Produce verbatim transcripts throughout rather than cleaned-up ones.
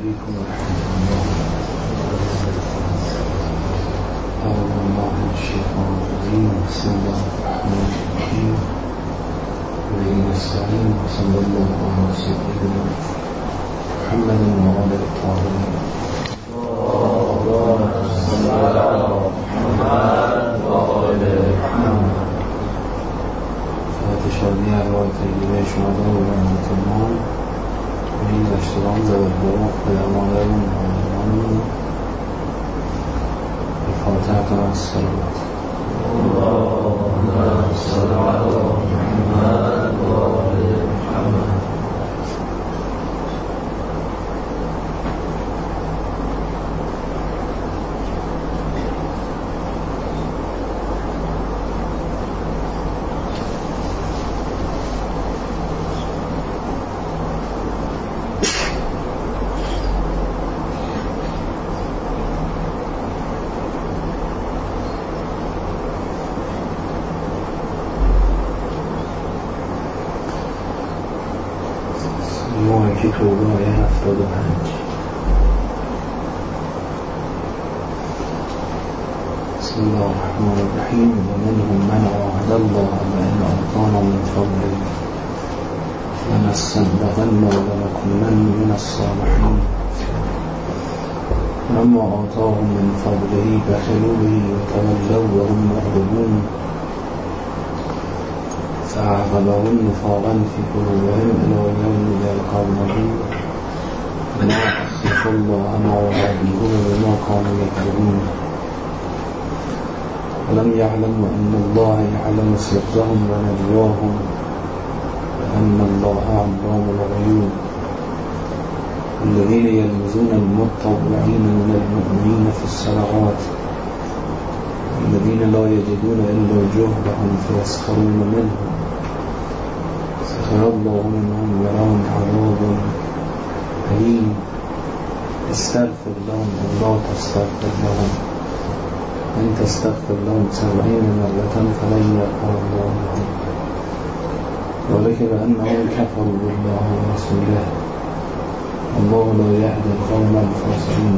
عليكم ورحمة الله. أعوذ بالله من الشيطان الرجيم. بسم الله الرحمن الرحيم. وبه نستعين. وصلى الله على سيدنا محمد وعلى آله الطاهرين. اللهم صل على محمد وعلى آل محمد. فاتشادی ارواح طیبه شهدا و رحمت الله و این اشتباه زودبرو پدر مادرمون مهاجرانمون به فاتحتون از صلوات. اللهم صل علی محمد و آل محمد. که توبه آیه هفتاد و پنج. بسم الله الرحمن الرحیم. ومنهم من عاهد الله لئن أعطانا من فضله لنصدقن ولنكونن من الصالحين فلما آتاهم من فضله بخلوا به وتولوا وهم معرضون فأعقبهم نفاقا في قلوبهم إلى يوم يلقونه ما أخلف الله ما وعده وما كانوا يكذبون ولم يعلموا أن الله يعلم سرهم ونجواهم وأن الله علام الغيوب. الذين يلمزون المتطوعين من المؤمنين في الصلوات الذين لا يجدون إلا جهدهم فيسخرون منهم سخر الله منهم ولهم عذاب أليم. استغفر لهم أو لا تستغفر لهم إن تستغفر لهم سبعين مرة فلن يغفر الله لهم ذلك بأنهم كفروا بالله ورسوله والله لا يهدي القوم الفاسقين.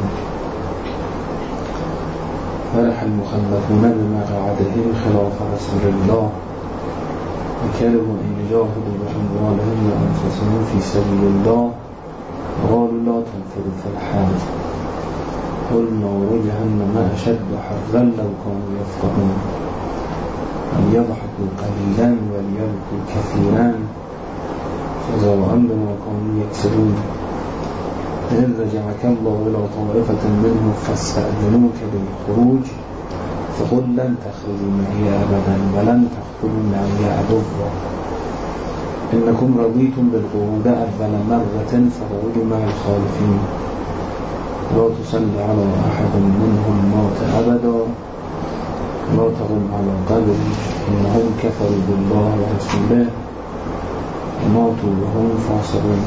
فرح المخلفون بمقعدهم خلاف رسول الله وكرهوا أن يجاهدوا بأموالهم وأنفسهم في سبيل الله وقالوا لا تنفروا في الحرب قل نار جهنم أشد حرا لو كانوا يفقهون وليضحكوا قليلا وليبكوا كثيرا جزاء بما كانوا يكسبون. إذ رجعك الله إلى طائفة منهم فاستأذنوك بالخروج فقل لن تخرجوا معي أبدا ولن تخرجوا معي عدوا إنكم رضيتم بالقعود أول مرة فاقعدوا مع الخالفين لا تصل على أحد منهم مات أبدا لا تقم على قبره إنهم كفروا بالله ورسوله وماتوا وهم فاسقون.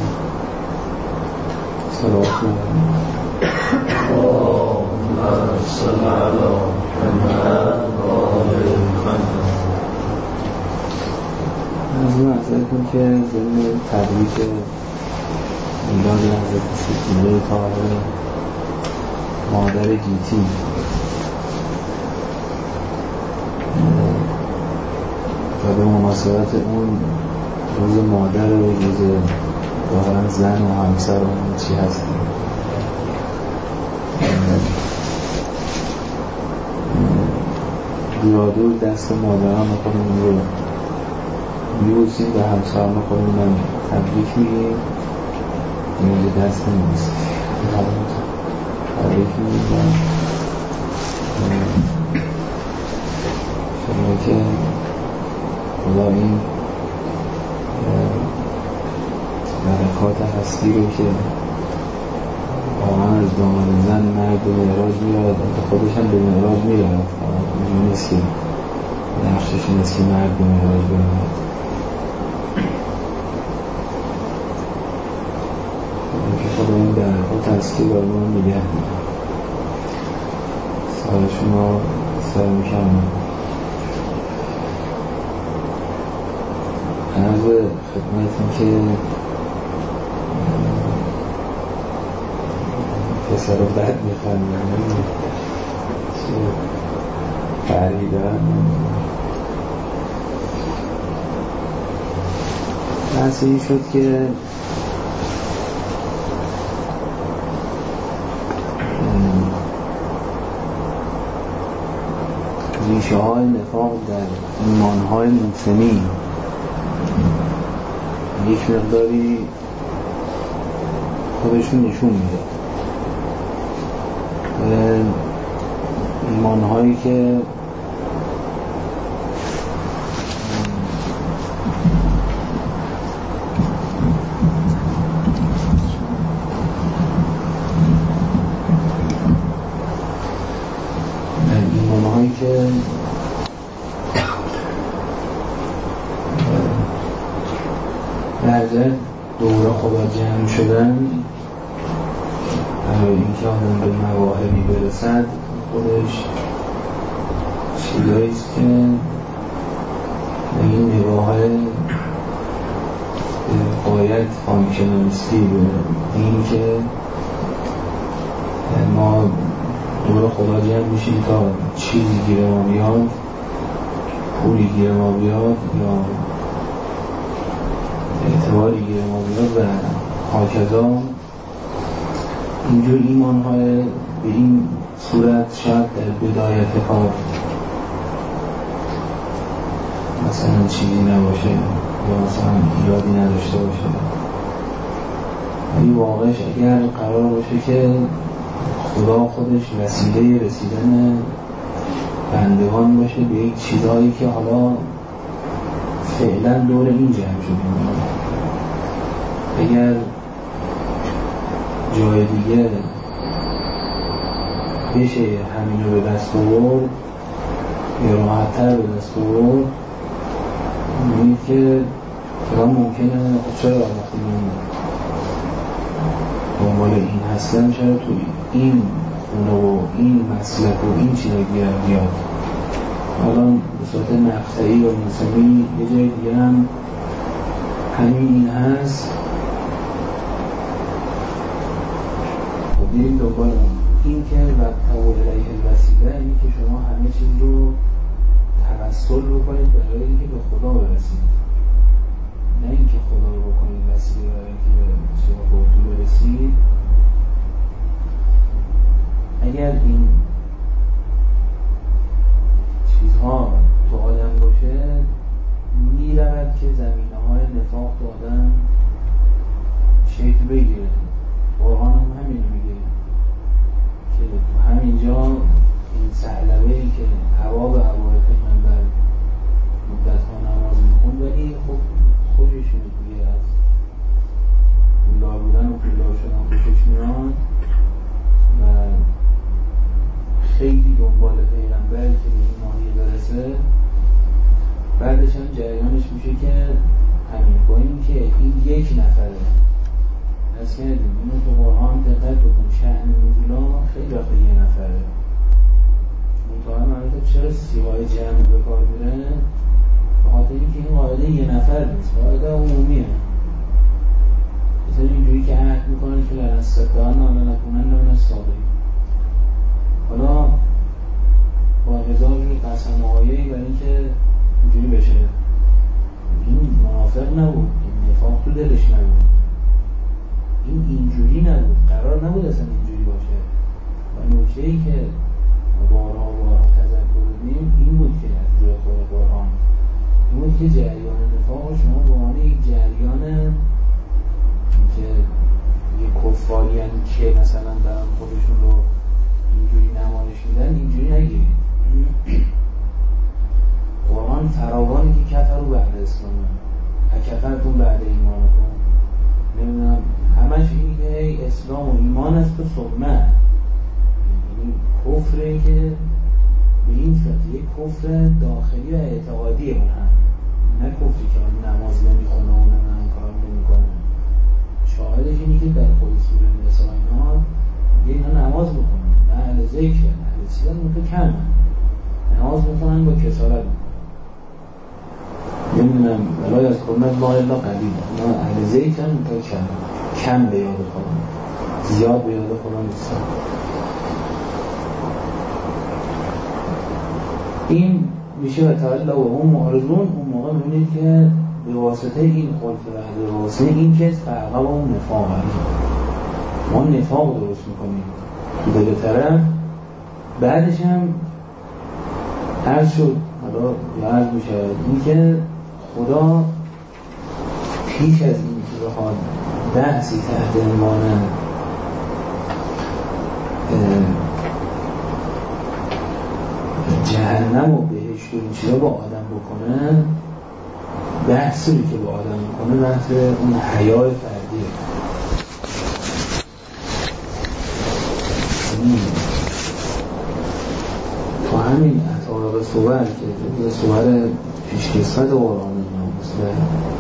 صلوات اللهم صل على محمد وآل محمد. از من ارزه کن که ضمن تبریک میلاد حضرت سکینه طاهره مادر گیتی و به مناسبت اون روز مادر و روز ظاهرا زن و همسر و اون چی هستیم دورادور دست مادران خودمون رو میبوسیم و همسران خودمون تبریک میگیم. اینجا دست نیست تبریک میگیم شما که خدا این برکات هستی رو که واقعا از دامن زن مرد به معراج میرود و خودش هم به معراج میرود. اینجا نیست که نقشش نیست که مرد به معراج برود. که خدا این برکات هستی رو ما نگه میدن. سال شما سر میکنم عرض خدمتون که پسر رو بد میخوندن پریدن. بحث این شد که ریشه های نفاق در ایمان های مسلمین یک مقداری خودشون نشون میده. ایمان هایی که ایمان هایی که بعد دوره خدا جمع شدن، این که آدم به مواهبی برسد خودش چیزاییست که این نگاه باید فانکشنالیستی به این که ما دور خدا جمع میشیم تا چیزی گیر ما بیاد، پولی گیر ما بیاد یا اعتباری گیر ما بیاد و هاکذا. اینجور ایمان های به این صورت شاید در بدایت کار مثلا چیزی نباشه یا مثلا ایرادی نداشته باشه، ولی واقعش اگر قرار باشه که خدا خودش وسیله رسیدن بندگان باشه به یک چیزهایی که حالا فعلا دور این جمع شدیم، اگر جای دیگه بشه همین رو به دست آورد یا راحت‌تر به دست آورد، می‌بینید که الان ممکنه چرا وقتی من دنبال این هستم چرا توی این خونه و این مسلک و این چیزا گیرم بیاد. الان به صورت مقطعی و موسمی یه جای دیگه هم همین این هست، دیریم دنبال این که وقتاو علیه الوسیله، این که شما همه چیز رو توسل بکنید برای اینکه به خدا برسید، نه اینکه خدا رو بکنید وسیله برای اینکه به شما خودتون برسید. اگر این چیزها تو آدم باشه میرود که زمینه های نفاق تو آدم شکل بگیره. قرآن هم همین میگه که همینجا این ثعلبه‌ای که هوا به هوای پیغمبر مدت‌ها نماز میخوند ولی خب خوشش میگه از پولدار بودن و پولدار شدن خوشش میاد و خیلی دنبال پیغمبری که به این ماهی برسه، بعدش هم جریانش میشه که همین با این که این یک نفره از که اینو تو قرآن دقت بکن شأن نزولا خیلی وقت یه نفره منطقه مملکت چرا سیغای جمع به کار میره؟ به خاطر اینکه این قاعده یه نفر نیست، قاعده عمومیه. مثلا اینجوری که عهد میکنه که لنستقان نکنن نمون صادقین، حالا با هزار جور قسم و آیه‌ای برای اینکه اینجوری بشه. این منافق نبود، این نفاق تو دلش نبود، این اینجوری نبود، قرار نبود اصلا اینجوری باشه. و نکته‌ای که بارها بارها تذکر بدیم این بود که از روی خود قرآن این بود که جریان نفاق شما به عنوان یک جریان که یک کفاری هستند که مثلا دارن خودشون رو اینجوری نمایش میدن اینجوری نگیرید. قرآن فراوانی که کفر رو بعد اسلامه، اکفرتون بعد ایمانتون، نمیدونم همش این که اسلام و ایمان است و ثمه، یعنی کفره که به این صورت یک کفر داخلی و اعتقادی اون هم، نه کفری که من نماز نمیخونه و نه من کار نمیکنه. شاهدش اینی که در خود سوره نساء اینا یه اینا نماز بخونن، نه اهل ذکر نه اهل چیزن اون که کم نماز بخونن با کسالت نمیدونم ولای از کنت ما الا قلیل، نه اهل ذکر هم تا کم کم به یاد خودم. زیاد به یاد خدا نیستن. این میشه و تعالی و هم معرضون. اون موقع میبینید که به واسطه این خلف رهد، به واسطه این که فرقه با اون نفاق هست، ما نفاق درست میکنیم تو دل طرف. بعدش هم عرض شد، حالا عرض میشه این که خدا پیش از این که بخواد بحثی تحت عنوان جهنم و بهشت و این چیزا با آدم بکنه، بحثی که با آدم میکنه بحث اون حیای فردیه. تو همین اطارق صور که صور پیشکسوت قرآن مثل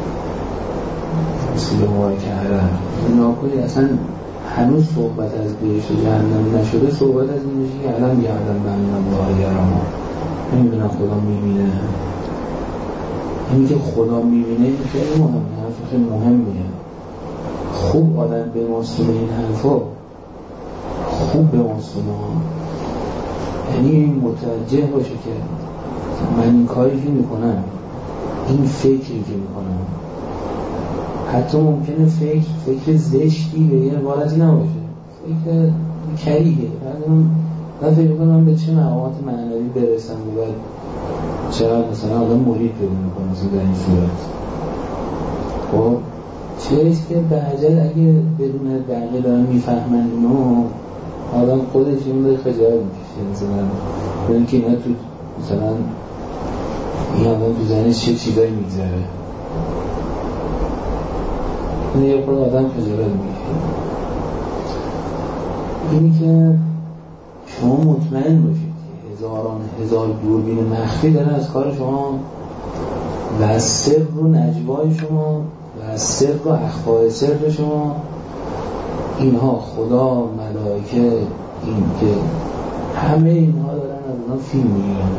مثل مبارکه حرم ناکنی اصلا هنوز صحبت از بهشت و جهنم نشده، صحبت از این میشه که علم یعلم بأن الله یرا، نمیدونم خدا میبینه. این که خدا میبینه خیلی مهمه، حرف خیلی مهمیه. خوب آدم به ماستونه این حرفا، خوب به ماستونه، یعنی متوجه باشه که من این کاری که میکنم، این فکری که میکنم، حتی ممکنه فکر فکر زشتی به یه عبارتی نباشه، فکر کریه، من فکر کنم به چه مقامات معنوی برسم و بعد چقدر مثلا آدم مرید پیدا میکنه مثلا در این صورت. خب چیزی که به عجل اگه بدون بقیه دارن میفهمن اینو، آدم خودش این داره خجالت میکشه، مثلا ببین که اینا تو مثلا این آدم تو ذهنش چه چیزایی میگذره، این یه خود آدم خجالت میکشه. اینی که شما مطمئن باشید که هزاران هزار دوربین مخفی داره از کار شما و از سر و نجوای شما و از سر و اخفای سر شما، اینها خدا، ملائکه، این که همه اینها دارن از اونها فیلم میگیرن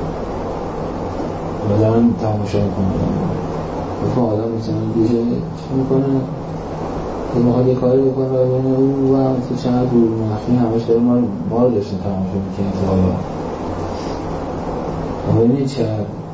و دارن تماشا میکنن. و آدم مثلا دیگه چی میکنه؟ این محال یه کاری بکنه و بینه او و تو چند دور مخفی همش داره ما, ما رو داشتن تماشا میکنه حالا و بینه چه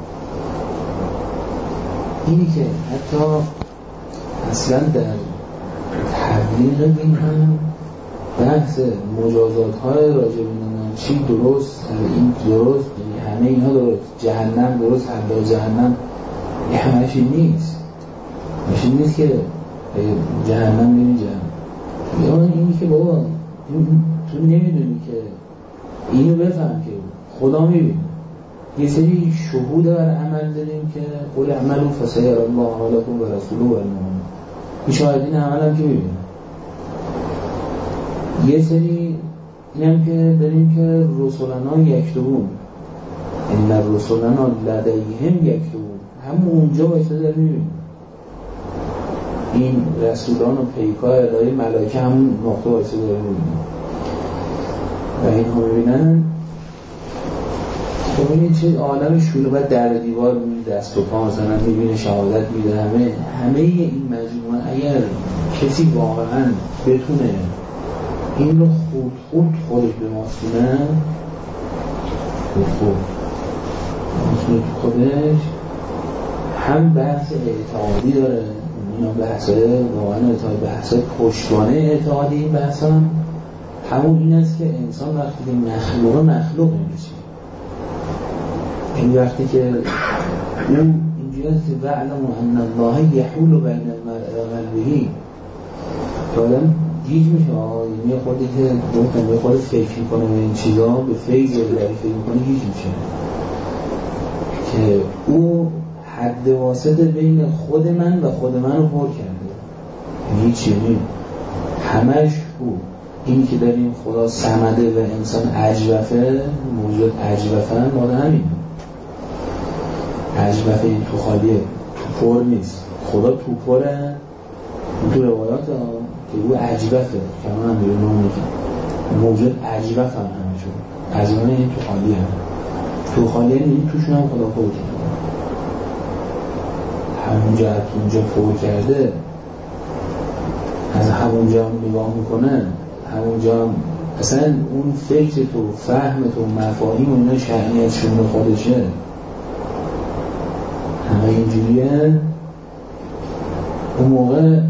اینی که حتی اصلا در تبلیغ این هم بحث مجازات های راجع بینن چی درست، این درست، همه اینها درست، جهنم درست، حد جهنم یه همهش این نیست، همهش این نیست که جهنم نمی جهنم. یا اینی که بابا تو نمیدونی که اینو بفهم که خدا میبینه. یه سری شهود بر عمل داریم که قول عملو فسیر الله علیکم و رسوله و المؤمنین، این شاهدین عمل هم که میبینه. یه سری این هم که داریم که رسولنا یکتبون، ان رسولنا لدیهم یکتبون، هم اونجا بایسته داره میبینه. این رسولان و پیکار الهی ملائکه همون نقطه بایسته داره میبینه و این هم میبینن. خب این چه عالم شروع باید در دیوار میبینه، دست و پا مثلا میبینه، شهادت میده، همه همه این مجموعه اگر کسی واقعا بتونه این رو خود خود خودش به ماسونه خود خود ماسونه تو خودش هم بحث اعتقادی داره، اینا بحث واقعا اعتقادی، بحث پشتوانه اعتقادی. این بحث هم همون این است که انسان وقتی که مخلوق مخلوق نمیشه، این وقتی که اون اینجوری است که وعلم ان الله یحول بین المرء و قلبه، که آدم گیج میشه، یعنی خودی که ممکنه خود فکر میکنه و این چیزا به فیض الهی فکر میکنه گیج میشه که او حد واسطه بین خود من و خود من رو پر کرده. یعنی چی؟ همش او اینی که داریم خدا صمده و انسان اجوفه، موجود اجوفه هم ماده همین اجوفه، این تو خالیه، تو پر نیست. خدا تو پره، تو روایات ها که او اجوفه که من هم بیرون نام میکنم، موجود اجوفه هم همه شد، اجوفه این تو خالیه هم تو خالیه این توشون هم خدا پر کرده، همون جهت اونجا پر کرده، از همونجا هم نگاه میکنن، همونجا هم اصلا اون فکر تو، فهم تو، مفاهیم اونها شأنیت شون خودشه، همه اینجوریه. اون موقع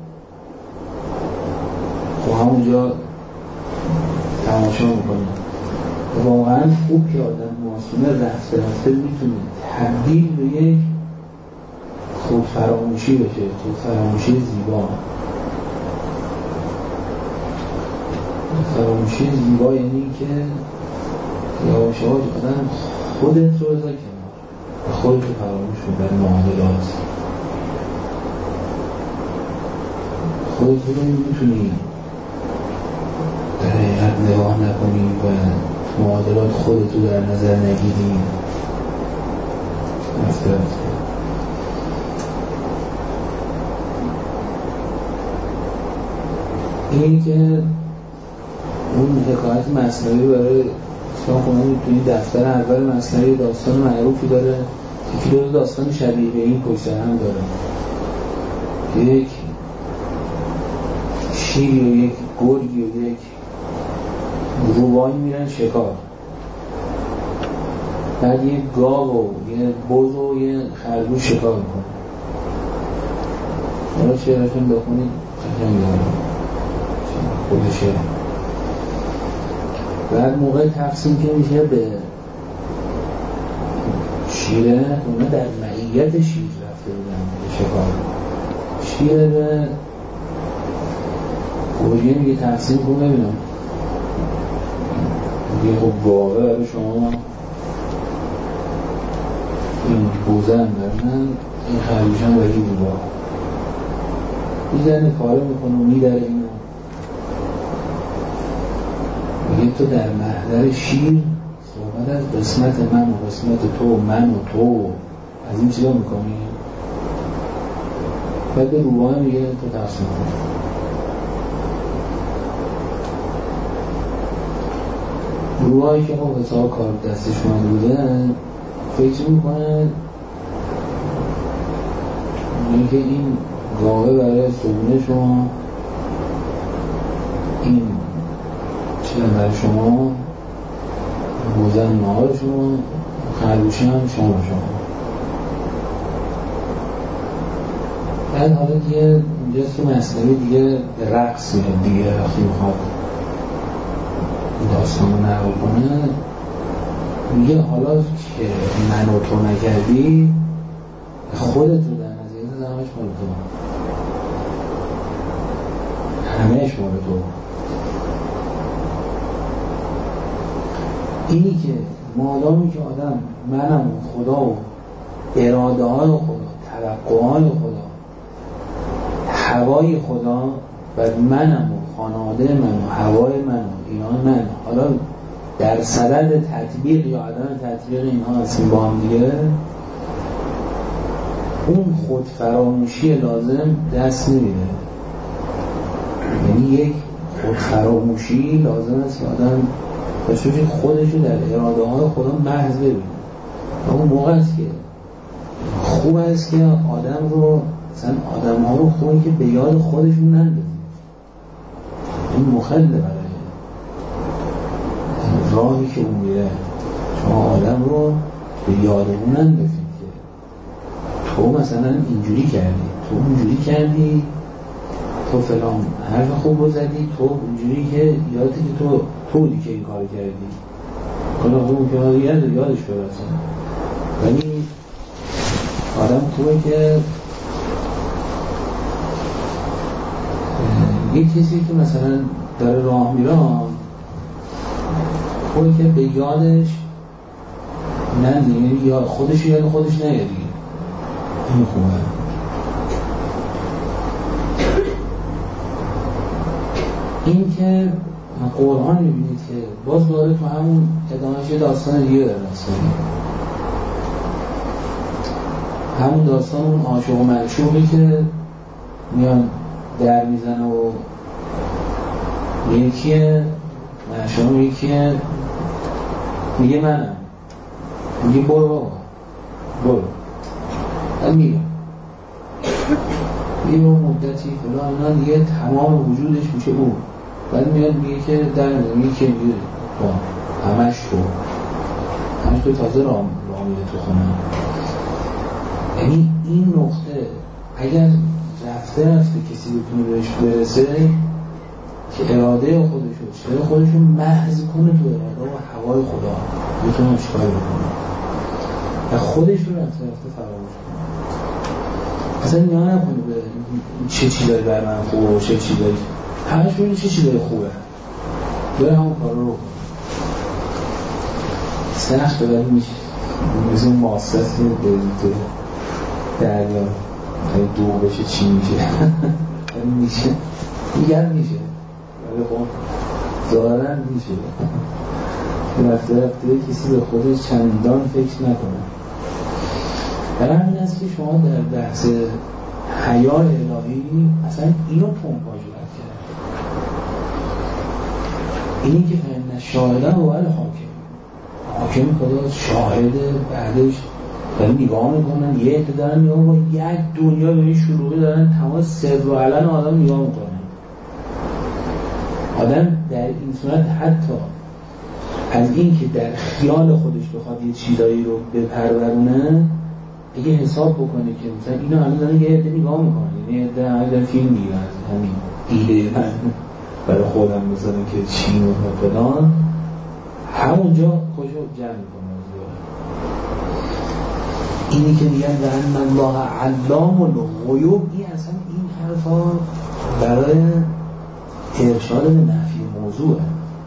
خب همونجا تماشا میکنه. واقعا خوب که آدم معصومه رفته رفته میتونه تبدیل به یک خود فراموشی بشه، خود فراموشی زیبا. فراموشی زیبا یعنی که یواش یواش آدم خودت رو بذار کنار، خودت رو فراموش کن در معاملات. خودت رو میتونی در حقیقت نگاه نکنی و معادلات خودت رو در نظر نگیری. رفته رفته اینی که اون حکایت مثنوی برای اسلام خونم توی دفتر اول مثنوی داستان معروفی داره، یکی دو داستان شبیه به این پشت هم داره. یک شیری و یک گرگی و یک روباهی میرن شکار، بعد یه گاو و یه بز و یه خرگوش شکار میکنه. حالا شعرشون بخونید قشنگ داره خودشه. بعد موقع تقسیم که میشه به شیره، اونا در معیت شیر رفته بودن به شکار. شیره به گرگی میگه تقسیم کن ببینم، میگه خب گاوه برای شما، این بوزن برای من، این خرگوشم برای بودا. میزنه کاره میکنه و میدره اینو. میگه تو در محضر شیر صحبت از قسمت من و قسمت تو، من و تو، از این چیزا میکنی؟ بعد به روباه میگه تو تقسیم کن. روباهی که خب حساب کار دستش مانده بودن فکر میکنن میگه این گاوه برای صبونه شما، این چیزا برای شما، بوزن نهار شما، خرگوشی هم شما شما. بعد حالا دیگه اینجاست که مسئله دیگه رقص میاد دیگه. وقتی میخواد داستان رو نقل کنه میگه حالا که من و تو نکردی، خودت رو در نظریت همش مال تو، همهش مال تو. اینی که مادامی که آدم منم و خدا و اراده های خدا، توقع های خدا، هوای خدا و منم و خانواده من و هوای من و اینا من، حالا در صدد تطبیق یا عدم تطبیق اینها هستیم با هم دیگه، اون خود فراموشی لازم دست نمیده. یعنی یک خود فراموشی لازم است که آدم باشوشی خودشو در اراده های خدا محض ببینه. اون موقع است که خوب است که آدم رو مثلا آدم ها رو خوبه که به یاد خودشون نندازید. این مخله برای راهی که اون میره. شما آدم رو به یاد اون نندازید که تو مثلا اینجوری کردی، تو اونجوری کردی، تو فلان حرف خوب رو زدی، تو اونجوری که یادی که تو تو بودی که این کار کردی. کلا اون که یاد یادش برسه. ولی آدم خوبه که یک کسی که مثلا داره راه میران خوبه که به یادش نندی، یا خودش یاد خودش نیادی. این خوبه. این که قرآن میبینید که باز داره تو همون ادامهش داستان دیگه داره رسول. همون داستان اون عاشق و معشوقی که میان در میزنه و یکیه معشوق یکیه میگه منم، میگه برو بابا برو، بعد میگه یه مدتی فلان اینا دیگه تمام وجودش میشه او. بعد میاد میگه که در میگه که میگه با همش تو همش تو تازه راه راه میره تو خونه. یعنی این نقطه اگر رفته رفته کسی بتونه بهش برسه که اراده خودشو چه خودشو محض کنه تو اراده و هوای خدا بتونه چیکار بکنه و خودش رو رفته رفته فراموش کنه. اصلا نگاه نکنه به چه چیزایی بر من خوبه و چه چیزایی همش ببینید چه چیزایی خوبه بره همون کار رو کنه. سخت ولی میشه مثل اون ماسست به دریا اگه دو بشه چی میشه میشه میگن میشه ولی خب ظاهرا میشه رفته رفته کسی به خودش چندان فکر نکنه. در همین است که شما در بحث حیا الهی اصلا اینو پنپاژ کرد. اینی که فهمن شاهدن و بله حاکم حاکم خدا شاهده بعدش دارن نگاه میکنن یه عده دارن نگاه میکنن یک دنیا به این شروعی دارن تمام سر و علن آدم نگاه میکنن. آدم در این صورت حتی از این که در خیال خودش بخواد یه چیزایی رو بپرورونه اگه حساب بکنه که مثلا اینا همه دارن یه عده نگاه میکنن یعنی یه عده همه دارن فیلم میگن همین ایده من برای خودم مثلا که چین و فلان همونجا خودشو جمع میکنه. اینی که میگن و ان الله علام الغیوب این اصلا این حرفا برای ارشاد به نفی موضوعه.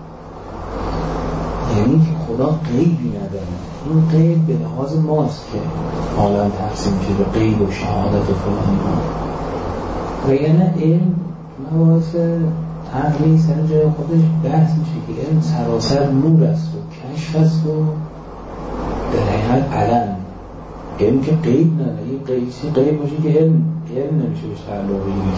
یعنی که خدا غیبی نداره. این غیب به لحاظ ماست که عالم تقسیم شده به غیب و شهادت و فلان و یعنی علم مباحث عقلی سر جای خودش بحث میشه که علم سراسر نور است و کشف است و در حقیقت علم. علم که غیب نداره. این غیب چی غیب باشه که علم علم نمیشه بهش تعلق بگیری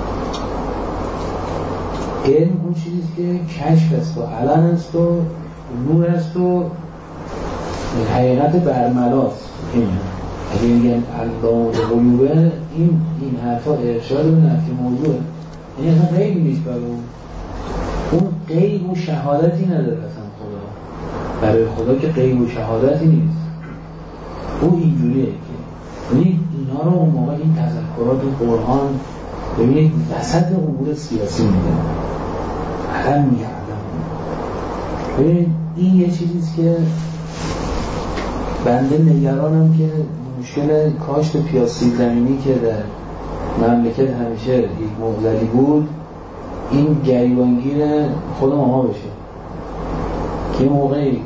که علم اون چیزی که کشف است و علم است و نور است و حقیقت برملاست. این اگه میگن علام الغیوب این این حرفا ارشاد به نفی موضوعه. این اصلا غیبی نیست برای اون اون غیب و شهادتی نداره اصلا خدا. برای خدا که غیب و شهادتی نیست. او اینجوریه که ببینید اینا رو اون موقع این تذکرات قرآن ببینید وسط امور سیاسی میدن علم میگردن. ببینید این یه چیزیست که بنده نگرانم که مشکل کاشت پیاز زمینی که در مملکت همیشه یک معضلی بود این گریبانگیر خود ما بشه که این موقعی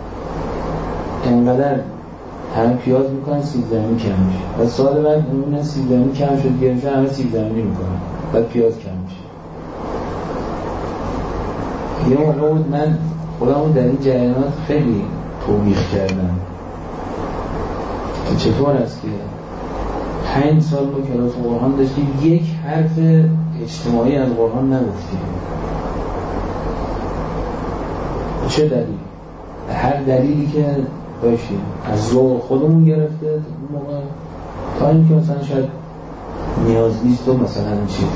انقدر همه پیاز میکنن سیب زمینی کم میشه و سال بعد نمونه سیب زمینی کم شد گرمشه همه سیب زمینی میکنن بعد پیاز کم میشه. یه موقع بود من خودمون در این جریانات خیلی توبیخ کردم که چطور است که پنج سال با کلاس قرآن داشتیم یک حرف اجتماعی از قرآن نگفتیم. چه دلیل؟ هر دلیلی که باشیم از ذوق خودمون گرفته اون موقع تا اینکه مثلا شاید نیاز نیست و مثلا این چیز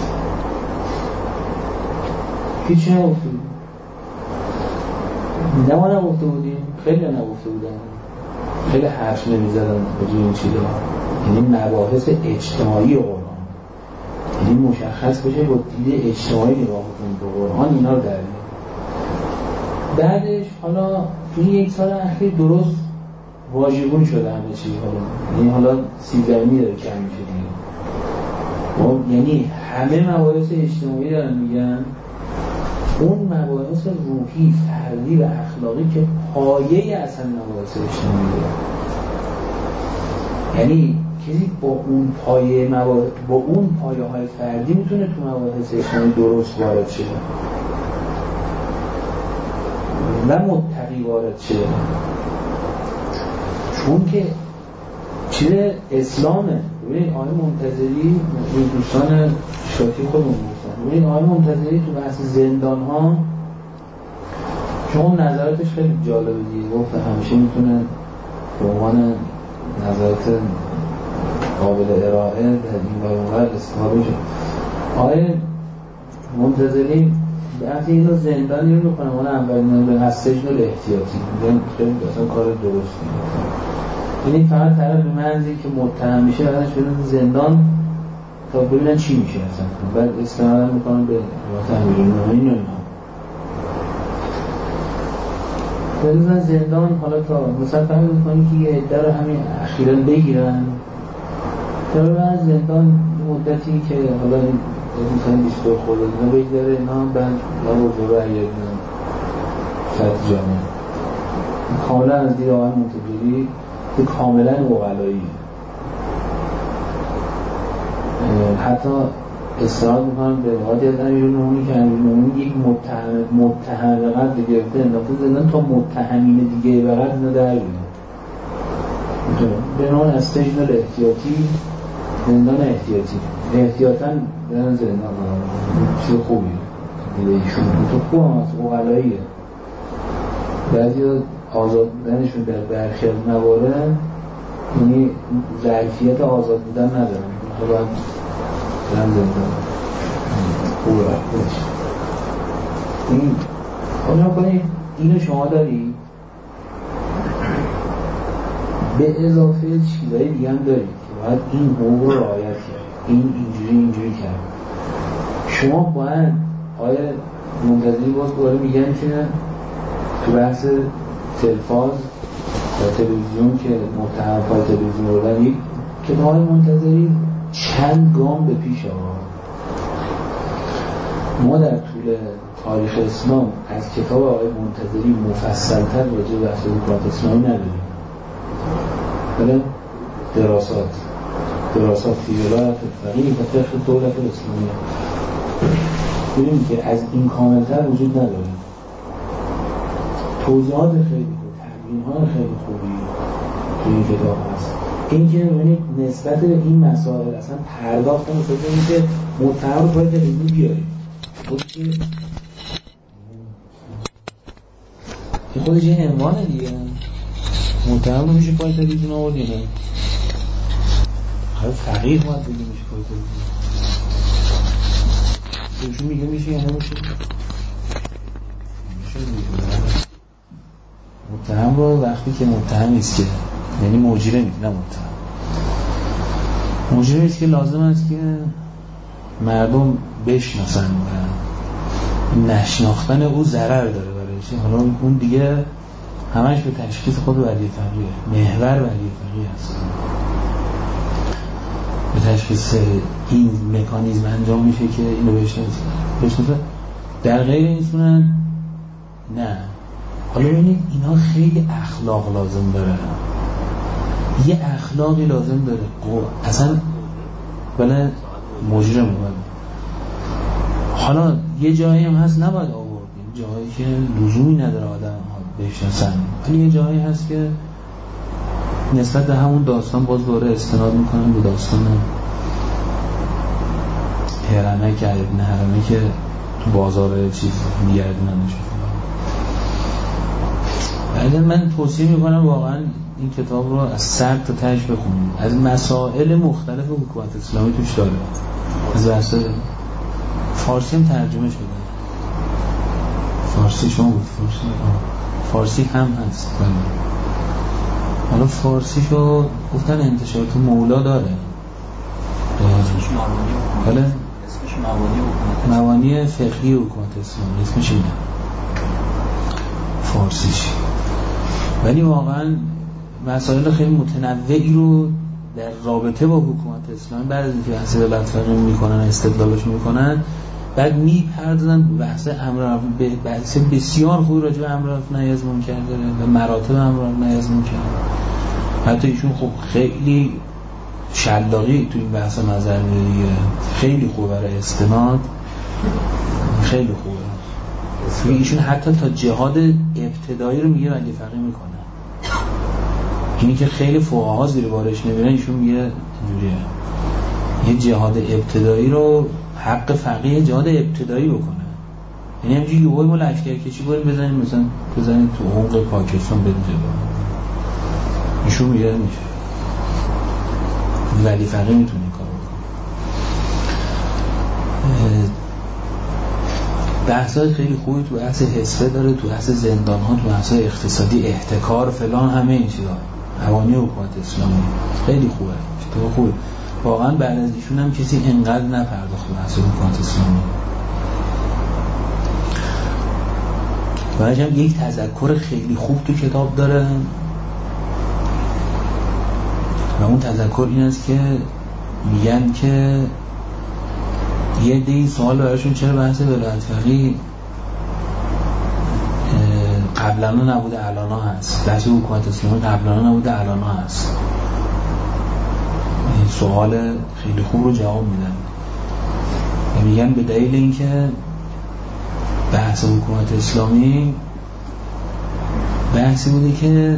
هیچی نگفته بودیم. نه ما نگفته بودیم خیلی نگفته بودن خیلی حرف نمیزدن بجای این چیزا. یعنی مباحث اجتماعی قرآن یعنی مشخص بشه با دید اجتماعی نگاه کنیم به قرآن اینا رو درمید. بعدش حالا توی یک سال اخیر درست واژگون شده همه چی حالا یعنی حالا سیب زمینی داره کم میشه دیگه. یعنی همه مباحث اجتماعی دارن میگن اون مباحث روحی فردی و اخلاقی که پایه اصلا مباحث اجتماعی داره. یعنی کسی با اون پایه مباحث با اون پایه های فردی میتونه تو مباحث اجتماعی درست وارد شه و متقی وارد شه. چون که چیز اسلامه. ببینید آقای منتظری دوستان شاکی خودمون گفتن ببینید آقای منتظری تو بحث زندان ها چون نظراتش خیلی جالبه دیگه گفت همیشه میتونه به عنوان نظرات قابل ارائه در این برابر استفاده شد. آقای منتظری وقتی اینو زندانی رو میکنم اون اولین به از سجن الاحتیاطی میگن خیلی اصلا کار درستی یعنی فقط طرف به منزی که متهم میشه بعدش بدن زندان تا ببینن چی میشه اصلا بعد استناد میکنن به روات امیرالمومنین و اینا بدن زندان حالا تا مثلا فهم میکنی که یه عده رو همین اخیراً بگیرن تا ببینن زندان مدتی که حالا مثلا بیست و خورده اینا بگذاره اینا بعد لابد رو رأی اینا سطح جامعه کاملا از دیر آقای منتظری که کاملا اقلایی حتی استعاد میکنم به وقتی از امیرالمومنین که امیرالمومنین یک متهم متهم به قتل گرفته انداخته زندان تا متهمین دیگه به قتل اینا در بیان به نوع از سجن الاحتیاطی زندان احتیاطی احتیاطاً زندان زندان چیز خوبیه دیگه ایشون تو خوب هم هست اقلاییه بعضی آزادنشون در برخی از موارد یعنی ظرفیت آزاد بودن ندارن خب هم برن زندان خوبه وقتش این خواهی کنید اینو شما داری به اضافه چیزهای دیگه هم دارید که باید این حقوق رو رعایت کرد این اینجوری اینجوری کرد شما باید آیا منتظری باز دوباره میگن که تو بحث تلفاز و تلویزیون که متهم پای تلویزیون بردن یک کتاب های منتظری چند گام به پیش آقا ما در طول تاریخ اسلام از کتاب آقای منتظری مفصل‌تر راجع به بحث حکومت اسلامی نداریم بله دراسات دراسات فی ولایت الفقیه و فقه دولت اسلامی ببینیم که از این کاملتر وجود نداره توضیحات خیلی خوب تبیین‌های خیلی خوبی توی این کتاب هست این که ببینید نسبت به این مسائل اصلا پرداخت نسبت به این که متهم رو باید تلویزیون بیاریم که خودش یه عنوانه دیگه متهم رو میشه پای تلویزیون آورد یا نه خیلی فقیر باید بگیم میشه پای تلویزیون توشون میگه میشه یا نمیشه میشه متهم رو وقتی که متهم نیست که یعنی مجرم نیست نه متهم مجرم نیست که لازم است که مردم بشناسن و نشناختن او ضرر داره برایش حالا اون دیگه همش به تشخیص خود ولی فقیه محور ولی فقیه هست به تشخیص این مکانیزم انجام میشه که اینو بشناسه در غیر این صورت نه حالا ببینید اینا خیلی اخلاق لازم داره یه اخلاقی لازم داره اصلا بله مجرم بود حالا یه جایی هم هست نباید آورد جایی که لزومی نداره آدم ها بشناسن ولی یه جایی هست که نسبت به همون داستان باز دوره استناد میکنن به داستان هرمه که ابن هرمه که تو بازار چیز میگردننش بعد من توصیه میکنم واقعا این کتاب رو از سر تا تهش بخونید از مسائل مختلف حکومت اسلامی توش داره از بحث فارسی هم ترجمه شده فارسی شما بود فارسی فارسی هم هست بله حالا فارسی شو گفتن انتشار تو مولا داره اسمش موانی بله اسمش موانی موانی فقهی حکومت اسلامی اسمش اینه فارسیش ولی واقعا مسائل خیلی متنوعی رو در رابطه با حکومت اسلامی بعد از اینکه بحث ولایت فقیه میکنن استدلالش میکنن بعد میپردازن بحث امر به بحث بسیار خوبی راجع به امر نهی از منکر داره و مراتب امر نهی از منکر حتی ایشون خب خیلی شلاقی تو این بحث نظر میگیره خیلی خوبه برای استناد خیلی خوبه ایشون حتی تا جهاد ابتدایی رو میگه ولی فقیه میکنه اینی که خیلی فقها زیر بارش نمیرن ایشون میگه اینجوریه یه جهاد ابتدایی رو حق فقیه جهاد ابتدایی بکنه یعنی همینجوری یهو ما لشکر کشی بریم بزنیم مثلا بزنیم تو عمق پاکستان بریم جلو ایشون میگه میشه ولی فقیه میتونه این کار بکنه. بحثای خیلی خوبی تو بحث حسه داره، تو بحث زندان ها، تو بحث اقتصادی، احتکار فلان، همه این چیزا حوانی حکومت اسلامی خیلی خوبه. چطور خوبه واقعا بعد از ایشون هم کسی انقدر نپرداخت به بحث حکومت اسلامی. بعدش یک تذکر خیلی خوب تو کتاب داره و اون تذکر این است که میگن که یه دی سوال براشون چرا بحث ولایت فقیه قبلا نبوده الانا هست، بحث حکومت اسلامی قبلا نبوده الانا هست. این سوال خیلی خوب رو جواب میدن و میگن به دلیل اینکه بحث حکومت اسلامی بحثی بوده که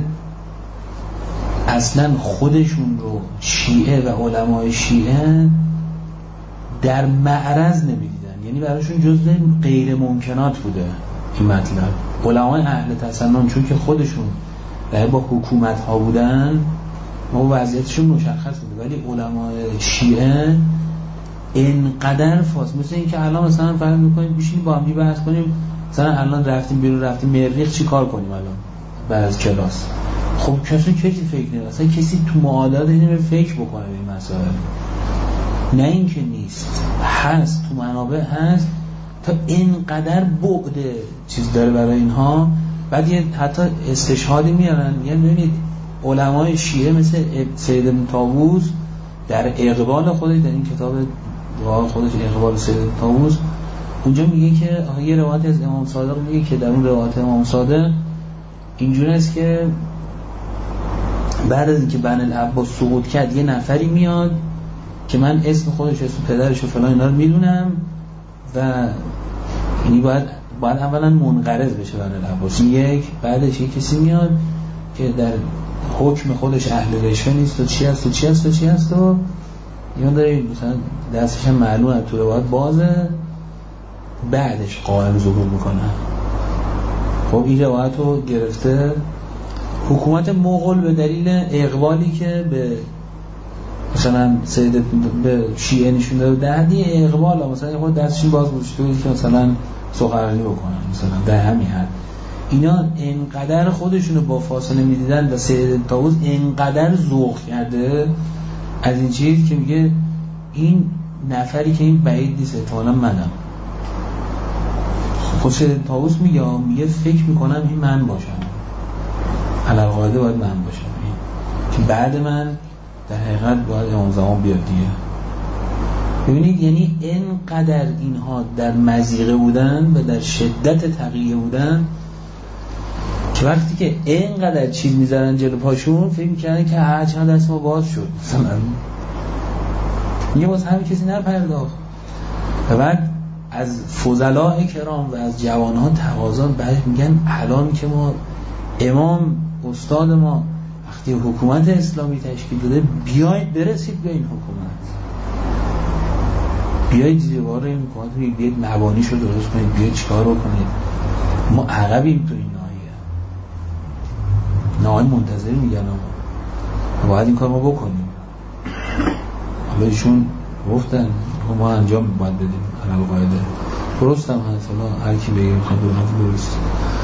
اصلا خودشون رو شیعه و علمای شیعه در معرض نمیدیدن، یعنی براشون جزء غیر ممکنات بوده این مطلب. علمای اهل تسنن چون که خودشون در با حکومت ها بودن و وضعیتشون مشخص بوده، ولی علمای شیعه اینقدر فاصله، مثل این که الان مثلا فرض می‌کنیم بشینیم با هم بحث کنیم مثلا الان رفتیم بیرون رفتیم مریخ چی کار کنیم الان بعد از کلاس. خب کسی کسی فکر نمی‌کنه، اصلا کسی تو معادلات اینو فکر بکنه به این مسائل. نه اینکه نیست، هست تو منابع هست تا اینقدر بعد چیز داره برای اینها. بعد یه حتی استشهادی میارن، یعنی ببینید علمای شیعه مثل سید ابن طاووس در اقبال خودش، در این کتاب دعا خودش اقبال سید ابن طاووس، اونجا میگه که یه روایت از امام صادق میگه که در اون روایت امام صادق اینجوری است که بعد از اینکه بن العباس سقوط کرد یه نفری میاد که من اسم خودش اسم پدرش و فلان اینا رو میدونم و اینی باید باید اولا منقرض بشه بن العباس یک، بعدش یک کسی میاد که در حکم خودش اهل رشوه نیست و چی هست و چی هست و چی هست و اینا داره مثلا دستش هم معلومه تو روایت بازه، بعدش قائم ظهور میکنه. خب این روایت رو گرفته حکومت مغول به دلیل اقبالی که به مثلا سید به شیعه نشون داده در دی اقبال، مثلا خود دستشون باز گذاشته بود که مثلا سخنرانی بکنن مثلا در همین حد. اینا اینقدر خودشونو با فاصله میدیدن و سید طاووس اینقدر ذوق کرده از این چیز که میگه این نفری که این بعید نیست احتمالاً منم. خب سید طاووس میگه میگه فکر میکنم این من باشم، علالقاعده باید من باشم، که بعد من در حقیقت باید امام زمان بیاد دیگه. ببینید یعنی اینقدر اینها در مضیقه بودن و در شدت تقیه بودن که وقتی که اینقدر چیز میذارن جلو پاشون فکر میکنن که ها چند دست ما باز شد مثلا میگه باز همین کسی نپرداخت. و بعد از فضلاء کرام و از جوانها تقاضا بعد میگن الان که ما امام استاد ما وقتی حکومت اسلامی تشکیل داده بیایید برسید به این حکومت، بیایید زیباره این حکومت، بیایید مبانیش رو درست کنید، بیایید چیکار رو کنید، ما عقبیم تو این ناحیه، ناحیه منتظر میگن ما باید این کار ما بکنیم. حالا ایشون گفتن ما انجام باید بدیم علالقاعده درست هم هست، حالا هر کی بگه میخواد درست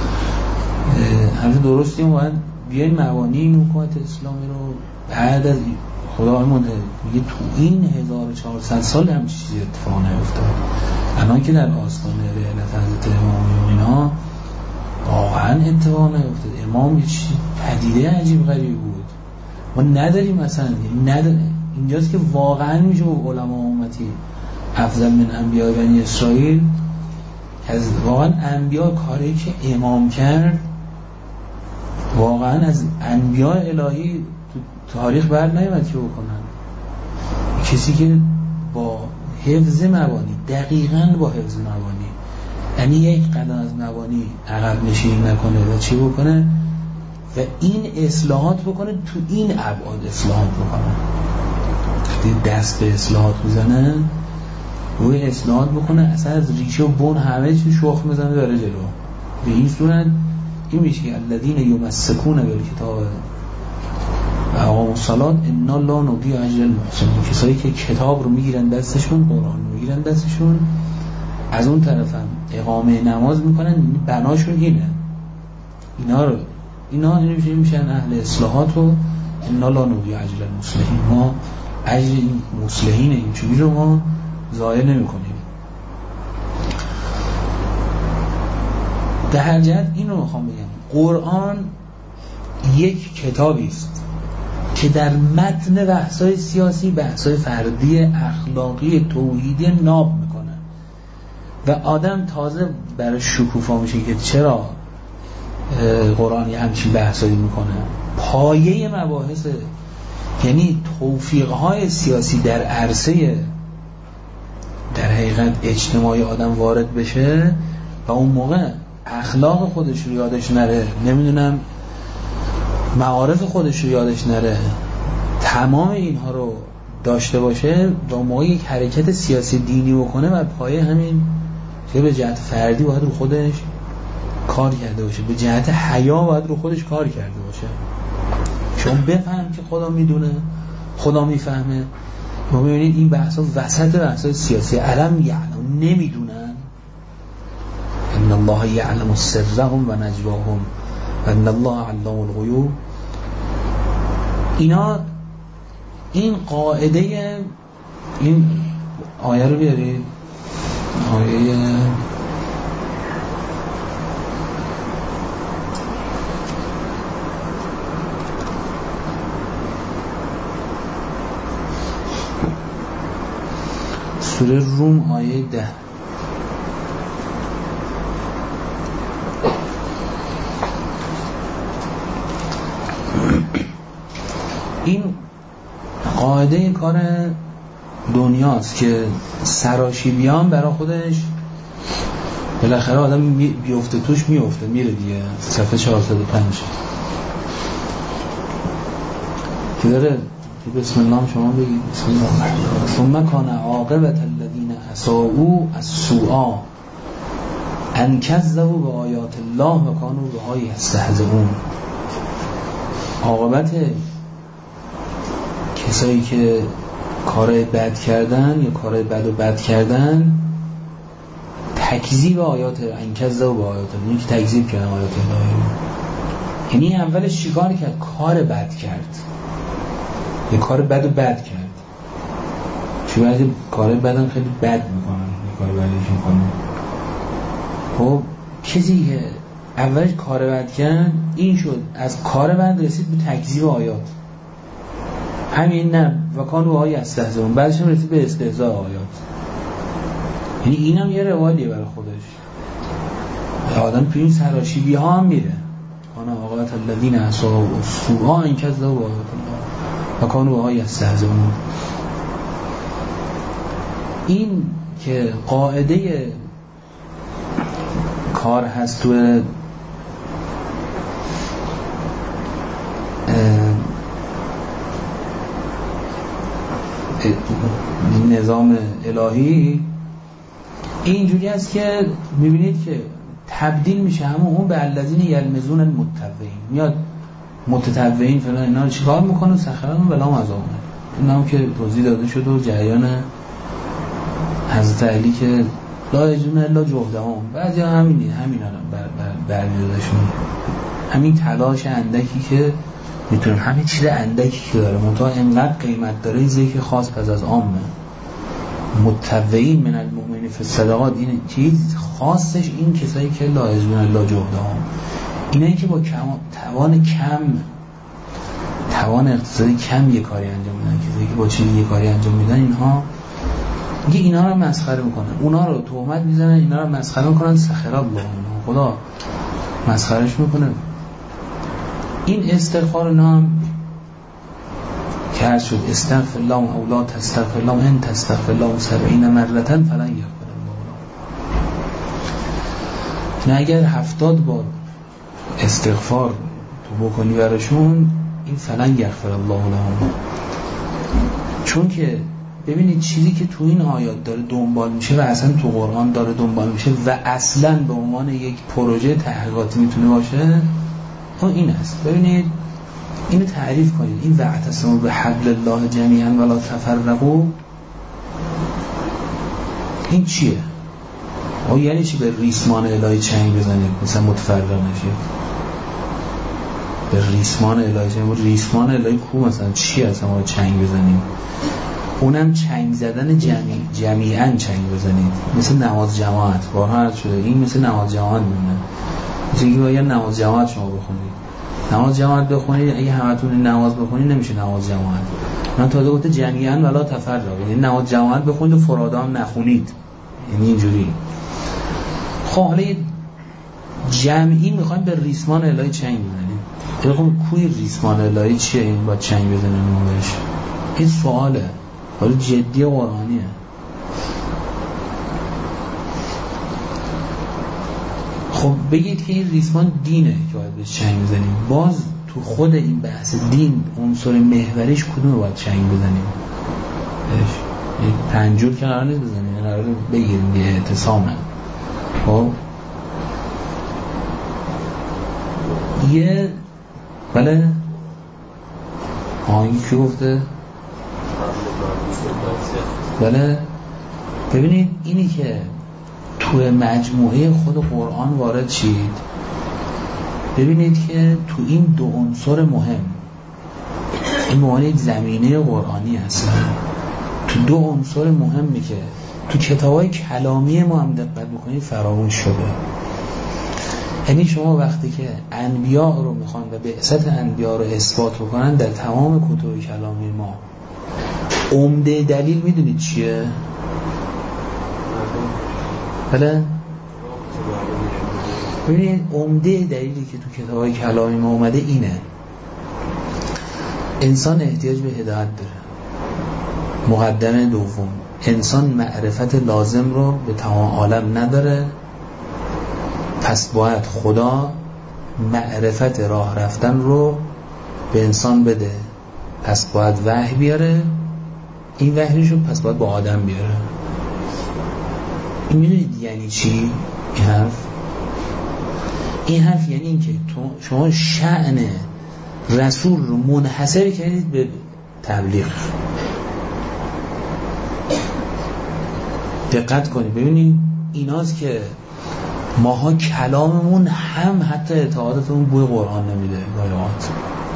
حرف درستی باید بیاین مبانی این حکومت اسلامی رو بعد از خدا منتظر میگه تو این هزار و چهارصد سال هم چیزی اتفاق نیفتاد. الان که در آستانه رحلت حضرت امام اینا واقعا اتفاق نیفتاد. امام یه چیزی پدیده عجیب غریبی بود ما نداریم مثلا نداریم. اینجاست که واقعا میشه با علما امتی افضل من انبیاء بنی اسرائیل، از واقعا انبیاء کاری که امام کرد واقعا از انبیاء الهی تو تاریخ بر نیامد که بکنن. کسی که با حفظ مبانی دقیقاً با حفظ مبانی، یعنی یک قدم از مبانی عقب نشینی نکنه و چی بکنه و این اصلاحات بکنه، تو این ابعاد اصلاحات بکنه. وقتی دست به اصلاحات میزنه روی اصلاحات بکنه اصلا از ریشه و بن همه چی شخم میزنه داره جلو. به این صورت این میشه که الذین یمسکون بالکتاب و اقاموا الصلاة انا لا نضیع اجر المحسنین. کسایی که کتاب رو میگیرن دستشون، قرآن رو میگیرن دستشون، از اون طرف هم اقامه نماز میکنن، بناشون اینه، اینا رو اینا میشن اهل اصلاحات و انا لا نضیع اجر المصلحین. ما اجر این مصلحین اینجوری رو ما ضایع نمی‌کنیم. در هر جهت این رو میخوام بگم، قرآن یک کتابی است که در متن بحث‌های سیاسی، بحث‌های فردی، اخلاقی، توحیدی ناب میکنه و آدم تازه برای شکوفا میشه که چرا قرآن یه همچین بحثایی میکنه. پایه مباحث، یعنی توفیق‌های سیاسی در عرصه در حقیقت اجتماعی آدم وارد بشه و اون موقع اخلاق خودش رو یادش نره، نمیدونم معارف خودش رو یادش نره، تمام اینها رو داشته باشه و اون موقع یک حرکت سیاسی دینی بکنه و پایه همین که به جهت فردی باید رو خودش کار کرده باشه، به جهت حیا باید رو خودش کار کرده باشه، چون بفهم که خدا میدونه، خدا میفهمه. ما ببینید این بحثا وسط بحثای سیاسی علم یعلم نمیدونن ان الله یعلم سرهم و نجواهم و ان الله علام الغیوب. اینا این قاعده، این آیه رو بیارید، آیه سوره روم آیه ده. این قاعده کار دنیاست که سراشیبیان برای خودش بالاخره آدم بیفته توش میفته میره دیگه. صفحه چهارصد و پنج که داره بسم الله شما بگید بسم الله. ثم کان عاقبت الذین اساءوا السوء ان کذبوا بآیات الله و کانوا بها یستهزئون. عاقبت کسایی که کارهای بد کردن یا کارهای بد و بد کردن تکذیب آیات، ان کذبوا بآیات الله، یعنی که تکذیب کردن آیات الله. یعنی اولش چیکار کرد؟ کار بد کرد، یه کار بد و بد کرد. چون بعضی کار بدن خیلی بد میکنن، یه کار بدش میکنن. خب کسی که اولش کار بد کرد این شد، از کار بد رسید به تکذیب آیات. همین نه و کانوا بها یستهزئون، بعدش هم رسید به استهزاء آیات. یعنی اینم یه روالیه برای خودش. آدم توی این سراشیبی ها هم میره. آن عاقبت الذین اساءوا السوء ان کذبوا بآیات الله و کانوا بها یستهزئون. این که قاعده کار هست تو نظام الهی اینجوری است که میبینید که تبدیل میشه همون اون به الذین یلمزون المتطوعین، میاد متطوعین فلان اینا رو چیکار میکنه؟ سخران ولا مزامن. این هم که توضیح داده شد و جریان حضرت علی که لا یجون الا جهدهم، بعضی ها همینی همین الان بر بر برمیادشون همین تلاش اندکی که میتونیم، همین چیز اندکی که داره منتها انقدر قیمت داره، این ذکر خاص پس از عامه. متطوعین من المؤمنین فی الصدقات، این چیز خاصش این کسایی که لا یجون الا جهدهم، اینایی که با کم توان کم توان اقتصادی کم یه کاری انجام میدن، کسایی که با چیزی یه کاری انجام میدن، اینها دیگه اینا رو مسخره میکنن، اونا رو تهمت میزنن، اینا رو مسخره میکنن. سخر الله، خدا مسخرهش میکنه. این استغفار نام که هر شد استغفر الله او لا تستغفر الله ان تستغفر الله سبعین مرة فلن یغفر الله. نه اگر هفتاد بار استغفار تو بکنی براشون، این فلن یغفر الله لهم. چون که ببینید چیزی که تو این آیات داره دنبال میشه و اصلا تو قرآن داره دنبال میشه و اصلا به عنوان یک پروژه تحقیقاتی میتونه باشه، اون این است. ببینید اینو تعریف کنید. این واعتصموا بحبل الله جمیعا ولا تفرقوا این چیه؟ او یعنی چی به ریسمان الهی چنگ بزنید مثلا متفرق نشید؟ به ریسمان الهی چنگ، ریسمان الهی کو مثلا چی اصلا ما چنگ بزنیم؟ اونم چنگ زدن جمعی جمیعاً چنگ بزنید، مثل نماز جماعت. بارها شده این مثل نماز جماعت میمونه، مثل اینکه باید نماز جماعت شما بخونید. نماز جماعت بخونید اگه همتون نماز بخونید نمیشه نماز جماعت. من تازه گفته جمیعاً ولا تفرقوا، یعنی نماز جماعت بخونید و فرادا هم نخونید، یعنی اینجوری. خب حالا جمعی میخوایم به ریسمان الهی چنگ بزنیم. بگم کوی ریسمان الهی چیه این با چنگ بزنیم نوش؟ این سواله، حالا جدی قرآنیه. خب بگید که این ریسمان دینه که باید بهش چنگ بزنیم. باز تو خود این بحث دین عنصر محوریش کدومه باید چنگ بزنیم؟ این پنجور که قرار نیست بزنیم، این قرار بگیریم یه اعتصامه. خب یه بله آنگی که گفته بله ببینید اینی که توی مجموعه خود قرآن وارد شید، ببینید که تو این دو عنصر مهم، این موانع زمینه قرآنی هستن، تو دو عنصر مهمی که تو کتابای کلامی ما هم دقت بکنید فراموش شده. یعنی شما وقتی که انبیاء رو میخوان و بعثت انبیاء رو اثبات بکنن در تمام کتب کلامی ما، عمده دلیل میدونید چیه؟ بله؟ ببینید عمده دلیلی که تو کتاب‌های کلامی ما اومده اینه: انسان احتیاج به هدایت داره. مقدمه دوم، انسان معرفت لازم رو به تمام عالم نداره، پس باید خدا معرفت راه رفتن رو به انسان بده، پس باید وحی بیاره، این وحیشو پس باید با آدم بیاره. این میدونید یعنی چی این حرف؟ این حرف یعنی این که شما شأن رسول رو منحصر کردید به تبلیغ. دقت کنید ببینید ایناست که ماها کلاممون هم حتی اطاعتمون بوی قرآن نمیده گاهیات.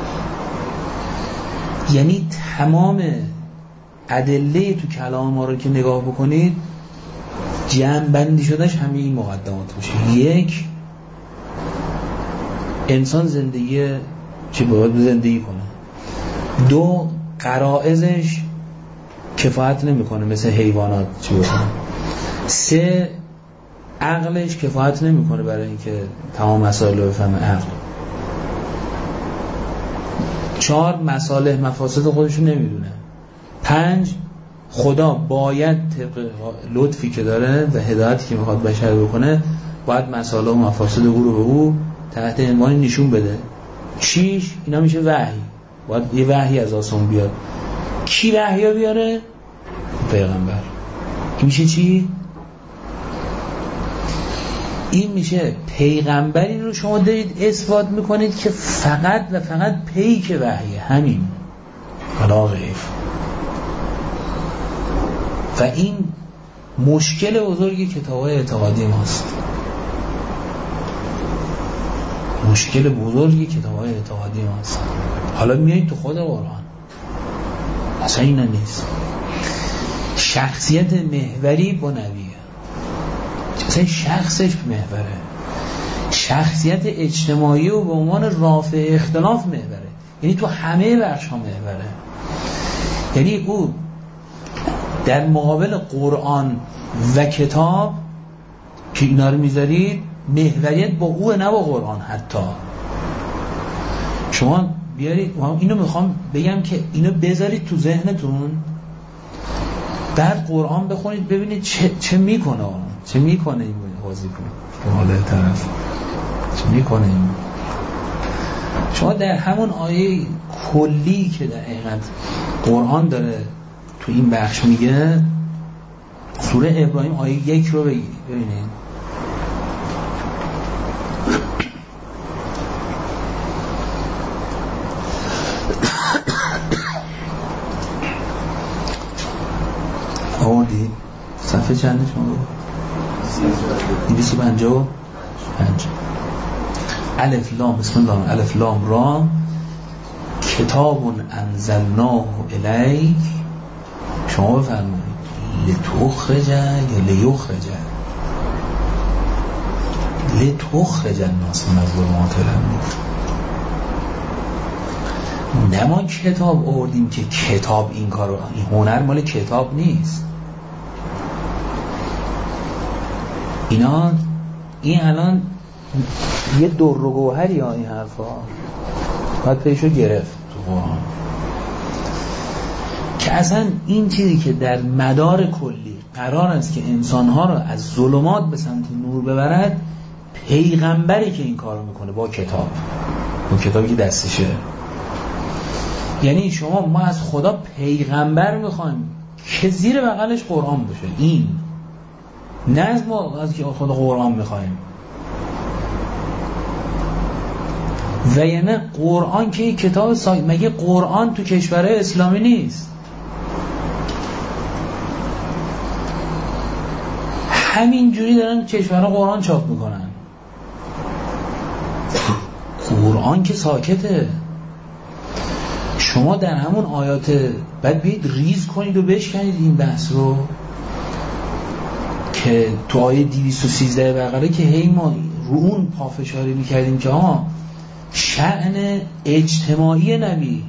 یعنی تمام ادله تو کلام ما رو که نگاه بکنید جمع بندی شدهش همه این مقدمات میشه. یک، انسان زندگی چی باید زندگی کنه. دو، غرایزش کفایت نمیکنه مثل حیوانات چی بکنه. سه، عقلش کفایت نمیکنه برای اینکه تمام مسائل رو بفهمه عقل. چهار، مصالح مفاسد خودش رو نمیدونه. پنج، خدا باید طبق لطفی که داره و هدایتی که میخواد بشر بکنه باید مصالح و مفاسد او رو به او تحت عنوان نشون بده. شیش، اینا میشه وحی، باید یه وحی از آسمون بیاد. کی وحی بیاره؟ پیغمبر. این میشه چی؟ این میشه پیغمبری رو شما دارید اثبات میکنید که فقط و فقط پیک وحیه، همین ولا غیر. و این مشکل بزرگی کتاب‌های اعتقادی ماست. مشکل بزرگی کتاب‌های اعتقادی ماست. حالا میایید تو خود قرآن اصلا اینا نیست. شخصیت محوری با نبیه، اصلا شخصش محوره. شخصیت اجتماعی و به عنوان رافع اختلاف محوره، یعنی تو همه بخش ها محوره. یعنی او در مقابل قرآن و کتاب که اینا رو میذارید محوریت با او نه با قرآن. حتی شما بیارید، اینو میخوام بگم که اینو بذارید تو ذهنتون، بعد قرآن بخونید ببینید چه, چه میکنه چه میکنه این بازی کنه حالا طرف چه میکنه این. شما در همون آیه کلی که در حقیقت قرآن داره تو این بخش میگه، سوره ابراهیم آیه یک رو بگید ببینید. چنده شما بود؟ دویست و پنجاه و پنج. الف لام بسم الله الف لام را کتاب انزلناه الیک. شما بفرمایید لتخرج یا لیخرج؟ لتخرج الناس من الظلمات الی النور. نه ما کتاب آوردیم که کتاب این کارو، این هنر مال کتاب نیست. اینا این الان یه در و گوهری ها این حرفا باید پیشو گرفت تو قرآن که اصلا این چیزی که در مدار کلی قرار است که انسانها رو از ظلمات به سمت نور ببرد، پیغمبری که این کارو میکنه با کتاب، با کتابی که دستشه. یعنی شما ما از خدا پیغمبر میخوایم که زیر بغلش قرآن باشه، این نه از ما از که خدا قرآن میخوایم. و یعنی قرآن که یک کتاب سای... مگه قرآن تو کشورهای اسلامی نیست؟ همین جوری دارن کشورها قرآن چاپ میکنن. قرآن که ساکته. شما در همون آیات بعد بیاید ریز کنید و بشکنید این بحث رو که تو آیه دویست و سیزده بقره که هی ما رو اون پافشاری میکردیم که ها شأن اجتماعی نبی،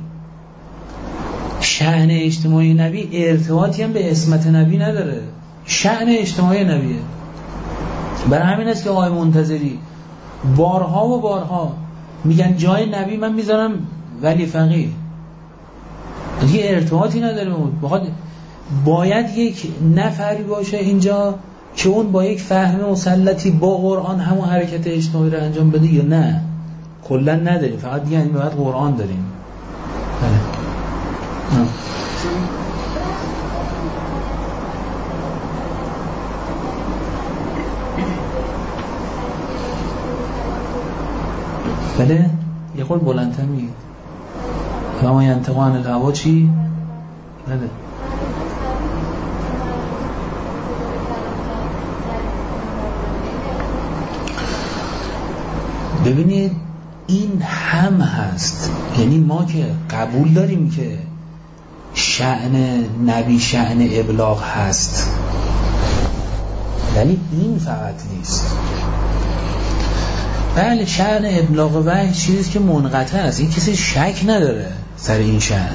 شأن اجتماعی نبی ارتباطی هم به اسمت نبی نداره، شأن اجتماعی نبیه. برای همین است که آقای منتظری بارها و بارها میگن جای نبی من میذارم ولی فقیه، دیگه ارتباطی نداره. بخواد باید یک نفری باشه اینجا که اون با یک فهم مسلطی با قرآن همون حرکت اجتماعی رو انجام بده، یا نه کلا نداریم، فقط دیگه این باید قرآن داریم. بله یه قول بلندتر میگه و ما ینطق عن الهوا چی؟ بله ببینید این هم هست، یعنی ما که قبول داریم که شأن نبی شأن ابلاغ هست، ولی این فقط نیست. بله شأن ابلاغ وحی چیزی که منقطع است، این کسی شک نداره سر این شأن.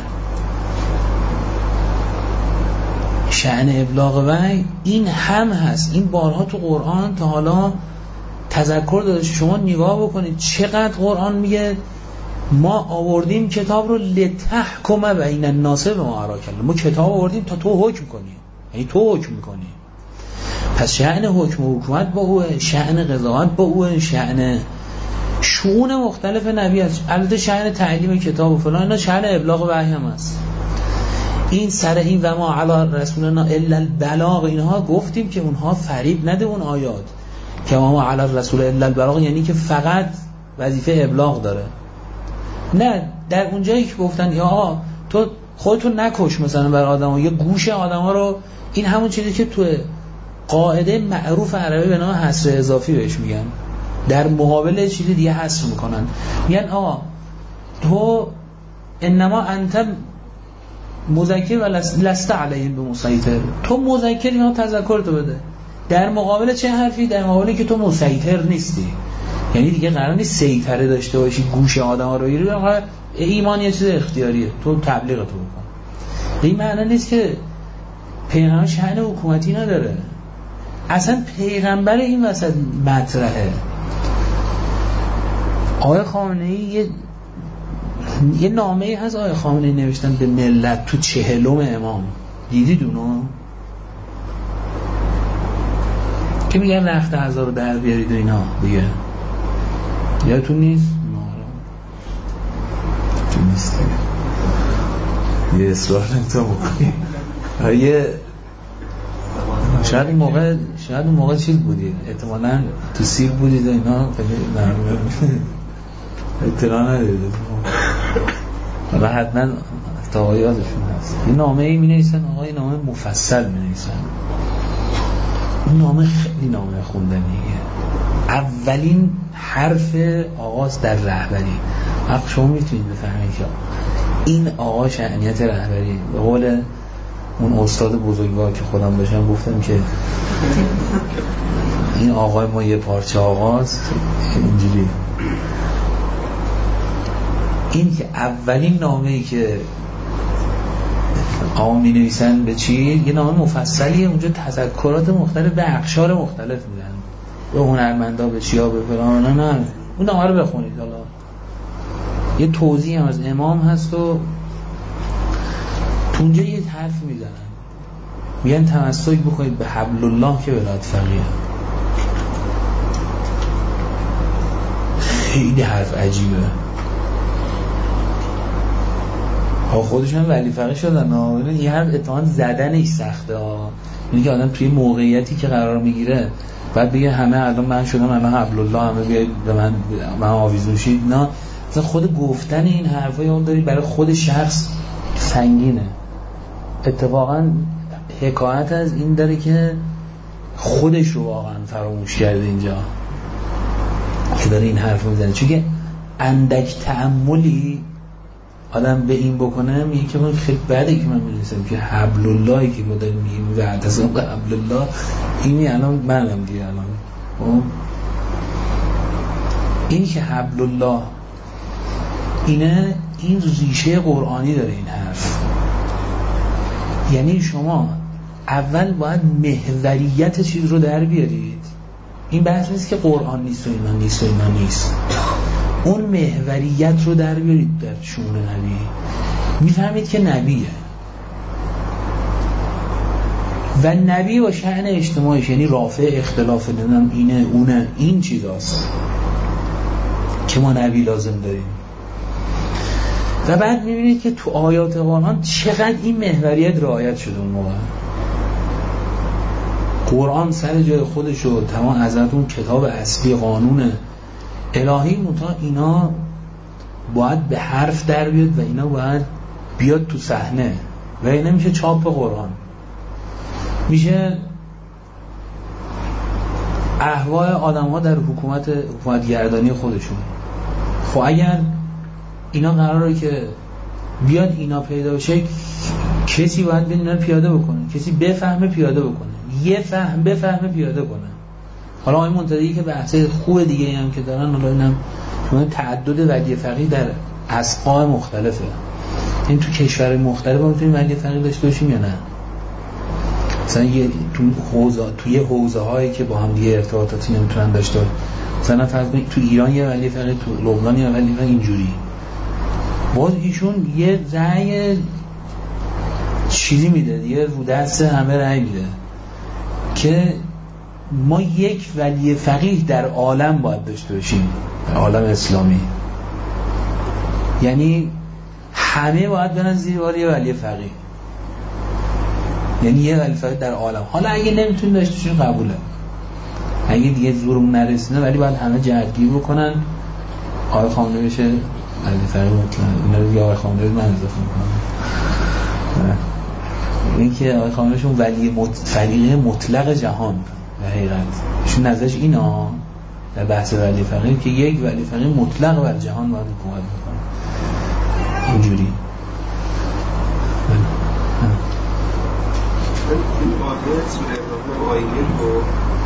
شأن ابلاغ وحی این هم هست، این بارها تو قرآن تا حالا تذکر داده. شما نگاه بکنید چقدر قرآن میگه ما آوردیم کتاب رو لتحکم بین الناس بما اراک الله، ما کتاب آوردیم تا تو حکم کنی، یعنی تو حکم میکنی. پس شأن حکم و حکومت با اوه، شأن قضاوت با اوه، شأن شؤون مختلف نبی هست. البته شأن تعلیم کتاب و فلان اینا شأن ابلاغ وحی هم هست. این سر این و ما علی رسولنا الا البلاغ اینها گفتیم که اونها فریب نده اون آیات که ما علی رسول الا البلاغ، یعنی که فقط وظیفه ابلاغ داره. نه در اونجایی که گفتن یا آقا تو خودتو نکش مثلا بر آدم‌ها، یا گوش آدم‌ها رو، این همون چیزی که تو قاعده معروف عربی به نام حصر اضافی بهش میگن، در مقابل چیزی دیگه حصر میکنن، میگن آقا تو انما انت مذکر و لست علیهم بمسیطر، تو مذکر اینا تذکر تو بده، در مقابل چه حرفی؟ در مقابل که تو مسیطر نیستی، یعنی دیگه قرار نیست سیطره داشته باشی گوش آدم ها رو بگیری. ایمان یه چیز اختیاریه، تو تبلیغ تو بکن. این معنی نیست که پیغمبر شأن حکومتی نداره، اصلا پیغمبر این وسط مطرحه. آقای خامنه‌ای یه یه نامه‌ای هست آقای خامنه‌ای نوشتن به ملت تو چهلم امام، دیدید اونو؟ که میگن رخت اعضا رو در بیارید و اینا دیگه، یادتون نیست؟ تو نیست یه اصرار نمیتون بکنی. یه شاید اون موقع شاید اون موقع چیز بودید، احتمالاً تو سیر بودید و اینا اطلاع ندارید و حتما تا یادشون هست. این نامه ای می نویسن آقای، نامه مفصل می نویسن این نامه خیلی نامه خوندنیه. اولین حرف آغاز در رهبری. حق شما میتونید بفهمید که این آقا شأنیت رهبری. به قول اون استاد بزرگوار که خودم باشم گفتم که این آقای ما یه پارچه آغاز اینجوری. این که اولین نامه‌ای که آقا می نویسن به چی؟ یه نامه مفصلیه، اونجا تذکرات مختلف به اقشار مختلف میدن، به هنرمندا، به چیا، به فلان. نه نه اون نامه رو بخونید. حالا یه توضیح هم از امام هست و تو اونجا یه حرف میزنن، میگن تمسک بکنید به حبل الله که ولایت فقیه. خیلی حرف عجیبه. ها خودشون ولی فقیه شدن ها. این حرف اتهام زدنش سخته ها. اینی که آدم توی موقعیتی که قرار میگیره بعد بگه همه الان من شدم الان حبل الله، همه بیاید به من من آویزون شید. نه مثلا خود گفتن این حرفای اون داری برای خود شخص سنگینه. اتفاقا حکایت از این داره که خودش رو واقعا فراموش کرده اینجا که داره این حرف رو میزنه، چون که اندک تأملی آدم به این بکنه میگه که من خیلی بده که من می‌نویسم که حبل اللهی که ما داریم میگیم و اعتصام به حبل الله، اینی الان منم دیگه الان این که حبل الله اینه، این ریشه قرآنی داره این حرف. یعنی شما اول باید محوریت چیز رو در بیارید. این بحث نیست که قرآن نیست و اینا نیست و اینا نیست. اون محوریت رو در بیارید در شؤون نبی، میفهمید که نبیه و نبی با شأن اجتماعیش، یعنی رافع اختلاف نمیدونم اینه اونه، این چیزاست که ما نبی لازم داریم. و بعد میبینید که تو آیات قرآن چقدر این محوریت رعایت شده. اون موقع قرآن سر جای خودش رو تمام از اون کتاب اصلی قانون الهی متا اینا باید به حرف در بیاد و اینا باید بیاد تو صحنه و اینا میشه چاپ قرآن، میشه احوال آدم ها در حکومت حکومت گردانی خودشون. خب اگر اینا قراره که بیاد اینا پیدا بشه، کسی باید بیاد اینا پیاده بکنه، کسی بفهمه پیاده بکنه، یه فهم بفهمه پیاده کنه. حالا آقای منتدی که بحثه خوب دیگه هم که دارن، حالا اینم تعدد ولی فقیه در اسقاء مختلفه. این تو کشور مختلف هم میتونیم ولی فقیه داشته باشیم یا نه؟ مثلا یه تو حوزه توی حوزه هایی که با هم دیگه ارتباطاتی نمیتونن داشته، مثلا فرض کنید تو ایران یه ولی فقیه، تو لبنان یه ولی فقیه، اینجوری. باز ایشون یه رأی چیزی میده دیگه، رو دست همه رأی میده که ما یک ولی فقیه در عالم باید داشته باشیم، در عالم اسلامی. یعنی همه باید برن زیر بار یه ولی فقیه، یعنی یه ولی فقیه در عالم. حالا اگه نمیتونید داشته باشین قبوله، اگه دیگه زورمون نرسیده، ولی باید همه جهتگیری بکنن آقای خامنه‌ای بشه ولی فقیه مطلق. اینا رو دیگه آقای خامنه‌ای من اضافه میکنم. این که آقای خامنه‌ای شون ولی مط... فقیه مطلق جهان در حقیقت ایشون نظرش اینا در بحث ولی فقیه که یک ولی فقیه مطلق بر جهان باید حکومت بکنه اینجوری. این آیه سوره ابراهیم آیه رو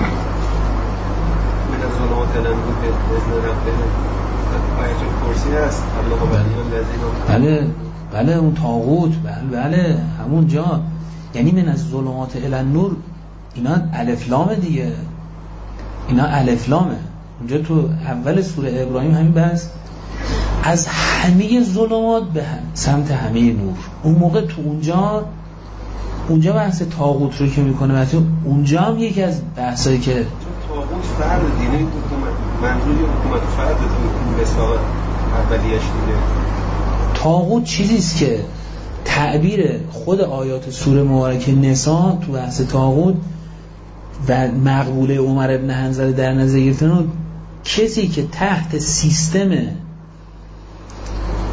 من از ظلمات الانور به اذن ربهم آیه کرسی هست الله ولی الذین. بله بله اون طاغوت، بله بله همون جا. یعنی من از ظلمات الانور اینا الف لام دیگه، اینا الف لامه. اونجا تو اول سوره ابراهیم همین بحث از همه ظلمات به سمت همه نور. اون موقع تو اونجا اونجا بحث طاغوت رو که میکنه، مثلا اونجا هم یکی از بحثایی که طاغوت فرد دینه حکومت، منظوری حکومت فرد تو مثال اولیش میده. طاغوت چیزیست که تعبیر خود آیات سوره مبارکه نساء تو بحث طاغوت و مقبوله عمر ابن حنظله در نظر گرفتن، کسی که تحت سیستم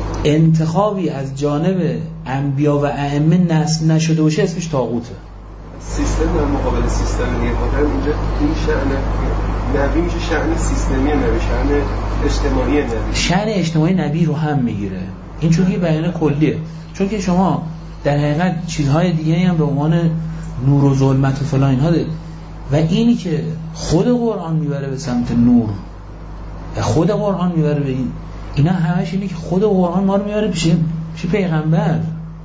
انتخابی از جانب انبیا و ائمه نصب نشده باشه اسمش طاغوته. سیستم در مقابل سیستم دیگه بودن، اینجا این شأن نبی میشه شأن سیستمی نبی، شأن اجتماعی نبی، شأن اجتماعی نبی رو هم میگیره. این چون که بیان کلیه، چون که شما در حقیقت چیزهای دیگه هم به عنوان نور و ظلمت و فلان اینها دارید و اینی که خود قرآن میبره به سمت نور و خود قرآن میبره به این، اینا همش اینه که خود قرآن ما رو میبره پیش پیش پیغمبر.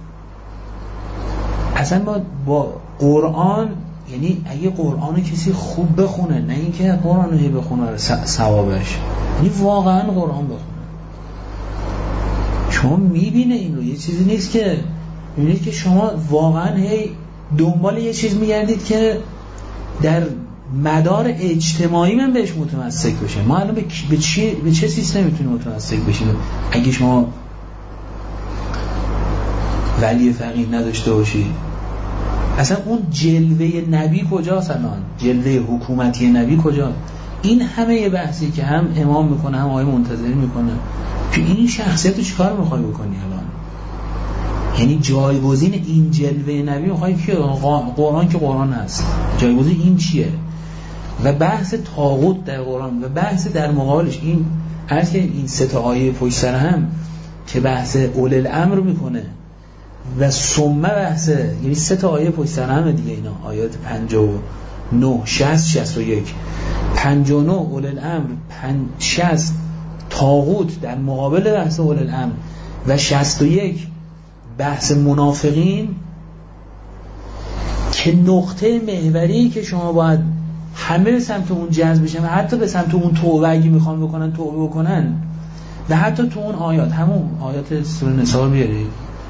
اصلا ما با قرآن، یعنی اگه قرآن کسی خوب بخونه، نه اینکه قرآن رو هی بخونه ثوابش، یعنی واقعا قرآن بخونه، چون میبینه این رو، یه چیزی نیست که میبینید که شما واقعا هی دنبال یه چیز میگردید که در مدار اجتماعی من بهش متمسک بشه. ما الان به, به, چی، به چه سیستم میتونیم متمسک بشیم اگه شما ولی فقیه نداشته باشید؟ اصلا اون جلوه نبی کجاست؟ الان جلوه حکومتی نبی کجاست؟ این همه یه بحثی که هم امام میکنه هم آقای منتظری میکنه که این شخصیت رو چیکار میخوای بکنی الان؟ یعنی جایگزین این جلوه نبی میخوای که قرآن که قرآن هست، جایگزین این چیه؟ و بحث طاغوت در قرآن و بحث در مقابلش این هر که این سه تا آیه پشت سر هم که بحث اول الامر میکنه و ثم بحث، یعنی سه تا آیه پشت سر هم دیگه، اینا آیات پنجاه و نه، شصت، شصت و یک، پنجاه و نه اول الامر، شصت طاغوت در مقابل بحث اول الامر و شصت و یک بحث منافقین، که نقطه محوری که شما باید همه به سمت اون جذب بشن و حتی به سمت اون توبه اگه میخوان بکنن توبه بکنن و حتی تو اون آیات، همون آیات سوره نساء بیارید.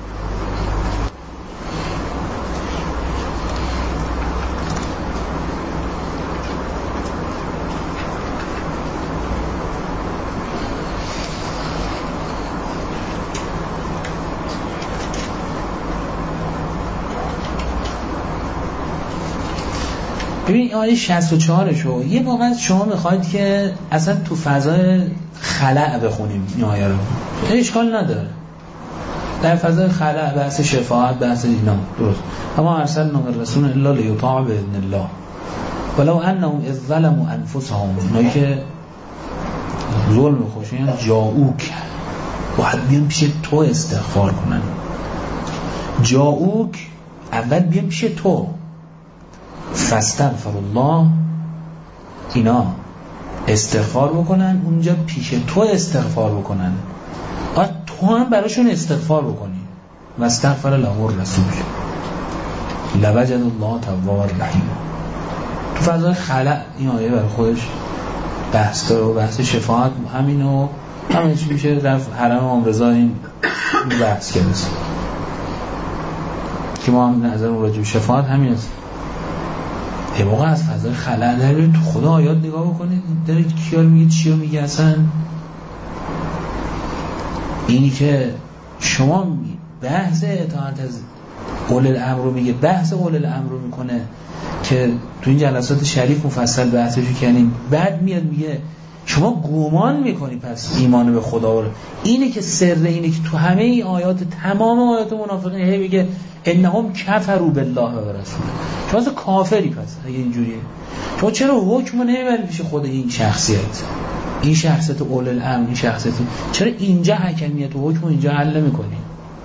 ببین آیه شصت و چهار شو یه موقع شما میخواید که اصلا تو فضای خلأ بخونیم این آیه رو، اشکال نداره، در فضای خلأ بحث شفاعت بحث اینا درست. اما ارسلنا الرسول الا لیطاع باذن الله ولو انهم اذ ظلموا انفسهم، اونایی که ظلم خوشین جاؤوک، باید بیان پیش تو استغفار کنن. جاؤوک اول بیان پیش تو، فاستغفر الله، اینا استغفار بکنن اونجا پیش تو استغفار بکنن، آ تو هم براشون استغفار بکنی. و استغفر له الرسول لوجد الله توابا رحیم. تو فضای خلأ این آیه برای خودش بحث داره و بحث شفاعت همینو همین چی میشه رفت حرم امام رضا این بحث کرده که ما هم نظر اون راجع به شفاعت همین است. یه موقع از فضای خلأ دارید تو خدا آیات نگاه بکنید، دارید کیا میگه چیا میگه. اصلا اینی که شما بحث اطاعت از اول الامر رو میگه، بحث اول الامر رو میکنه که تو این جلسات شریف مفصل بحثشو کردیم، بعد میاد میگه شما گمان میکنی پس ایمان به خدا رو. اینه که سر اینه که تو همه این آیات، تمام آیات منافقین هی میگه انهم کفروا بالله و رسوله. شما از کافری پس اگه اینجوریه، شما چرا حکم نمیبری پیش خود این شخصیت، این شخصیت اول الامر، این شخصیت، چرا اینجا حکمیت و حکم اینجا حل نمی‌کنی؟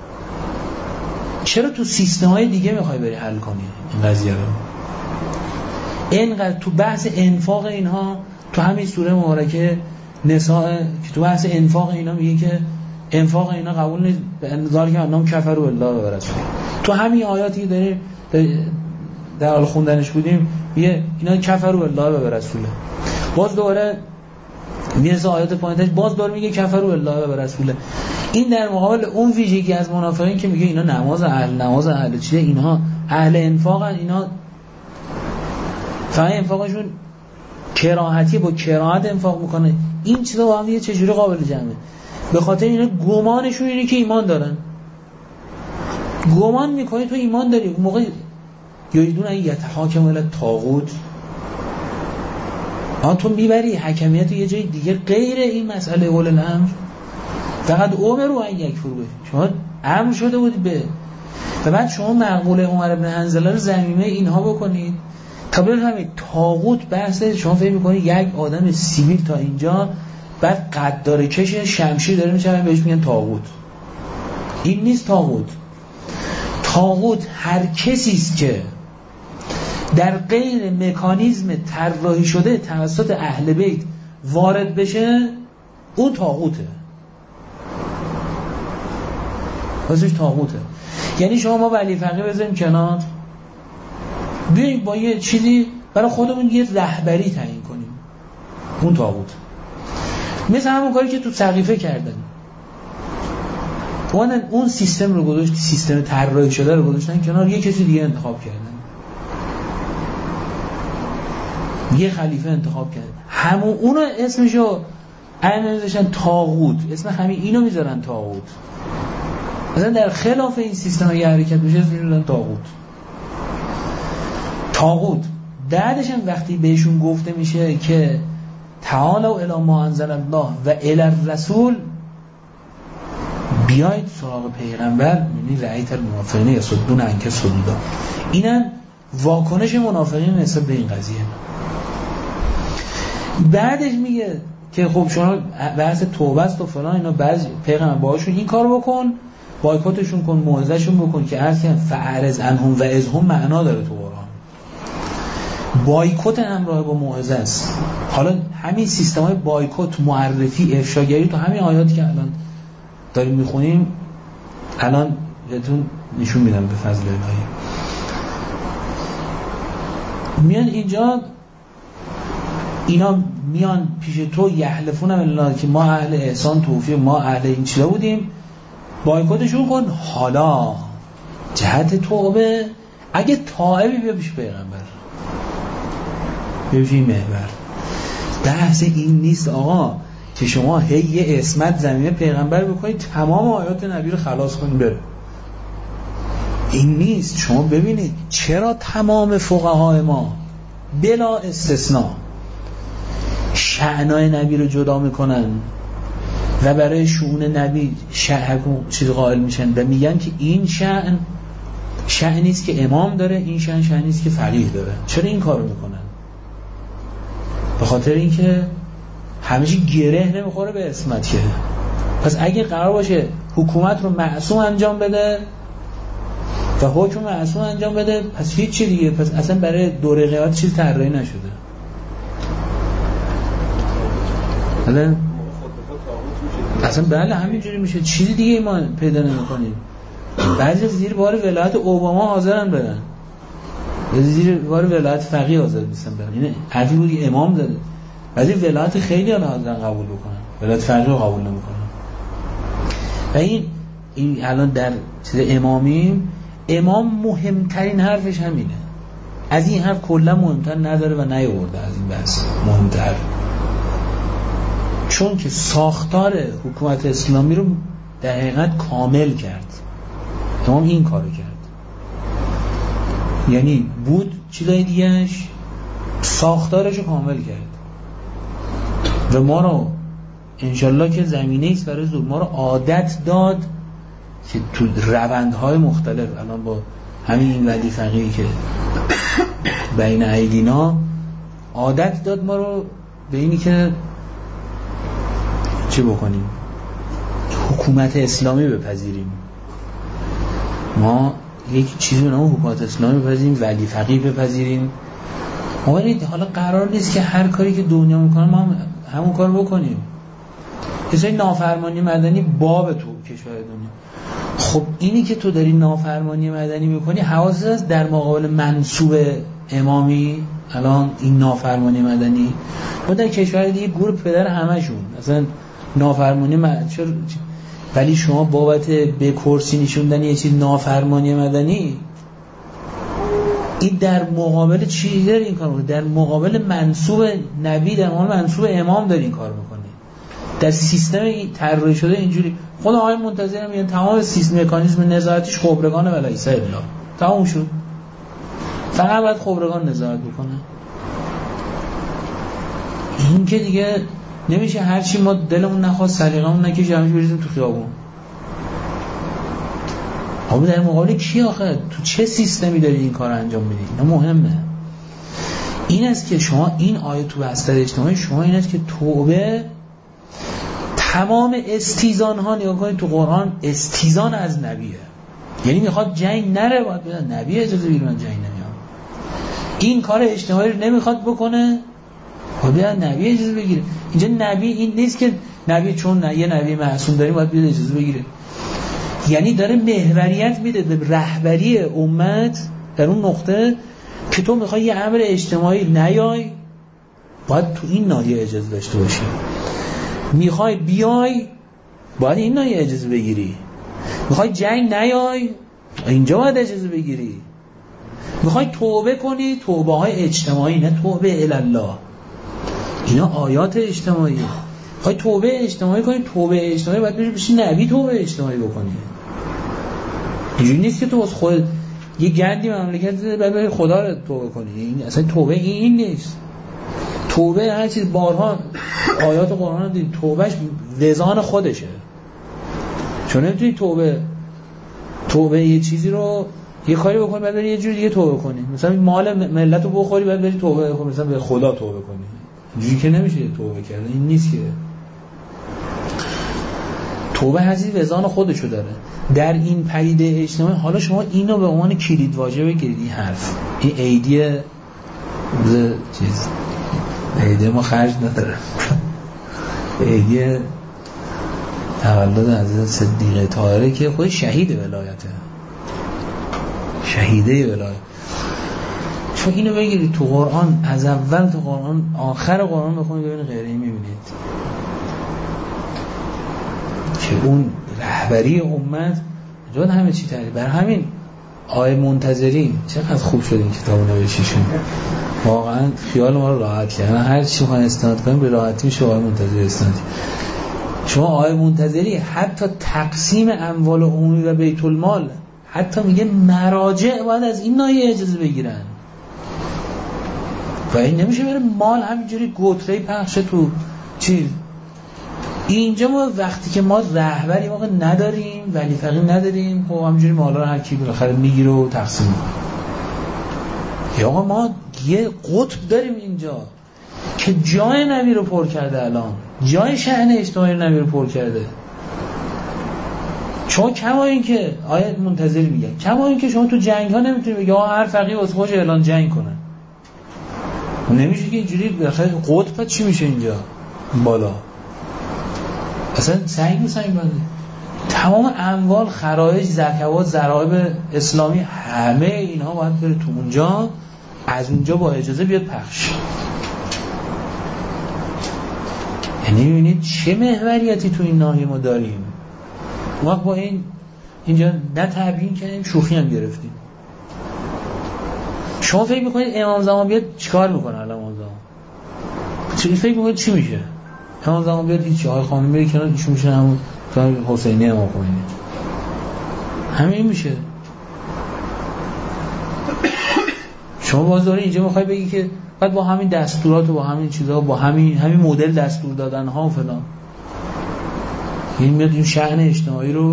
چرا تو سیستم‌های دیگه میخوای بری حل کنی این قضیه رو؟ اینقدر تو بحث انفاق اینها، تو همین سوره مبارکه نساء که تو بحث انفاق اینا میگه که انفاق اینا قبول نیست، به انظار که انام کفروا بالله و رسوله. تو همین آیاتی داریم در حال خوندنش بودیم میگه اینا کفروا بالله و رسوله. باز دوباره میرسه آیات پایینش باز داره میگه کفروا بالله و رسوله. این در مقابل اون ویژگی از منافقین که میگه اینا نماز اهل نماز اهل چیه، اینها اهل انفاقن، اینا فقط انفاقشون کراهتی با کراهت انفاق میکنه. این چیزا با هم یه چجوری قابل جمعه؟ به خاطر اینا گمانشون اینه که ایمان دارن. گمان میکنی تو ایمان داری، اون موقع یریدون این یتحاکم الی طاغوت، آن تو میبری حکمیت یه جای دیگه غیر این مسئله اول الامر. فقط امر رو این یک فرو شما امر شده بودی به و بعد شما مقوله عمر بن حنظله رو ضمیمه اینها بکنید تا بفهمید طاغوت بحث شما فکر می‌کنید یک آدم سیویل تا اینجا بعد قدار کش شمشیر داره میشه بهش میگن طاغوت. این نیست طاغوت. طاغوت هر کسی است که در غیر مکانیزم طراحی شده توسط اهل بیت وارد بشه اون طاغوته. واسش طاغوته. یعنی شما ما ولی فقیه بذاریم کنار، بیاییم با یه چیزی برای خودمون یه رهبری تعیین کنیم، اون طاغوت. مثل همون کاری که تو سقیفه کردن، اون اون سیستم رو گذاشت، سیستم طراحی شده رو گذاشتن کنار، یه کسی دیگه انتخاب کردن، یه خلیفه انتخاب کردن، همون اونو اسمشو عین میذاشتن طاغوت، اسم همین اینو میذارن طاغوت. مثلا در خلاف این سیستم یه حرکت بشه میذارن طاغوت. طاغوت بعدش هم وقتی بهشون گفته میشه که تعالوا الی ما انزل الله و الی الرسول، بیاید سراغ پیغمبر، یعنی رأیت المنافقین یصدون عنک صدودا. اینم واکنش منافقین نسبت به این قضیه. بعدش میگه که خب شما بحث توبه است و فلان اینا، بعضی پیغمبر باهاشون این کارو بکن، بایکاتشون کن، موعظه‌شون بکن که اصلا فعرض عنهم و اذهم معنا داره تو قرآن. بایکوت همراه با موعظه است. حالا همین سیستم‌های بایکوت، معرفی، افشاگری تو همین آیاتی که الان داریم میخونیم الان بهتون نشون میدم به فضل الهی. میان اینجا اینا میان پیش تو یحلفون بالله که ما اهل احسان توفیق، ما اهل این چیزا بودیم، بایکوتشون کن. حالا جهت توبه اگه تائبی بیا پیش پیغمبر، بیا پیش این محور. بحث این نیست آقا که شما هی یه اسمت زمینه پیغمبر بکنید تمام آیات نبی رو خلاص کنید بره. این نیست. شما ببینید چرا تمام فقهای ما بلا استثناء شأنای نبی رو جدا میکنن و برای شؤون نبی شأن چیز قائل میشن و میگن که این شأن شأنی است که امام داره، این شأن شأنی است که فقیه داره. چرا این کارو میکنن؟ به خاطر اینکه همیشه گره نمیخوره به اسمت که. پس اگه قرار باشه حکومت رو معصوم انجام بده و حکم معصوم انجام بده، پس هیچ چی دیگه، پس اصلا برای دوره قیامت چیز طراحی نشده. حالا اصلا بله همینجوری میشه، چیزی دیگه ما پیدا نمی‌کنیم. بعضی زیر بار ولایت اوباما حاضرن برن، بعضی زیر بار ولایت فقیه حاضر نیستن برن. یعنی حرفی بود که امام داده، بعضی ولایت خیلی حاضرن قبول بکنن، ولایت فقیه رو قبول نمی‌کنن. و این این الان در چیز امامی، امام مهمترین حرفش همینه. از این حرف کلا مهمتر نداره و نیاورده از این بحث مهمتر، چون که ساختار حکومت اسلامی رو در حقیقت کامل کرد. امام این کارو کرد. یعنی بود چیزای دیگهش، ساختارش رو کامل کرد و ما رو انشالله که زمینه ایست برای زور، ما رو عادت داد که تو روندهای مختلف الان با همین این ولی فقیهی که بین ایدینا عادت داد ما رو به اینی که چی بکنیم؟ حکومت اسلامی بپذیریم. ما یک چیزی به نام حکومت اسلامی بپذیریم، ولی فقیه بپذیریم. ولی حالا قرار نیست که هر کاری که دنیا میکنه ما هم همون کار بکنیم. کسای نافرمانی مدنی باب تو کشور دنیا. خب اینی که تو داری نافرمانی مدنی میکنی، حواست هست در مقابل منسوب امامی الان این نافرمانی مدنی و در کشور دیگه گور پدر همشون اصلا نافرمانی مدنی، ولی شما بابت به کرسی نشوندن یه چیز نافرمانی مدنی، این در مقابل چی داری این کار میکنی؟ در مقابل منسوب نبی، در مقابل منسوب امام داری این کار میکنی. در سیستم طراحی شده اینجوری. خود آقای منتظر میگن تمام سیستم مکانیزم نظارتش خبرگان ولایت الله تمام شد، فقط باید خبرگان نظارت بکنه. این که دیگه نمیشه هرچی ما دلمون نخواست سلیقمون نکشه همش بریزیم تو خیابون. اما در مقابل کی آخه؟ تو چه سیستمی داری این کار انجام میدی؟ اینا مهمه. این است که شما این آیه تو بستر اجتماعی شما این است که توبه تمام استیزان ها نگاه کنید تو قرآن استیزان از نبیه، یعنی میخواد جنگ نره باید بدن نبی اجازه بیرون جنگ نمیاد. این کار اجتماعی رو نمیخواد بکنه باید بدن نبی اجازه بگیره. اینجا نبی این نیست که نبی چون نه یه نبی معصوم داریم باید بیاد اجازه بگیره، یعنی داره محوریت میده به رهبری امت در اون نقطه که تو میخوای یه امر اجتماعی نیای باید تو این ناحیه اجازه داشته باشی، میخوای بیای باید این ناحیه اجازه بگیری، میخوای جنگ نیای اینجا باید اجازه بگیری، میخوای توبه کنی توبه های اجتماعی نه توبه الالله، اینا آیات اجتماعی. میخوای توبه اجتماعی کنی توبه اجتماعی باید بری بشی نبی توبه اجتماعی بکنی. اینجوری نیست که تو از خود یه گندی مملکت بعد بری خدا رو توبه کنی. این اصلا توبه این, این نیست. توبه هر چیز بارها آیات قرآن رو دید توبهش وزان خودشه، چون نمیتونی توبه توبه یه چیزی رو یه کاری بکنی بعد بری یه جور دیگه توبه کنی، مثلا مال ملت رو بخوری بعد بری توبه کنی مثلا به خدا توبه کنی، اینجوری که نمیشه توبه کرد. این نیست که توبه هزی وزان خودشو داره در این پدیده اجتماعی. حالا شما اینو به عنوان کلید واژه بگیرید، این حرف این ایدیه چیز ایدیه ما خرج نداره ایدیه تولد حضرت صدیقه طاهره که خود شهید ولایته، شهیده ولایت. چون اینو بگیرید تو قرآن از اول تو قرآن آخر قرآن بخونید ببینید غیره این میبینید که اون رهبری امت جون همه چی تری. بر همین آیه منتظرین چقدر خوب شد این کتابو نوشتیشون، واقعا خیال ما رو راحت کرد. هر چی خواهن استناد کنیم به راحتی میشه آیه منتظری استناد. شما آیه منتظری حتی تقسیم اموال عمومی و بیت المال حتی میگه مراجع باید از این ناحیه اجازه بگیرن و این نمیشه بره مال همینجوری گوتره پخشه تو چیز. اینجا ما وقتی که ما رهبری واقع نداریم ولی فقیر نداریم خب همینجوری مالا رو هر کی بالاخره میگیره و تقسیم میکنه. یا آقا ما یه قطب داریم اینجا که جای نبی رو پر کرده، الان جای شأن اجتماعی نبی رو پر کرده. شما کما این که آیه منتظری میگه کما این که شما تو جنگ ها نمیتونی بگی آقا هر فقیه واسه خودش اعلان جنگ کنه، نمیشه که اینجوری بخاطر قطب چی میشه اینجا بالا اصلا سنگ سنگ بنده. تمام اموال خرایج زکوات ضرایب اسلامی همه اینها باید بره تو اونجا، از اونجا با اجازه بیاد پخش. یعنی میبینید چه محوریتی تو این ناحیه ما داریم. ما با این اینجا نه تبیین کردیم شوخی هم گرفتیم. شما فکر میکنید امام زمان بیاد چیکار میکنه؟ الان امام زمان چی فکر میکنید چی میشه؟ امام زمان بیاد هیچ آقای خانم میره کنار ایشون میشه همون حسینی امام خمینی، همین میشه. شما باز داری اینجا میخوای بگی که بعد با همین دستورات و با همین چیزا با همین همین مدل دستور دادن ها و فلان این میاد این شأن اجتماعی رو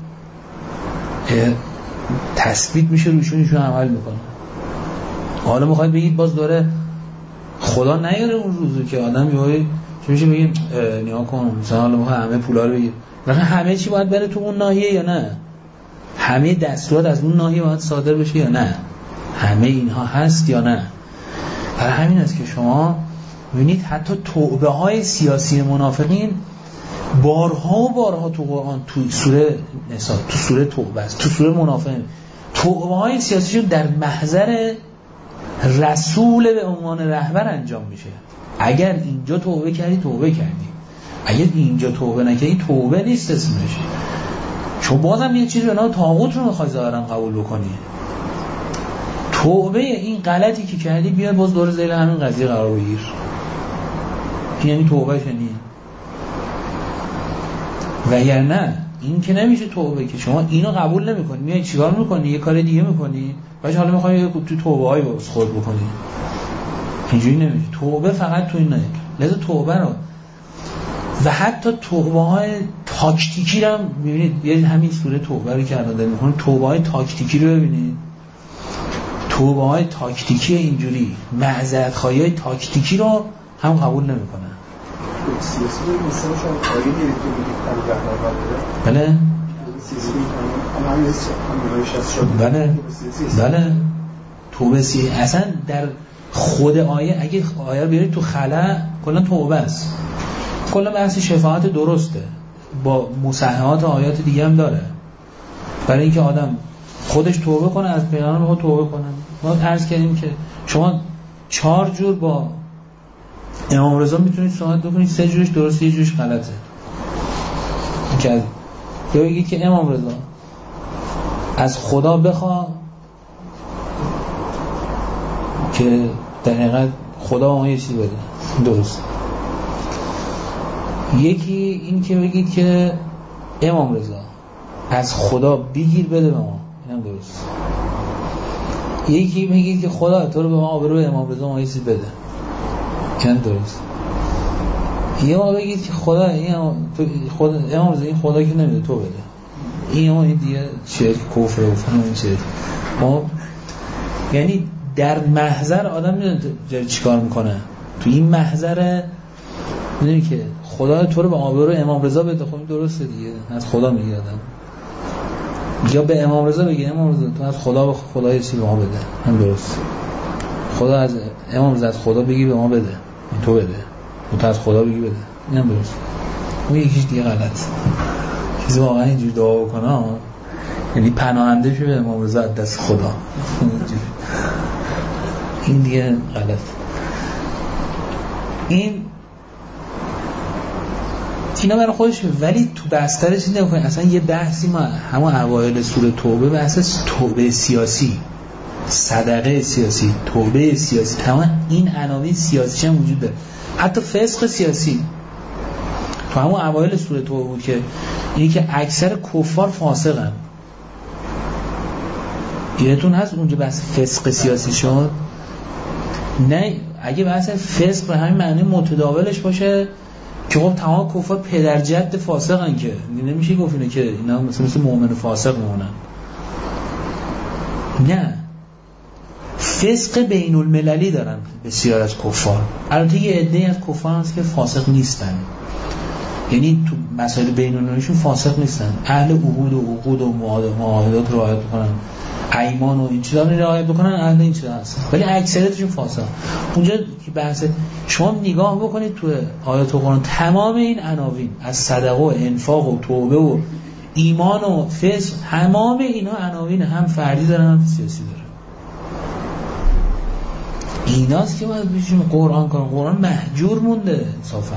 تثبیت میشه روشون ایشون عمل میکنه. حالا میخواید بگید باز داره خدا نیاره اون روزو که آدم یهویی چه میشه بگیم نیا کن مثلا حالا ما همه پولا رو بگیر، مثلا همه چی باید بره تو اون ناحیه یا نه؟ همه دستورات از اون ناحیه باید صادر بشه یا نه؟ همه اینها هست یا نه؟ برای همین است که شما ببینید حتی توبه های سیاسی منافقین بارها و بارها تو قرآن تو سوره نساء تو سوره توبه است، تو سوره منافقین توبه های سیاسیشون در محضر رسول به عنوان رهبر انجام میشه. اگر اینجا توبه کردی توبه کردی، اگر اینجا توبه نکردی توبه نیست اسمش، چون بازم یه چیزی به نام طاغوت رو میخوای ظاهرا قبول بکنی. توبه این غلطی که کردی بیاد باز دور زیر همین قضیه قرار بگیر، یعنی توبه شنی. وگرنه این که نمیشه توبه که شما اینو قبول نمیکنی، میای چیکار میکنی؟ یه کار دیگه میکنی، بعد حالا میخوای تو توبه های واسه خود بکنی. اینجوری نمیشه. توبه فقط تو این نه. لذا توبه رو و حتی توبه های تاکتیکی رو میبینید، بیارید همین سوره توبه رو که الان داریم می‌خونیم، توبه های تاکتیکی رو ببینید. توبه های تاکتیکی اینجوری، معذرت خواهی های تاکتیکی رو هم قبول نمی‌کنن. سیاسی رو مثلا شما آیه گرفته بودید در رهبر بده. بله. سیاسی هم بله. بله. توبه سی اصلا در خود آیه، اگه آیه رو بیارید تو خلا، کلا توبه است. کلا بحث شفاعت درسته، با مصححات آیات دیگه هم داره، برای اینکه آدم خودش توبه کنه، از پیامبر رو توبه کنه. ما عرض کردیم که شما چهار جور با امام رضا میتونید صحبت بکنید، سه جورش درسته، یه جورش غلطه. که یا بگید که امام رضا از خدا بخوا که در حقیقت خدا ما یه چیز بده، درست. یکی این که بگید که امام رضا از خدا بگیر بده به ما، اینم درست. یکی بگید که خدا تو رو به ما آبرو به امام رضا ما یه چیز بده، اینم درست. یا بگید که خدا این خدا امام رضا این خدا که نمیده تو بده، این اون این دیگه چه کفر و فهم چه. ما یعنی در محضر آدم میدونه چیکار میکنه، تو این محضر میدونی که خدا تو رو به آبرو امام رضا بده، خب این درسته دیگه، از خدا میگه آدم. یا به امام رضا بگه امام رضا تو از خدا به خدا یه چیزی به ما بده، هم درست. خدا از امام رضا از خدا بگی به ما بده، این تو بده، تو از خدا بگی بده، اینم درست. اون یکیش دیگه غلط. چیزی واقعا اینجوری دعا بکنه یعنی پناهنده شو به امام رضا از دست خدا، این دیگه غلط. این اینا برای خودش، ولی تو بستر چیز نمی‌کنه. اصلا یه بحثی ما همون اوایل سوره توبه بحث توبه سیاسی، صدقه سیاسی، توبه سیاسی، تمام این عناوین سیاسی هم وجود داره. حتی فسق سیاسی تو همون اوایل سوره توبه بود که اینی که اکثر کفار فاسقن. یادتون هست اونجا بحث فسق سیاسی شد؟ نه، اگه بحث فسق به همین معنی متداولش باشه که خب تمام کفار پدر جد فاسقن، که نمیشه گفت اینه که اینا مثل مثل مؤمن فاسق میمونن. نه، فسق بین المللی دارن بسیار از کفار. البته یه عده‌ای از کفار هست که فاسق نیستن، یعنی تو مسائل بین المللیشون فاسق نیستن، اهل عهود و عقود و معاهدات رو رعایت میکنن، ایمان و این چیزا رو رعایت بکنن، اهل این چیزا هستن، ولی اکثریتشون فاسق. اونجا که بحث شما نگاه بکنید تو آیات قرآن، تمام این عناوین از صدقه و انفاق و توبه و ایمان و فسق، تمام اینا عناوین هم فردی دارن هم سیاسی دارن. ایناست که باید بشیم قرآن کنم. قرآن مهجور مونده، انصافا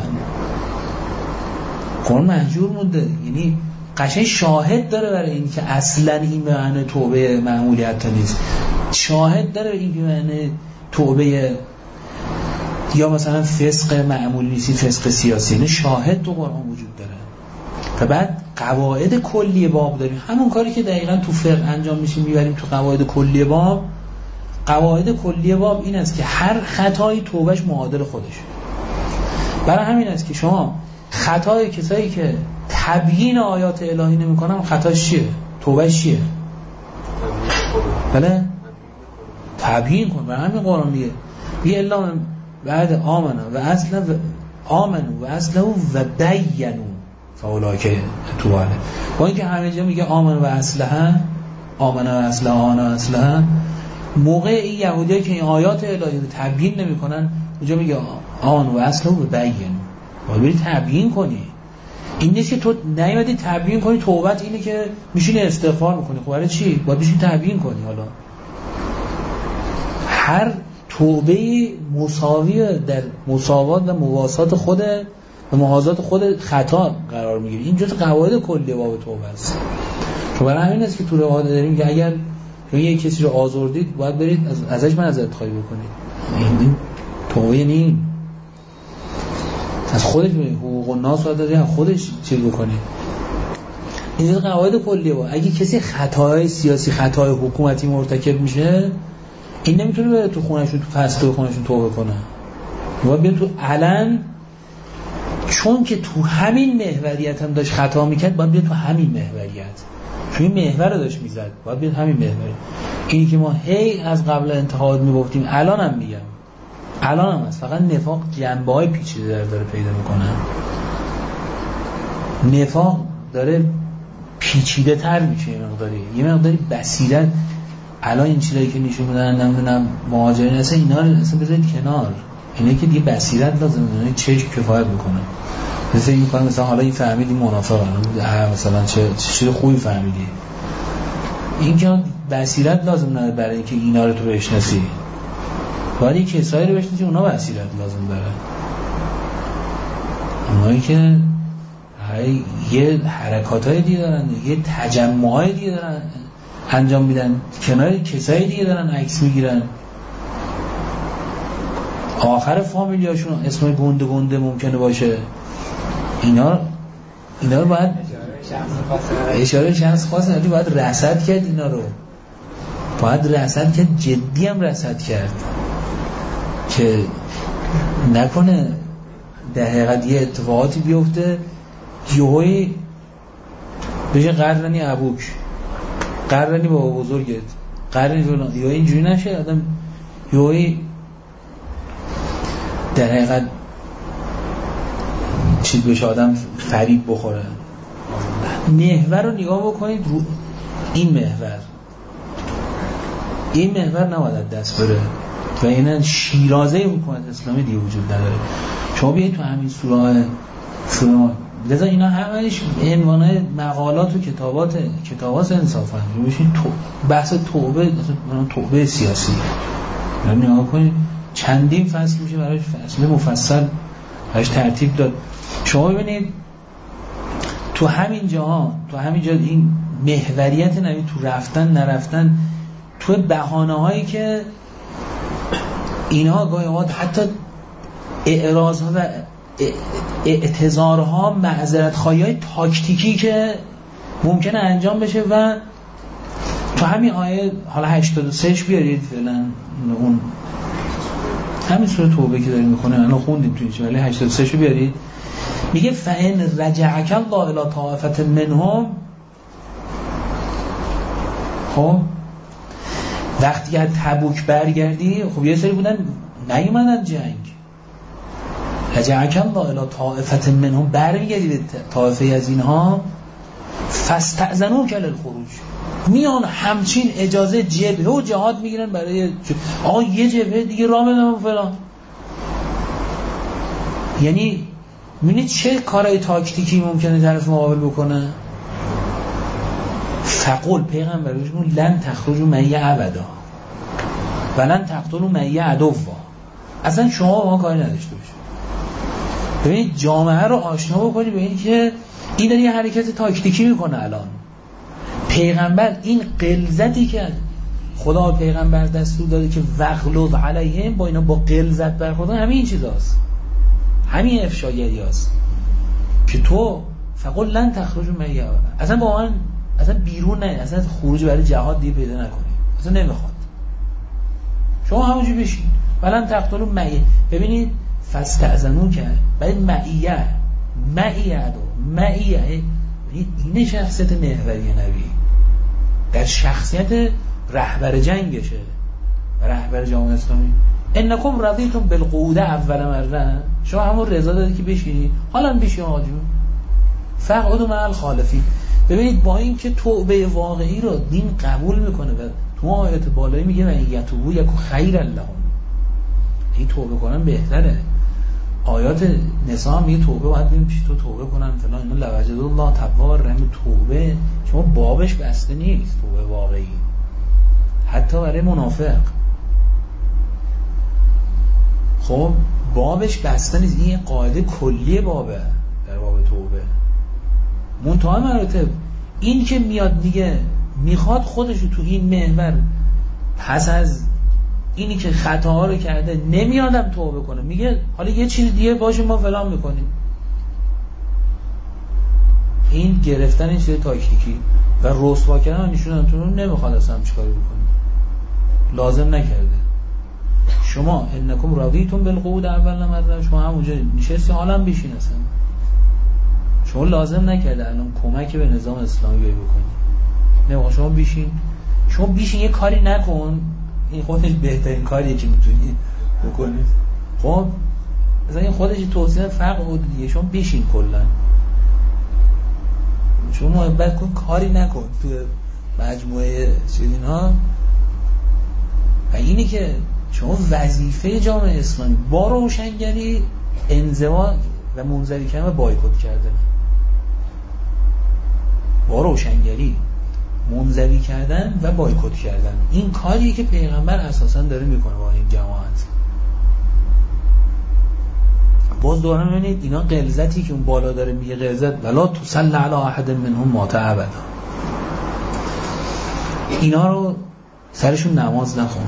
قرآن مهجور مونده، یعنی قشنگ شاهد داره برای این که اصلا این معنی توبه معمولی حتی نیست. شاهد داره این که معنی توبه یا مثلا فسق معمولی نیست، فسق سیاسی، نه، شاهد تو قرآن وجود داره. و بعد قواعد کلی باب داریم، همون کاری که دقیقاً تو فقه انجام میشه میبریم تو قواعد کلی باب. قواعد کلی باب این است که هر خطایی توبهش معادل خودش. برای همین است که شما خطای کسایی که تبیین آیات الهی نمی‌کنن خطاش چیه؟ توبهش چیه؟ بله؟ تبیین کن. برای همین قرآن میگه میگه الا بعد آمنه و اصلا و آمنو و اصلا و بینو فاولئک توبه علیهم. با اینکه همه جا میگه آمن و اصلها، آمن و اصلها، آمن و اصلها، موقع این یهودیایی که این آیات الهی رو تبیین نمی‌کنن اونجا میگه آمن و اصلها و بینو. باید بری تبیین کنی. این نیست که تو نیومدی تبیین کنی. توبت اینه که میشینی استغفار میکنی. خب برای چی؟ باید بشین تبیین کنی. حالا هر توبه مساوی در مساوات و مواسات خود و محاذات خود خطا قرار میگیره. این جزء قواعد کلی باب توبه است. تو برای همین است که تو روایت داریم که اگر شما یک کسی رو آزردید باید برید از ازش معذرت خواهی بکنید. این توبه نیست. از خودش حقوق الناس رو داری، از خودش چیز بکنی. این قواعد کلیه. با اگه کسی خطاهای سیاسی، خطاهای حکومتی مرتکب میشه، این نمیتونه بره تو خونهشون، تو فصل تو خونهشون توبه کنه. باید بیان تو علن چون که تو همین محوریت هم داشت خطا میکرد باید بیاد تو همین محوریت، چون این محور رو داشت میزد باید بیاد همین محور. اینی که ما هی از قبل انتقاد میگفتیم الان هم میگم، الان هم هست، فقط نفاق جنبه های پیچیده در داره پیدا میکنه. نفاق داره پیچیده تر میشه یه مقداری، یه مقداری بصیرت. الان این چیزایی که نشون میدن نمیدونم مهاجرین اصلا اینا رو اصلا بذارید کنار، اینه که دیگه بصیرت لازم داره، چشم کفایت میکنه. مثلا این میگم مثلا حالا این فهمیدی منافقه، مثلا چه چیز خوبی فهمیدی، این که بصیرت لازم نداره برای اینکه اینا رو تو بشناسی، ولی کسایی رو بشناسی اونا بصیرت لازم داره. اونایی که یه حرکاتای دیگه دارن، یه تجمعای دیگه دارن انجام میدن، کنار کسای دیگه دارن عکس میگیرن، آخر فامیلیاشون اسم گنده گنده ممکنه باشه. اینا اینا رو باید اشاره شخص خاص نداری، باید رصد کرد، اینا رو باید رصد کرد، جدی هم رصد کرد که نکنه در حقیقت یه اتفاقاتی بیفته یهویی بشه قرنی ابوک، قرنی بابا بزرگت، قرنی فلان، یا اینجوری نشه آدم یهویی در حقیقت چیز بشه، آدم فریب بخوره. محور رو نگاه بکنید، رو این محور این محور نباید دست بره و این شیرازه حکومت اسلامی دیگه وجود نداره. شما بیایید تو همین سوره سوره لذا اینا همش عنوان مقالات و کتابات کتابات انصافا ببینید، تو بحث توبه، مثلا توبه سیاسی یعنی نگاه کنید چندین فصل میشه براش، فصل مفصل براش ترتیب داد. شما ببینید تو همین جاها، تو همین جا این محوریت نبی تو رفتن نرفتن، تو بهانه‌هایی که اینها گاهی اوقات حتی اعراض‌ها و اعتذارها، معذرت خواهی‌های تاکتیکی که ممکنه انجام بشه و تو همین آیه حالا هشتاد و سه بیارید فعلا اون همین سوره توبه که داریم میخونه الان خوندیم تو این، ولی هشتاد و سه شو بیارید. میگه فَإِنْ رَجَعَكَ اللَّهُ إِلَىٰ طَائِفَةٍ مِّنْهُمْ، خب وقتی که تبوک برگردی، خب یه سری بودن نیومدن جنگ، رجعک الله الی طائفة منهم، برمیگردی به طائفه از اینها، فاستأذنوک للخروج، میان همچین اجازه جبهه و جهاد میگیرن برای آقا یه جبهه دیگه راه بدم فلان. یعنی میبینید چه کارهای تاکتیکی ممکنه طرف مقابل بکنه. فقل پیغمبر بهشون لن تخرجوا معی ابدا ولن تقتلوا معی عدوا، اصلا شما با ما کاری نداشته باشید. ببینید جامعه رو آشنا بکنید به این که این داره یه حرکت تاکتیکی میکنه. الان پیغمبر این غلظتی که خدا پیغمبر دستور داده که وغلظ علیهم، با اینا با غلظت برخوردن، همین این چیزاست، همین افشاگری هست که تو فقل لن تخرجوا معی ابدا، اصلا با من اصلا بیرون نه، اصلا خروج برای جهاد دیگه پیدا نکنید، اصلا نمیخواد، شما همونجوری بشین ولن تقتلوا معی. ببینید فاستأذنوا کرد بعد معیه معیه دو معیه، این شخصیت محوری نبی در شخصیت رهبر جنگشه و رهبر جامعه اسلامی. انکم رضیتم بالقعود اول مره، شما همون رضا دادی که بشینی، حالا بشین آقا جون فقعدوا مع الخالفین. ببینید با این که توبه واقعی رو دین قبول میکنه و تو آیات بالایی میگه من یتوبوا یکو خیر لهم، این توبه کنن بهتره. آیات نساء میگه توبه باید ببین پیش تو توبه کنن فلان، اینا لوجد الله تواب رحیم. توبه شما بابش بسته نیست، توبه واقعی حتی برای منافق خب بابش بسته نیست، این قاعده کلی بابه در باب توبه. منتها مراتب این که میاد میگه میخواد خودشو تو این محور پس از اینی که خطاها رو کرده نمیادم توبه کنه، میگه حالا یه چیز دیگه باشه ما فلان میکنیم. این گرفتن این چیز تاکتیکی و رسوا کردن نشونن تو نمیخواد اصلا چیکاری بکنه، لازم نکرده. شما انکم رضیتم بالقعود اول مره، شما همونجا نشستی حالا بشین، اصلا شما لازم نکرده الان کمک به نظام اسلامی بیایی بکنی. نه شما بیشین شما بیشین یه کاری نکن، این خودش بهترین کاریه که میتونی بکنی. خب مثلا این خودش توصیه فقر بود دیگه. شما بیشین کلا شما محبت کن، کاری نکن تو مجموعه چیزین ها. و اینی که شما وظیفه جامعه اسلامی با روشنگری انزوا و منزوی کردن و بایکوت کردن، با روشنگری منزوی کردن و بایکوت کردن، این کاریه که پیغمبر اساسا داره میکنه با این جماعت. باز دوباره میبینید اینا غلظتی که اون بالا داره میگه غلظت ولا تصلی علی احد منهم مات ابدا، اینا رو سرشون نماز نخون،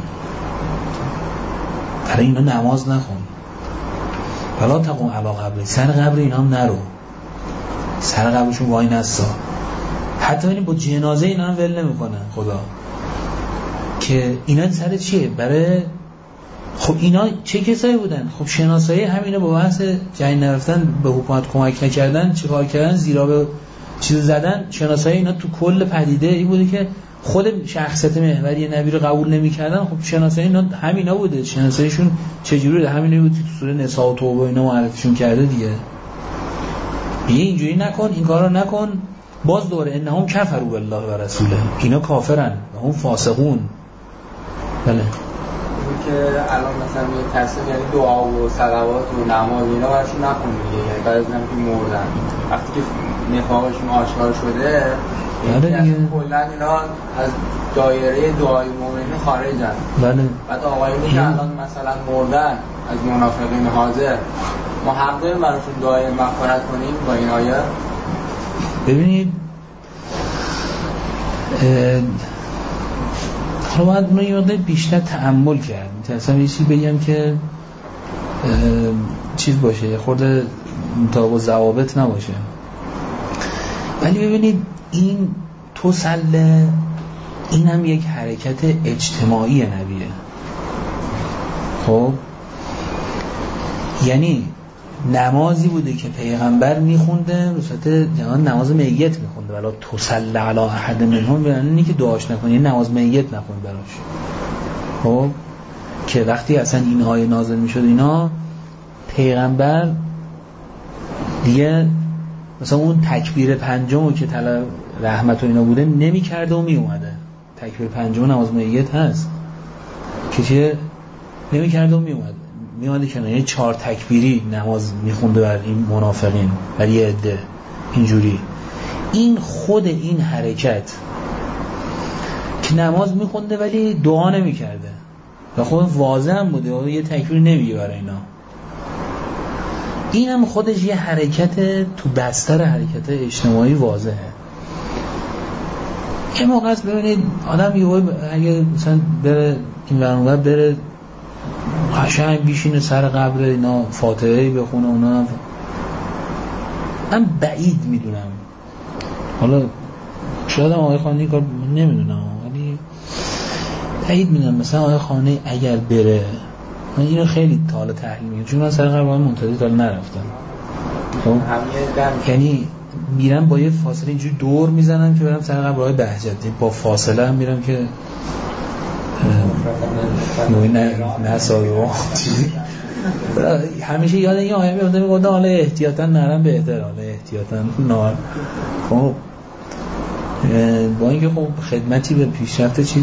برای اینا نماز نخون، ولا تقوم علی قبر، سر قبر اینا هم نرو، سر قبرشون وای نستا. حتی این با جنازه اینا هم ول نمیکنن خدا، که اینا سر چیه؟ برای خب اینا چه کسایی بودن؟ خب شناسایی همینا با بحث جنگ نرفتن، به حکومت کمک نکردن، چه کار کردن، زیرا به چیز زدن. شناسایی اینا تو کل پدیده این بوده که خود شخصیت محوری نبی رو قبول نمی‌کردن. خب شناسایی اینا همینا بوده. شناساییشون چجوری بوده؟ همینا بود که تو سوره نساء و توبه اینا معرفیشون کرده دیگه. یه اینجوری نکن، این کارو نکن. باز دوره انهم کفروا بالله و رسوله، اینا کافرن و هم فاسقون. بله که الان مثلا یه تصمیم یعنی دعا و صلوات و نماز اینا براشون نخون دیگه، یعنی بعد از اینم که مردن وقتی که نفاقشون آشکار شده یعنی کلا اینا از دایره دعای مؤمنین خارجن. بله. بعد آقایونی که الان مثلا مردن از منافقین حاضر، ما حق داریم براشون دعای مغفرت کنیم با این آیه؟ ببینید حالا باید اونو یه مقدار بیشتر تأمل کرد. مثلا یه چیزی بگم که چیز باشه، خورده مطابق و ضوابط نباشه، ولی ببینید این توسله این هم یک حرکت اجتماعی نبیه. خب یعنی نمازی بوده که پیغمبر میخونده، به صورت جهان نماز میت میخونده، ولی تصلی علی احد منهم، یعنی که دعاش نکنی، یعنی نماز میت نخون براش. خب که وقتی اصلا این آیه نازل میشد اینا، پیغمبر دیگه مثلا اون تکبیر پنجمو که طلب رحمت و اینا بوده نمیکرده و میومده. تکبیر پنجم نماز میت هست که چه نمیکرده و میومده میومده که نه، یه چهار تکبیری نماز میخونده بر این منافقین، بر یه عده اینجوری. این خود این حرکت که نماز میخونده ولی دعا نمیکرده و خود واضح هم بوده و یه تکبیر نمیگه برای اینا، این هم خودش یه حرکت تو بستر حرکت اجتماعی واضحه. یه موقع است ببینید آدم یه اگه مثلا بره این ورانور بره قشنگ بیشینه سر قبر اینا فاتحه‌ای بخونه، اونا من بعید میدونم، حالا شاید هم آقای خانه این کار نمیدونم، ولی بعید میدونم مثلا آقای خانه اگر بره، من اینو خیلی تا حالا تحلیل میگم چون من سر قبر آقای منتظر تا حالا نرفتم. خب یعنی میرم با یه فاصله اینجوری دور میزنم که برم سر قبر آقای بهجت، با فاصله هم میرم که نوعی نسایی و چیزی. همیشه یاد این آیه میفته میگفتن حالا احتیاطا نرم بهتر، حالا احتیاطا نار. خب با اینکه خب خدمتی به پیشرفت چیز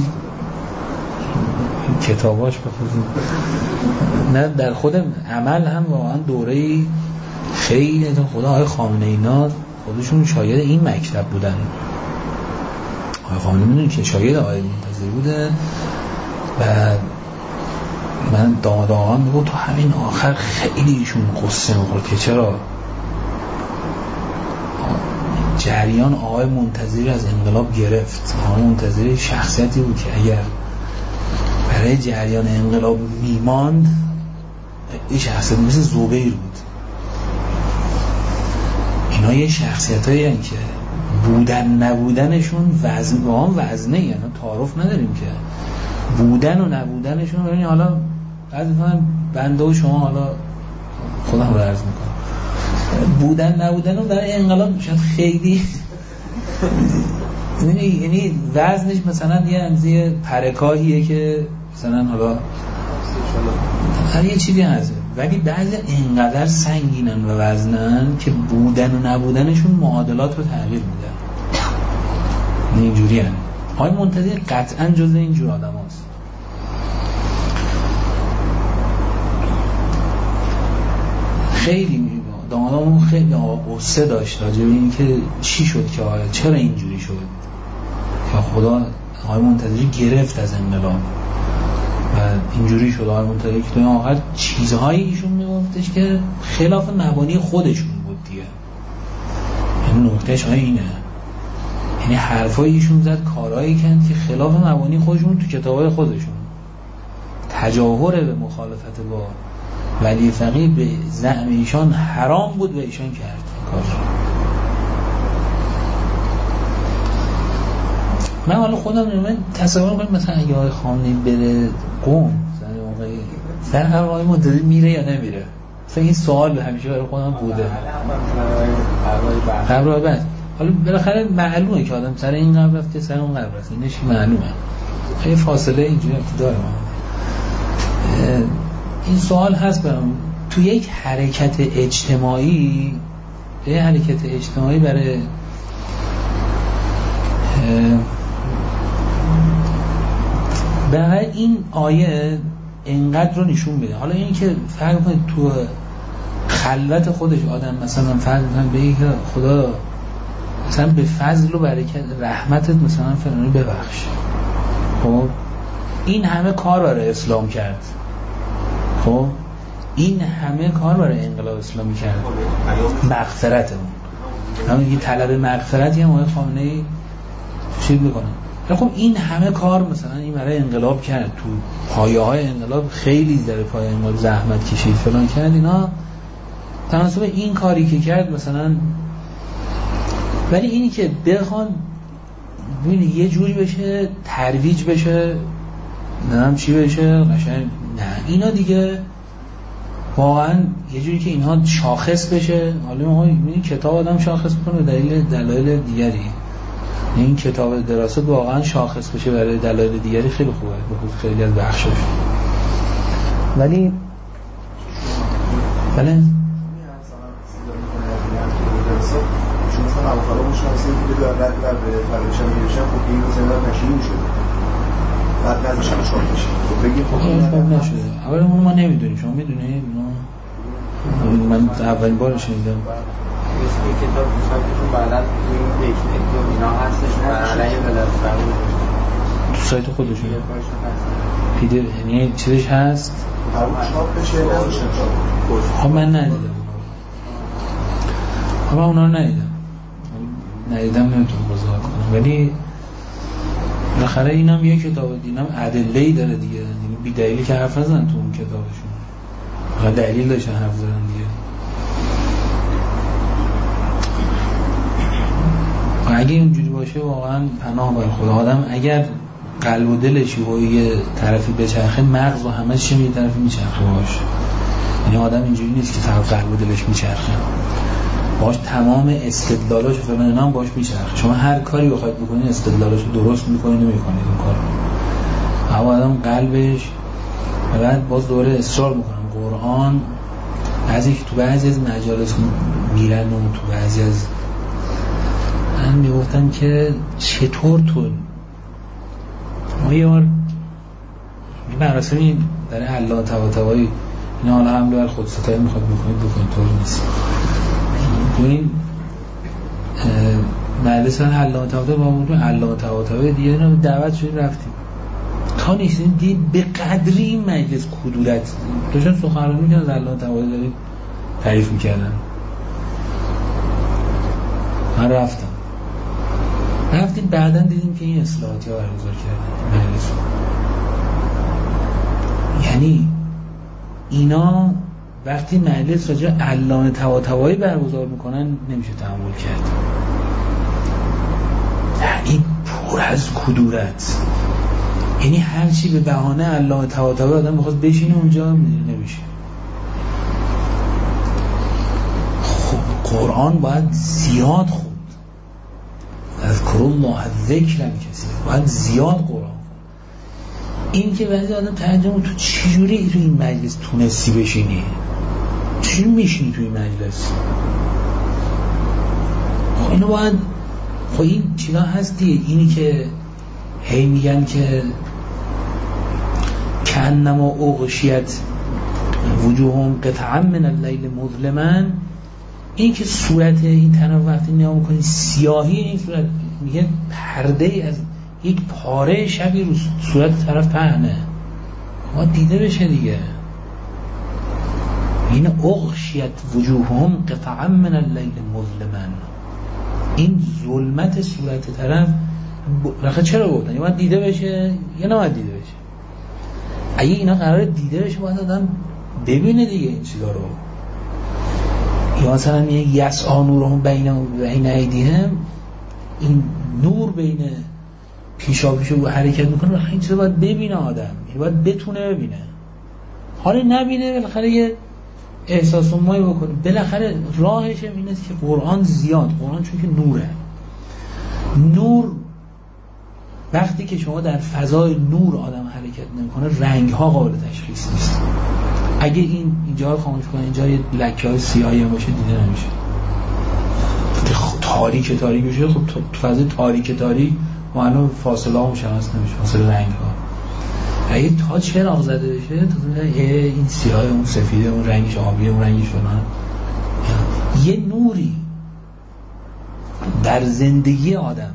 کتاباش بخونیم، نه در خود عمل هم واقعا دوره‌ای خیلی خدا آقای خامنه اینا خودشون شاید این مکتب بودن. آقای خامنه میدونی که شاید آقای منتظر بوده و من داماد آقام میگو تو همین آخر خیلی ایشون قصه میخورد که چرا جریان آقای منتظری از انقلاب گرفت. آقای منتظری شخصیتی بود که اگر برای جریان انقلاب میماند این شخصیت مثل زبیر بود. اینا یه شخصیت هایی هن که بودن نبودنشون وزن با هم وزنه، یعنی تعارف نداریم که بودن و نبودنشون. ببینید حالا بعد می‌فهمم بنده و شما، حالا خودم رو عرض میکنم، بودن نبودن رو برای انقلاب شاید خیلی یعنی وزنش مثلا یه امزی پرکاهیه که مثلا حالا هر یه چیزی هست، ولی بعضی انقدر سنگینن و وزنن که بودن و نبودنشون معادلات رو تغییر میدن. اینجوری هست. آقای منتظر قطعا جز اینجور آدم هست. خیلی دامادامون خیلی قصه داشت راجع به این که چی شد که آیا چرا اینجوری شد که خدا آقای منتظری گرفت از انقلاب و اینجوری شد. آقای منتظری که توی آخر چیزهایی ایشون میگفتش که خلاف مبانی خودشون بود دیگه. این نقطهش های اینه، یعنی حرفای ایشون زد، کارهایی کند که خلاف مبانی خودشون تو کتابای خودشون. تجاهر به مخالفت با ولی فقیه به زعم ایشان حرام بود و ایشان کرد کار. من حالا خودم من تصور می‌کنم مثلا اگه آقای خامنه‌ای بره قم سر هر آقای منتظر میره یا نمیره، مثلا این سوال همیشه برای خودم بوده. قبرهای بعد حالا بالاخره معلومه که آدم سر این قبر رفته سر اون قبر رفته، اینش معلومه. خیلی فاصله اینجوری داره. این سوال هست برام تو یک حرکت اجتماعی، یه حرکت اجتماعی برای برای این آیه اینقدر رو نشون میده. حالا این که فرق کنید تو خلوت خودش آدم مثلا فرض کنه بگه که خدا مثلا به فضل و برکت رحمتت مثلا فلانی ببخش، خب این همه کار برای اسلام کرد، خب این همه کار برای انقلاب اسلامی کرد، مغفرت اون همون یه طلب مغفرت یه موقع خامنه‌ای چی میکنه. خب این همه کار مثلا این برای انقلاب کرد، تو پایه های انقلاب خیلی در پایه انقلاب زحمت کشید فلان کرد، اینا تناسب این کاری که کرد مثلا. ولی اینی که بخوان ببینی یه جوری بشه ترویج بشه نمیدونم چی بشه قشنگ، نه اینا دیگه واقعا یه جوری که اینها شاخص بشه. حالا ما این کتاب آدم شاخص میکنه به دلیل دلایل دیگری، این کتاب دراسات واقعا شاخص بشه برای دلایل دیگری خیلی خوبه به خصوص خیلی از بخشش. ولی بله چون مثلا اواخر اون شانسی که داره رد بر به فرشان میشه خب این زندان نشین شده بعد نذاشتن شاپ بشه. خب بگی خب این نشده. اولا ما نمیدونیم، شما میدونید؟ من اولین بار شنیدم. اسم کتاب سایتتون بعداً این تکنیک و اینا هستش و علیه بلافر تو سایت خودشون پی دی اف یعنی چیزش هست؟ چاپ بشه نذاشتن شاپ. خب من ندیدم. خب من اونا رو ندیدم. ندیدم نمیتونم بازار کنم، ولی بالاخره اینم یه کتاب دیدم ادله‌ای داره دیگه، یعنی بی دلیلی که حرف نزنن تو اون کتابشون، فقط دلیل داشتن حرف زدن دیگه. اگه اینجوری باشه واقعا پناه بر خدا. آدم اگر قلب و دلش و یه طرفی بچرخه مغز و همه چی یه طرفی میچرخه باشه. یعنی آدم اینجوری نیست که فقط قلب و دلش میچرخه، باش تمام استدلالاش و فلان اینا هم باش میچرخه. شما هر کاری بخواید بکنید استدلالاش درست میکنید نمیکنید اون کارو. اما آدم قلبش بعد باز دوره اصرار میکنم قرآن بعضی که تو بعضی از مجالس میرن و تو بعضی از من میگفتم که چطور تو ما یه بار مراسمی برای الله طباطبایی اینا حالا حمله بر خودستایی میخواد بکنید بکنید طور نیست بکنید مجلس من الله طباطبایی با اون الله طباطبایی دیگه اینا دعوت شدیم رفتیم تا نیستیم دید به قدری این مجلس کدورت داشتن سخنرانی میکنن از الله طباطبایی تعریف میکردن. من رفتم رفتیم بعداً دیدیم که این اصلاحاتی ها برگزار کردن مجلس. یعنی اینا وقتی مجلس راجع علامه طباطبایی برگزار میکنن نمیشه تحمل کرد. یعنی پر از کدورت، یعنی هر چی به بهانه علامه طباطبایی آدم میخواست بشینه اونجا نمیشه. خب قرآن باید زیاد خوند. اذکر الله ذکرا کثیرا، باید زیاد قرآن خوند. این که بعضی آدم ترجمه تو چجوری تو این مجلس تونستی بشینی؟ چجوری میشینی تو این مجلس؟ اینو باید، خب این چیزا هست دیگه. اینی که هی میگن که کانما اغشیت وجوههم قطعا من اللیل مظلما، این که صورت این طرف وقتی نگاه میکنی سیاهی این صورت، میگه پرده ای از یک پاره شبی رو صورت طرف پهنه، باید دیده بشه دیگه. این اغشیت وجوههم قطعا من اللیل مظلما، این ظلمت صورت طرف رخه چرا گفتن؟ باید دیده بشه یا نباید دیده بشه؟ اگه اینا قراره دیده بشه باید آدم ببینه دیگه این چیزا رو. یا مثلا میگه یسعا نورهم بین بین ایدیهم، این نور بین پیشا پیشا و حرکت میکنه، این چیزا باید ببینه آدم، باید بتونه ببینه. حالا نبینه بالاخره یه احساس و مایی بکنه، بالاخره راهش این است که قرآن زیاد، قرآن چون که نوره. نور وقتی که شما در فضای نور آدم حرکت نمیکنه، رنگ ها قابل تشخیص نیست. اگه این اینجا خاموش کنه، اینجا یه لکه های سیاهی باشه دیده نمیشه. تاریک تاریک میشه، خب تو فضای تاریک تاریک معلوم فاصله ها مشخص نمیشه، فاصله رنگ ها. اگه تا چراغ زده بشه تو میگه این سیاه، اون سفیده، اون رنگش آبیه، اون رنگش فلان. یه نوری در زندگی آدم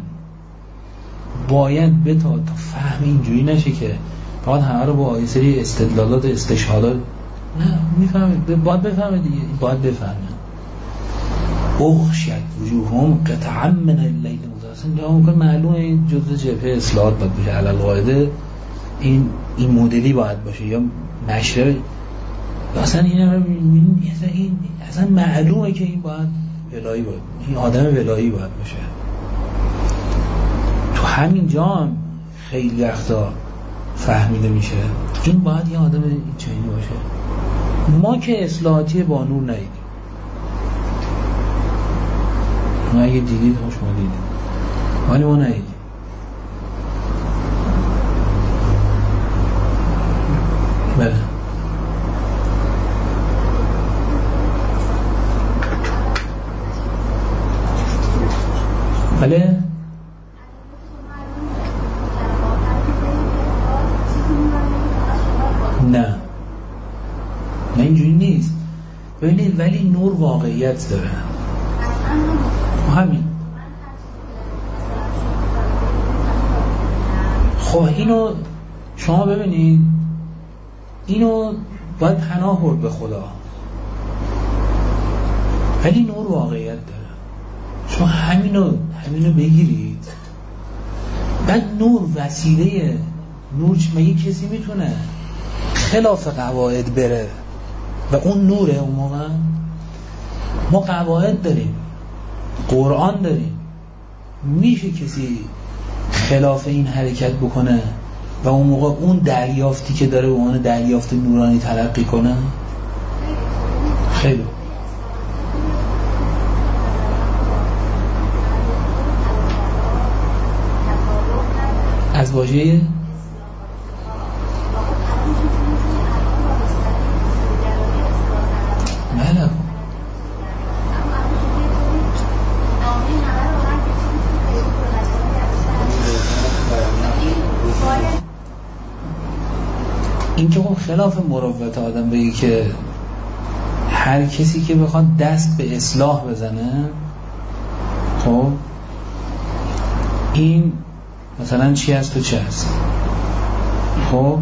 باید بتا تا فهم اینجوری نشه که باید همه رو با یه سری استدلالات استشهادات، نه میفهمه، باید بفهمه دیگه، باید بفهمه. اغشیت وجوههم قطعا من اللیل مظلما، یا ممکن معلومه این جزء جبهه اصلاحات باید باشه، علی القاعده این این مدلی باید باشه، یا مشرق اصلا این این اصلا معلومه که این باید ولایی باید، این آدم ولایی باید باشه. تو همین جا هم خیلی وقتا فهمیده میشه این باید یه آدم این چنینی باشه. ما که اصلاحاتی با نور ندیدیم، ما اگه دیدید خوش ما دیدیم، ولی ما ندیدیم. بله بله نه نه اینجوری نیست. ببینید ولی نور واقعیت داره، همین. خب اینو شما ببینید، اینو باید پناه برد به خدا، ولی نور واقعیت داره. شما همینو همینو بگیرید، بعد نور وسیله نور، مگه کسی میتونه خلاف قواعد بره و اون نوره؟ اون موقع ما قواعد داریم، قرآن داریم، میشه کسی خلاف این حرکت بکنه و اون موقع اون دریافتی که داره به عنوان دریافت نورانی تلقی کنه؟ خیلی از واژه بله این که خب خلاف مروت آدم بگی که هر کسی که بخواد دست به اصلاح بزنه، خب این مثلا چی هست و چی هست؟ خب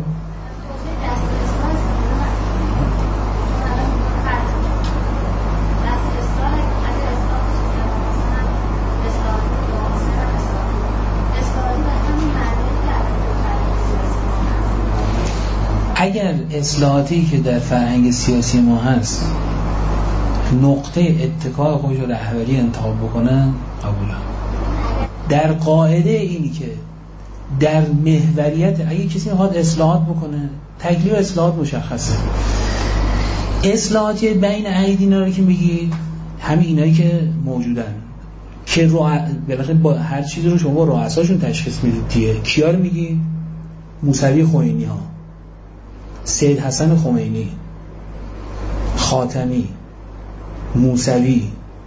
اگر اصلاحاتی که در فرهنگ سیاسی ما هست نقطه اتکای خودش رو رهبری انتخاب بکنن، قبوله. در قاعده اینی که در محوریت اگه کسی میخواد اصلاحات بکنه، تکلیف اصلاحات مشخصه. اصلاحاتی بین ایدینا رو که میگید همین اینایی که موجودن که رو بالاخره با هر چیزی رو شما با رؤساشون تشخیص میدید دیگه. کیا رو میگی؟ موسوی خوئینی ها، سید حسن خمینی، خاتمی، موسوی،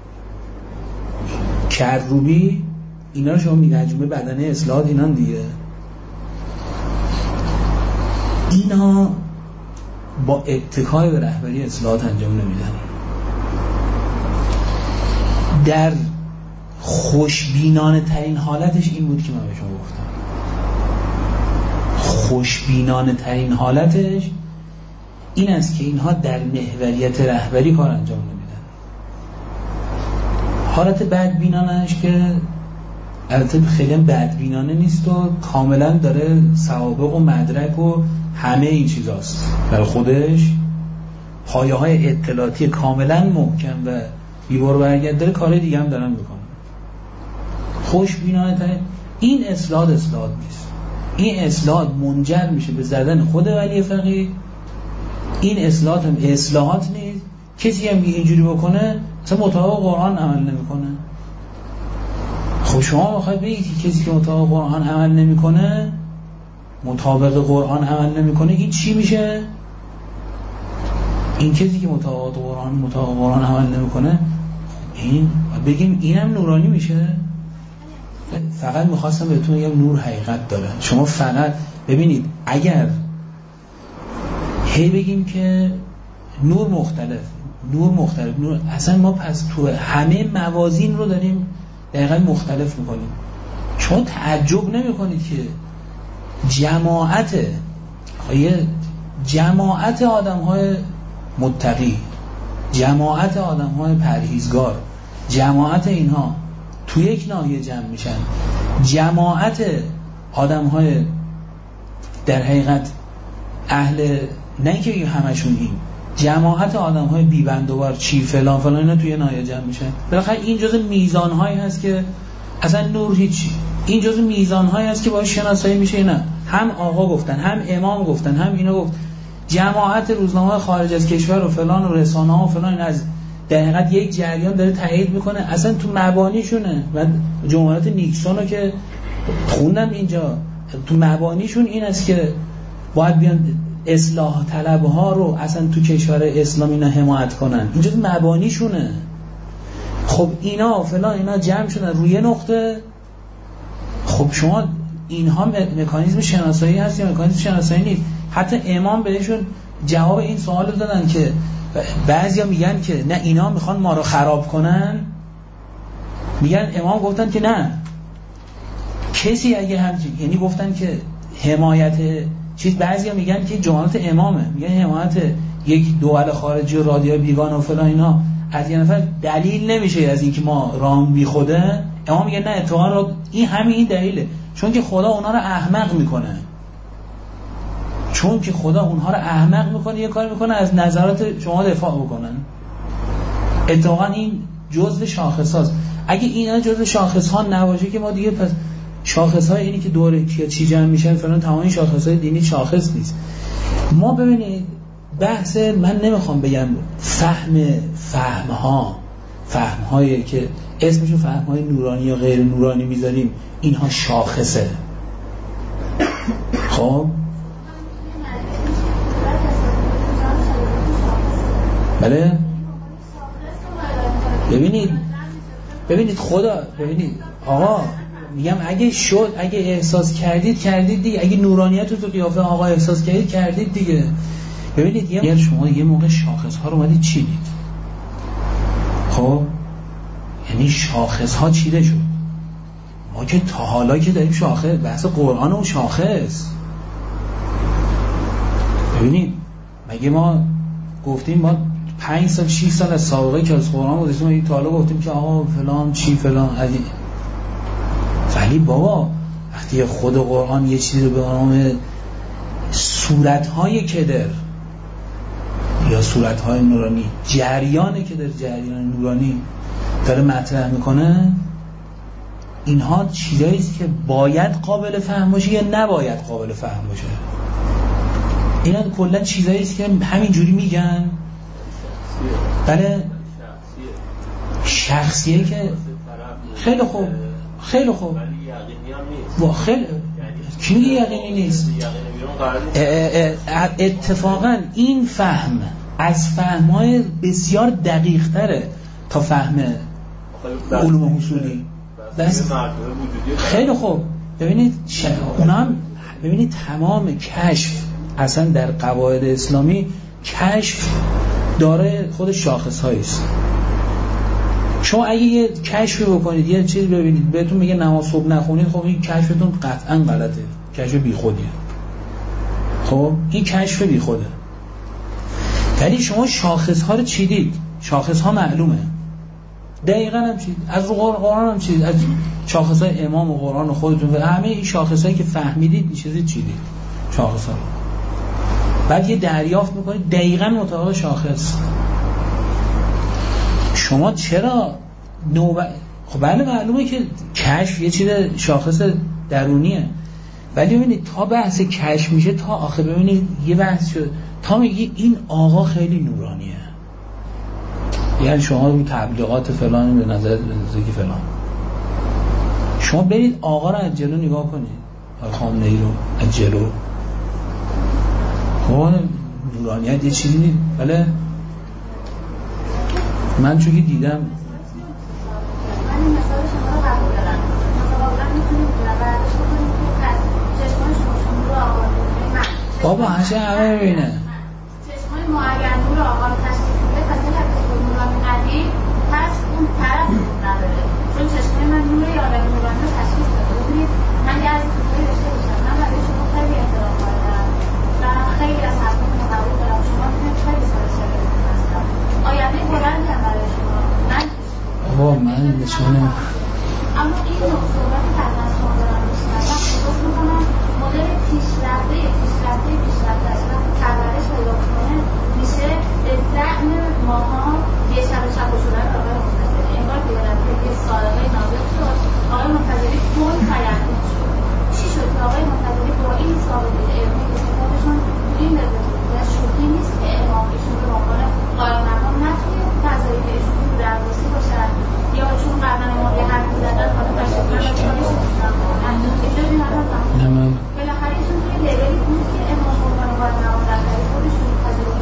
کروبی، اینا رو شما میگید مجموعه بدنه اصلاحات اینان دیگه. اینا با اتکای به رهبری اصلاحات انجام نمیدن. در خوشبینانه ترین حالتش این بود که من به شما گفتم. خوشبینانه ترین حالتش این است که اینها در محوریت رهبری کار انجام نمیدن. حالت بدبینانش که البته خیلی بدبینانه نیست و کاملا داره سوابق و مدرک و همه این چیزاست در خودش، پایه های اطلاعاتی کاملا محکم و بی‌بر و برگرد داره، کار دیگه هم دارن میکنن. خوشبینانه ترین این اصلاحات اصلاحات نیست. این اصلاحات منجر میشه به زدن خود ولی فقیه. این اصلاحات هم اصلاحات نیست. کسی هم اینجوری بکنه مثلا مطابق قرآن عمل نمیکنه. خب شما بخواید بگید کسی که مطابق قرآن عمل نمیکنه مطابق قرآن عمل نمیکنه این چی میشه؟ این کسی که مطابق قرآن مطابق قرآن عمل نمیکنه این بگیم اینم نورانی میشه؟ فقط میخواستم بهتون بگم نور حقیقت داره. شما فقط ببینید اگر هی بگیم که نور مختلف نور مختلف نور اصلا ما پس تو همه موازین رو داریم دقیقا مختلف میکنیم. شما تعجب نمی کنید که جماعت جماعت آدم های متقی، جماعت آدم های پرهیزگار، جماعت اینها تو یک ناحیه جمع میشن، جماعت آدم های در حقیقت اهل نه که همشون این جماعت آدم های بیبندوبار چی فلان فلان اینا توی ناحیه جمع میشن. بالاخره این جزء میزان هایی هست که اصلا نور هیچی، این جزء میزان هایی هست که باید شناسایی میشه. نه هم آقا گفتن هم امام گفتن هم اینا گفت جماعت روزنامه خارج از کشور و فلان و رسانه ها و فلان از در حقیقت یک جریان داره تایید میکنه اصلا تو مبانیشونه. من جمهوریت نیکسون رو که خوندم اینجا تو مبانیشون این است که باید بیان اصلاح طلب ها رو اصلا تو کشور اسلامی اینا حمایت کنن، اینجا مبانیشونه. خب اینا فلان اینا جمع شدن روی نقطه. خب شما اینها مکانیزم شناسایی هست یا مکانیزم شناسایی نیست؟ حتی امام بهشون جواب این سوال دادن که بعضیا میگن که نه اینا میخوان ما رو خراب کنن، میگن امام گفتن که نه کسی اگه همچین یعنی گفتن که حمایت چیز، بعضیا میگن که جماعت امامه، میگن حمایت یک دول خارجی و رادیو بیگانه و فلان اینا از یه نفر دلیل نمیشه از اینکه ما رام بی خوده. امام میگه نه اتفاقا را این همین این دلیله، چون که خدا اونا رو احمق میکنه، چون که خدا اونها رو احمق میکنه یه کار میکنه از نظرات شما دفاع بکنن. اتفاقا این جزء شاخص هاست. اگه اینا جزء شاخص ها نباشه که ما دیگه پس شاخص های اینی که دوره کیا چی جمع میشن فلان تمامی شاخص های دینی شاخص نیست. ما ببینید بحث من نمیخوام بگم فهم فهم ها فهم هایی که اسمشو فهم های نورانی یا غیر نورانی میذاریم اینها شاخصه. خب بله ببینید ببینید خدا ببینید آقا میگم اگه شد اگه احساس کردید کردید دیگه، اگه نورانیت رو تو قیافه آقا احساس کردید کردید دیگه. ببینید یه شما یه موقع شاخص ها رو اومدید چیدید، خب یعنی شاخص ها چیده شد. ما که تا حالا که داریم شاخص بحث قرآن و شاخص ببینید مگه ما گفتیم ما پنج سال شش سال از سابقه که از قرآن گذاشتیم این تا حالا گفتیم که آقا فلان چی فلان از این. ولی بابا وقتی خود قرآن یه چیزی رو به نام صورت‌های کدر یا صورت‌های نورانی جریان کدر جریان نورانی داره مطرح میکنه، اینها چیزایی است که باید قابل فهم باشه یا نباید قابل فهم باشه. اینا کلا چیزایی است که همین جوری میگن. بله شخصیه که خیلی خوب خیلی خوب و خیلی کی میگه یقینی نیست. اتفاقا این فهم از فهم‌های بسیار دقیق تره تا فهم علوم حصولی. خیلی خوب ببینید اونا هم ببینید تمام کشف اصلا در قواعد اسلامی کشف داره خود شاخص‌هایی است. شما اگه یه کشف بکنید یه چیز ببینید بهتون میگه نماز صبح نخونید، خب این کشفتون قطعا غلطه، کشف بیخودیه. خب این کشف بیخوده. ولی شما شاخص‌ها رو چیدید، شاخص‌ها معلومه دقیقاً هم چید از رو قرآن هم چید از شاخص‌های امام و قرآن و خودتون و همه این شاخص‌هایی که فهمیدید این چیزی چیدید شاخص‌ها. بعد یه دریافت میکنید دقیقاً مطابق شاخص. شما چرا نوبت خب بله معلومه که کشف یه چیز شاخص درونیه، ولی ببینید تا بحث کشف میشه تا آخر ببینید یه بحث شد تا میگه این آقا خیلی نورانیه، یعنی شما رو تبلیغات فلان به نظر زگی فلان، شما برید آقا رو از جلو نگاه کنید، خامنه‌ای رو از جلو، خب نورانیت یه چیزی نیست. بله من چون که دیدم من این مثال شما رو قبول دارم، متقابلا میتونیم برداشت بکنیم که پس چشمان شما شما رو آقا رو بابا هشه همه ببینه چشمان ما اگر نور آقا رو تشکیل میده پس اگر به نورانی قدیم پس اون طرف نور نداره، چون چشمان من نور یا آدم نورانی رو تشکیل داده. ببینید من یه از دوستایی داشته باشم، من برای شما خیلی احترام قائلم و خیلی از حرفاتون قبول دارم، شما میتونید خیلی سال شبیه هستم آینده بلند هم برای شما من بابا من نشونه اما این نقصورات که از از شما دارم بشنوم خصوص میکنم مدل پیشرفته پیشرفته پیشرفته است. وقتی پرورش پیدا میکنه میشه ذهن ماها یه شب چپ شدن آقای منتظری انگار که یادم که یه سابقه نابق شد، آقای منتظری کل فرهنگ شد. چی شد که آقای منتظری با این سابقه علمی که خودشون این در شوخی نیست که امام ایشون به عنوان قائم مقام نتونه فضایی که ایشون رو درواسی باشن یا چون قبلا امام یه حرفی زدن حالا تشکر رو چالش میشن اجازه ندارم بالاخره ایشون توی لیولی بود که امام به عنوان قائم مقام در خودشون پذیرفته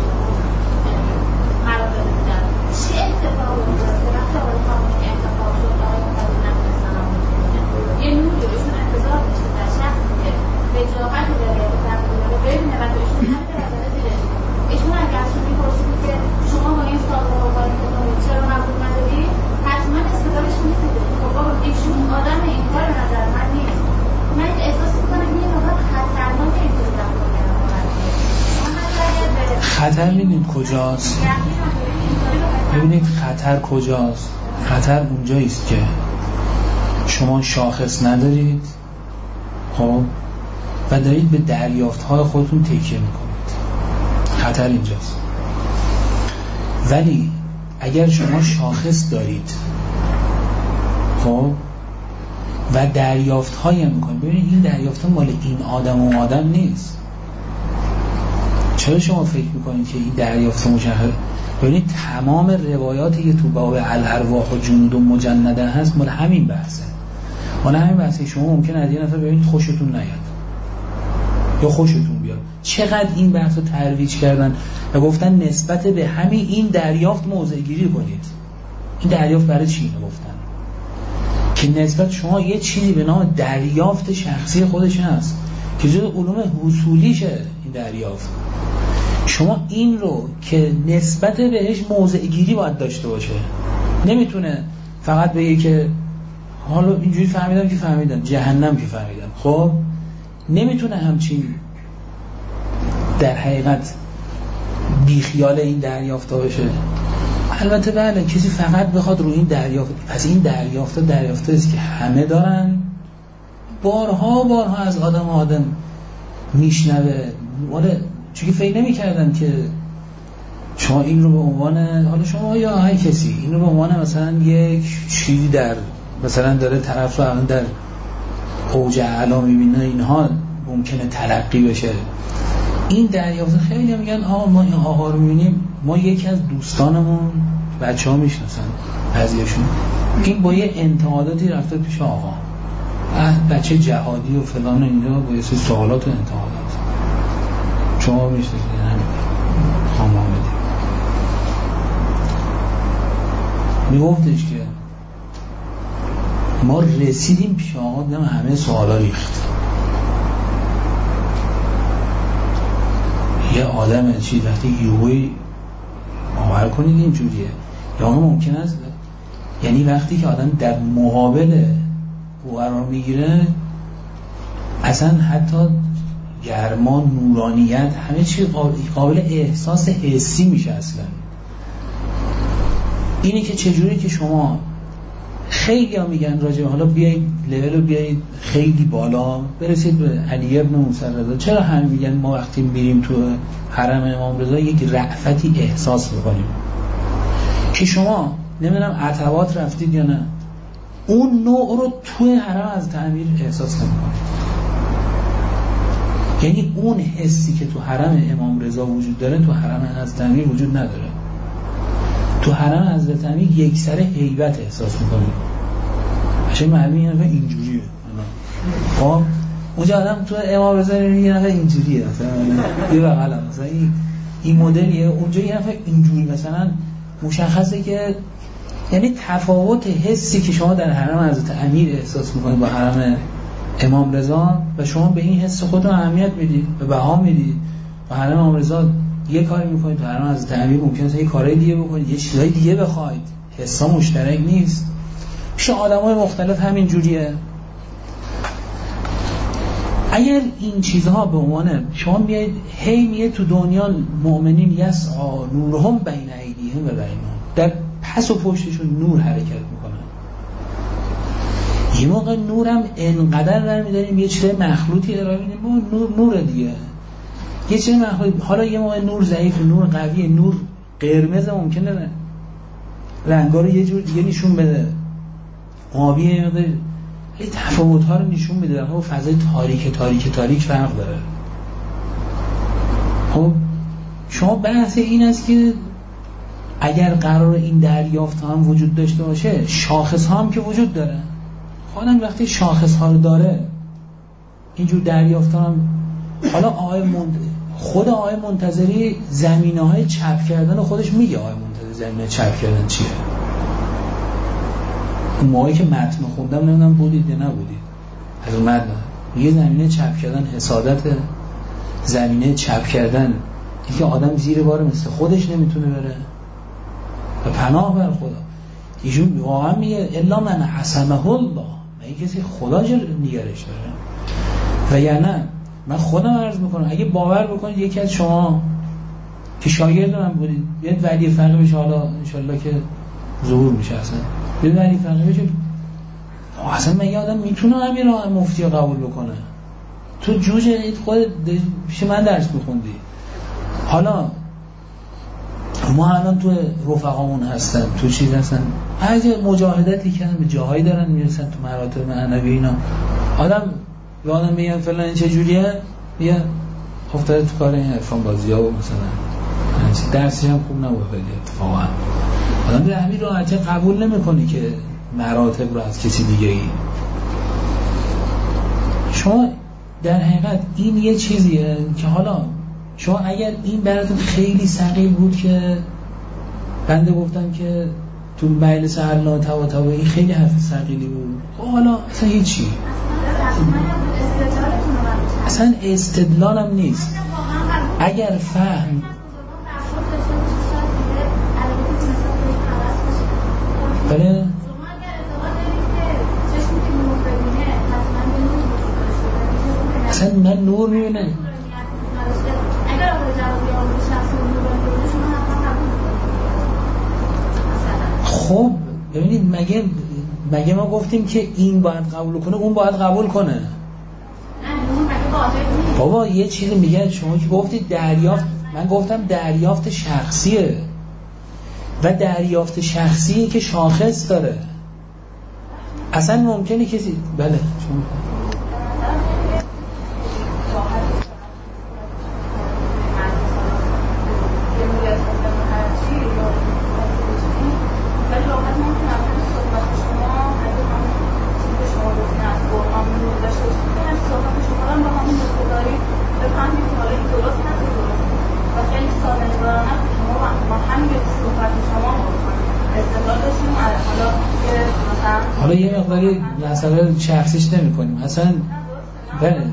قرار داده بودن. چه اتفاقی افتاد وقتی آقای خامنه‌ای انتخاب شد آقای منتظری نتونستن عمل کنن؟ یه نوری ایشون انتظار داشته در شخصی که وجاهت داره تقدیر ببینه و ایشون هم درجه دیده. ایشون اگر از شما می‌پرسید که شما با این سابقه و با این کتابی چرا قبول نداری؟ حتما استدلالش می‌رسید. خب بابا ایشون آدم این کار به نظر من نیست. من احساس می‌کنم این مقدار خطرناکه اینطوری رفتار کردن. خطر می‌دونید کجاست؟ ببینید خطر کجاست؟ خطر اونجایی است که شما شاخص ندارید خب و دارید به دریافت‌های خودتون تکیه می‌کنید. خطر اینجاست. ولی اگر شما شاخص دارید خب و دریافت‌های می‌کنید، ببینید این دریافت‌ها مال این آدم و آدم نیست. چرا شما فکر می‌کنید که این دریافت مشخص؟ ببینید تمام روایاتی که تو باب الارواح و جنود مجنده هست مال همین بحثه. مال همین بحثه. شما ممکنه از یه نفر ببینید خوشتون نیاد یا خوشتون بیاد. چقدر این بحث رو ترویج کردن و گفتن نسبت به همین این دریافت موضع گیری کنید. این دریافت برای چی اینو گفتن؟ که نسبت شما یه چیزی به نام دریافت شخصی خودش هست که جز علوم حصولیشه. این دریافت شما این رو که نسبت بهش موضع گیری باید داشته باشه. نمیتونه فقط بگه که حالا اینجوری فهمیدم که فهمیدم جهنم که فهمیدم. خب نمیتونه همچین در حقیقت بیخیال این دریافت بشه. البته بله کسی فقط بخواد روی این دریافت، پس این دریافت دریافت است که همه دارن، بارها بارها از آدم آدم میشنوه. ولی چون فکر نمی کردن که شما این رو به عنوان حالا شما یا هر کسی این رو به عنوان مثلا یک چیزی در مثلا داره طرف رو الان در اوج اعلا میبینه اینها ممکنه تلقی بشه. این دریافت خیلی میگن آقا ما این آقا رو میبینیم، ما یکی از دوستانمون بچه ها میشناسن بعضیشون، این با یه انتقاداتی رفته پیش آقا بچه جهادی و فلان و اینجا با یه سری سوالات و انتقادات شما میشناسید همین خانم محمدی میگفتش که ما رسیدیم پیش آقا دیدم همه سوالا ریخت. یه آدم چی وقتی یوهی باور کنید اینجوریه یا اون ممکن است، یعنی وقتی که آدم در مقابل او قرار میگیره اصلا حتی گرما، نورانیت، همه چی قابل احساس حسی میشه. اصلا اینه که چجوری که شما خیلی ها میگن راجع حالا بیایید لول رو بیایید خیلی بالا برسید به علی ابن موسی رضا، چرا هم میگن ما وقتی میریم تو حرم امام رضا یک رأفتی احساس میکنیم که شما نمیدونم عتبات رفتید یا نه، اون نوع رو توی حرم از تعمیر احساس نمیکنید. یعنی اون حسی که تو حرم امام رضا وجود داره تو حرم از تعمیر وجود نداره. تو حرم حضرت امیر یک سر هیبت احساس میکنید. عشان معلومه این نفر اینجوریه. خب اونجا آدم تو امام رضا یه نفر اینجوریه، مثلا یه بغل مثلا این این مدلیه، اونجا یه نفر اینجوری مثلا مشخصه که یعنی تفاوت حسی که شما در حرم حضرت امیر احساس میکنید با حرم امام رضا و شما به این حس خودتون اهمیت میدید و بها میدید. و حرم امام رضا یه کاری میکنید، تو حرم حضرت امیر ممکنه یه کارهای دیگه بکنید، یه چیزای دیگه بخواید، حسا مشترک نیست. پیش آدمای مختلف همین جوریه. اگر این چیزها به عنوان شما میایید هی میه تو دنیا مؤمنین یسعا نورهم بین ایدیهم و بینهم، در پس و پشتشون نور حرکت میکنن. یه موقع نورم انقدر برمیداریم یه چیز مخلوطی ارائه میدیم، نور نور دیگه یه چیز مخلوط. حالا یه موقع نور ضعیف، نور قوی، نور قرمز ممکنه رنگا رو یه جور دیگه نشون بده، آبی مقدار این تفاوت‌ها رو نشون میده. در فضای تاریک تاریک تاریک فرق داره. خب شما بحث این است که اگر قرار این دریافت هم وجود داشته باشه، شاخص ها هم که وجود داره. خودم وقتی شاخص ها رو داره اینجور دریافت هم، حالا آقای مند... خود آقای منتظری زمینه های چپ کردن خودش میگه. آقای منتظری زمینه چپ کردن چیه؟ اون موقعی که متن خوندم نمیدونم بودید یا نبودید از اون متن یه زمینه چپ کردن حسادت، زمینه چپ کردن اینکه آدم زیر بار مثل خودش نمیتونه بره و پناه بر خدا. ایشون واقعا میگه الا من حسنه الله، نه کسی خدا جل نگرش داره. و یا نه من خودم عرض میکنم اگه باور بکنید یکی از شما که شاگرد من بودید بیاد ولی فقیه بشه، حالا انشالله که ظهور میشه، اصلا بیاد ولی فقیه بشه، اصلا من آدم میتونه همین راه مفتی رو قبول بکنه؟ تو جوجه خود پیش من درس میخوندی، حالا ما الان تو رفقامون هستن، تو چیز هستن، از مجاهدتی کردن به جاهایی دارن میرسن تو مراتب معنوی اینا، آدم به آدم میگن فلان این چه جوریه، میگه افتاده تو کار این عرفان بازی ها و مثلا درسی هم خوب نبود خیلی اتفاقا. آدم به همین راحتی قبول نمیکنی که مراتب رو از کسی دیگه ای. شما در حقیقت این یه چیزیه که حالا شما اگر این براتون خیلی ثقیل بود که بنده گفتم که تو مجلس الله تبارک و تعالی این خیلی حرف ثقیلی بود، حالا اصلا هیچی، اصلا استدلالم نیست. اگر فهم بله اصلا من نور میبینم. خب ببینید مگه مگه ما گفتیم که این باید قبول کنه اون باید قبول کنه؟ بابا یه چیزی میگن شما که گفتید دریافت، من گفتم دریافت شخصیه و دریافت شخصیه که شاخص داره. اصلا ممکنه کسی بله شما راحت نمیتونم از صحبت شما اگه هم چیزی که شما گفتین از قرآن نور داشته باشید از صحبت شما هم با همین نقطه‌داری بفهمید که حالا این درست نه درست و خیلی ساده نگارانه شما با همین صحبت شما بکنید استدلال داشتیم حالا که مثلا حالا یه مقداری مسئله شخصیش نمی‌کنیم اصلا بله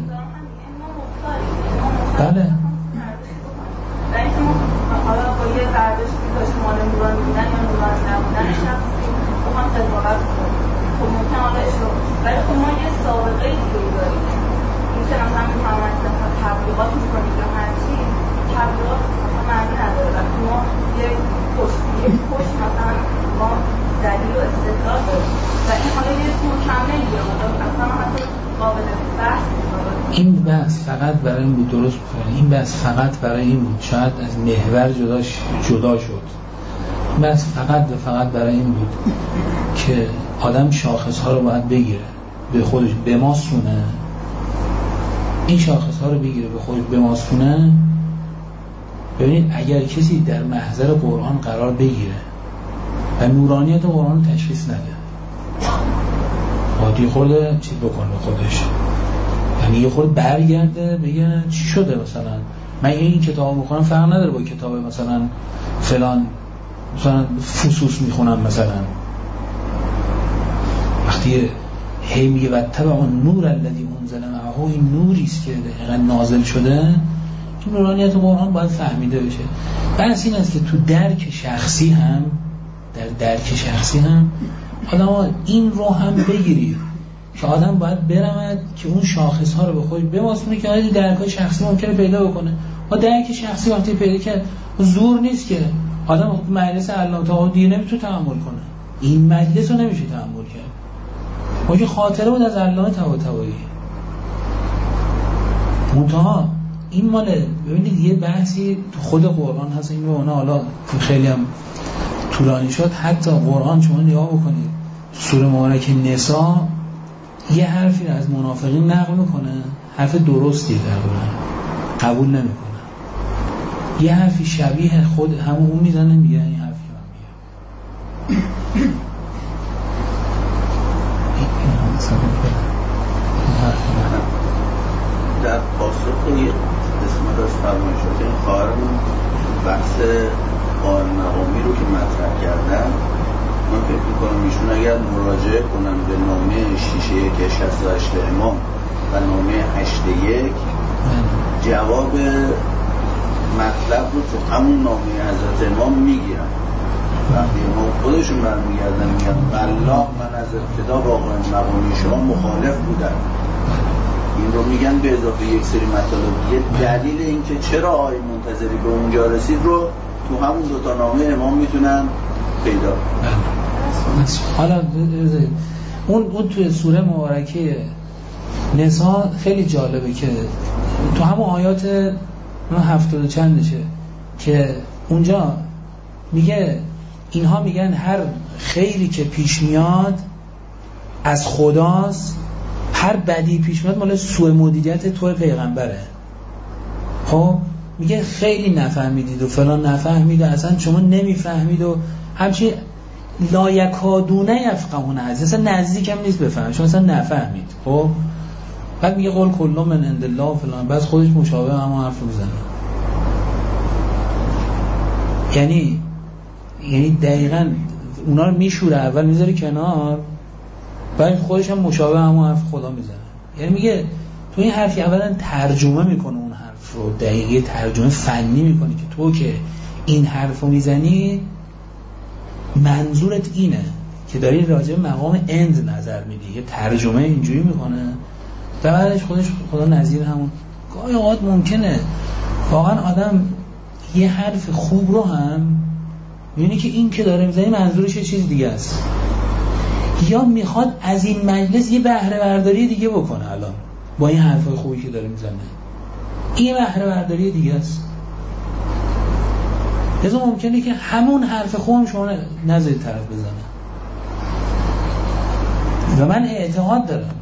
بله و اینکه ما حالا با یه برداشت که داشت مال نورانی بودن یا نورانی نبودن شخصی بخوام قضاوت کنیم خب ممکن حالا اشتباه ولی خب ما یه سابقه دیگه داریم اینکه مثلا می‌فهمن تبلیغات می‌کنید یا هر چی تبلیغات مثلا معنی نداره وقتی ما یه پشت یه پشت مثلا ما دلیل و استدلال داریم و این حالا یه مکمل یا اصلا حتی قابل بحث این بحث فقط برای این بود درست بکنه این بحث فقط برای این بود شاید از محور جدا جدا شد این بحث فقط و فقط برای این بود که آدم شاخص ها رو باید بگیره به خودش بماسونه این شاخص ها رو بگیره به خودش بماسونه. ببینید اگر کسی در محضر قرآن قرار بگیره و نورانیت قرآن رو تشخیص نده عادی خورده چی بکنه خودش یعنی یه خورده برگرده بگه چی شده مثلا من این کتاب میخونم فرق نداره با کتاب مثلا فلان مثلا فصوص میخونم مثلا وقتی هی میگه و تبع نور الذی انزل معه این نوریست که دقیقا نازل شده این نورانیت قرآن باید فهمیده بشه. بحث این است که تو درک شخصی هم در درک شخصی هم آدم ها این رو هم بگیرید که آدم باید برمد که اون شاخص ها رو به خودش بماسونه که آدم درکای شخصی ممکنه پیدا بکنه و درک شخصی وقتی پیدا کرد زور نیست که آدم مجلس علامه طحاوی دیگه نمیتونه تحمل کنه این مجلس رو نمیشه تحمل کرد ما که خاطره بود از علامه طحاوی منتها این ماله ببینید یه بحثی تو خود قرآن هست این رو اونا حالا خیلی هم طولانی شد حتی قرآن شما نگاه بکنید سوره مبارکه نساء یه حرفی رو از منافقین نقل میکنه حرف درستی تقریبا قبول نمیکنه یه حرفی شبیه خود همون اون میزنه میگه این حرفی من میگه در پاسخ یه قسمت از فرمایشات این خواهرمون بحث قائم مقامی رو که مطرح کردن من فکر میکنم ایشون اگر مراجعه کنن به نامه شیشه یک شصت و هشت امام و نامه هشت یک جواب مطلب رو تو همون نامه حضرت امام میگیرن وقتی امام خودشون برمیگردن میگن والله من از ابتدا با قائم مقامی شما مخالف بودم این رو میگن به اضافه یک سری مطالب یه دلیل این که چرا آقای منتظری به اونجا رسید رو تو همون دوتا نامه امام میتونن پیدا کنن. حالا اون اون توی سوره مبارکه نساء خیلی جالبه که تو همون آیات اون هفتاد و چندشه که اونجا میگه اینها میگن هر خیری که پیش میاد از خداست هر بدی پیش میاد مال سوء مدیریت تو پیغمبره. خب میگه خیلی نفهمیدید و فلان نفهمید و اصلا شما نمیفهمید و همچین لایکادونه یفقهون عزیز اصلا نزدیک هم نیست بفهم شما اصلا نفهمید. خب بعد میگه قول کلا من عند الله و فلان بعد خودش مشابه همون حرف میزنه. یعنی یعنی دقیقاً اونا رو میشوره اول میذاره کنار بعد خودش هم مشابه همون حرف خدا میزنه. یعنی میگه تو این حرفی اولا ترجمه میکنه اون حرف رو دقیقه ترجمه فنی میکنه که تو که این حرف رو میزنی منظورت اینه که داری راجع به مقام اند نظر میدی یه ترجمه اینجوری میکنه و بعدش خودش خدا نظیر همون. گاهی اوقات ممکنه واقعا آدم یه حرف خوب رو هم میبینی که این که داره میزنی منظورش یه چیز دیگه است یا میخواد از این مجلس یه بهره برداری دیگه بکنه الان با این حرفای خوبی که داره میزنه این بهره برداری دیگه است. لذا ممکنه که همون حرف خوبم شما نذارید طرف بزنه و من اعتقاد دارم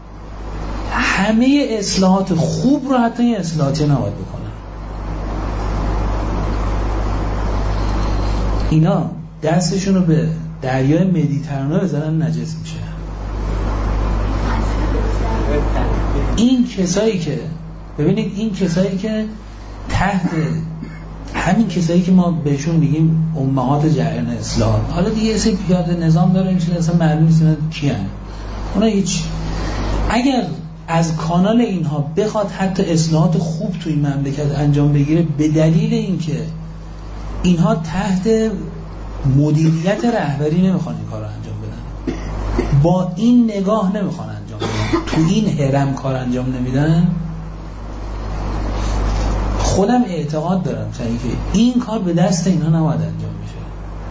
همه اصلاحات خوب رو حتی این اصلاحاتی نباید بکنن. اینا دستشون رو به دریای مدیترانه بزنن نجس میشه. این کسایی که ببینید این کسایی که تحت همین کسایی که ما بهشون میگیم امهات جریان اسلام، حالا دیگه یه سری پیاده نظام داره این چیز اصلا معلوم نیست کیان اونا، هیچ اگر از کانال اینها بخواد حتی اصلاحات خوب توی این مملکت انجام بگیره به دلیل اینکه اینها تحت مدیریت رهبری نمیخوان این کار رو انجام بدن، با این نگاه نمیخوان انجام بدن، تو این هرم کار انجام نمیدن، خودم اعتقاد دارم چون که این کار به دست اینا نباید انجام میشه،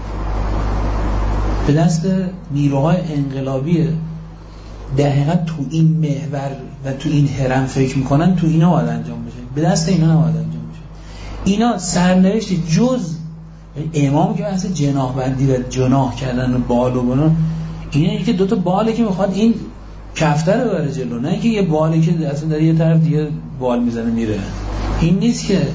به دست نیروهای انقلابی در حقیقت تو این محور و تو این هرم فکر میکنن، تو اینا باید انجام بشه، به دست اینا نباید انجام بشه. اینا سرنوشت جز امام که اصلا جناح بندی و جناح کردن و بال و بنا، اینه که دوتا باله که میخواد این کفتر رو بره جلو، نه که یه باله که اصلا در یه طرف دیگه بال میزنه میره. این نیست که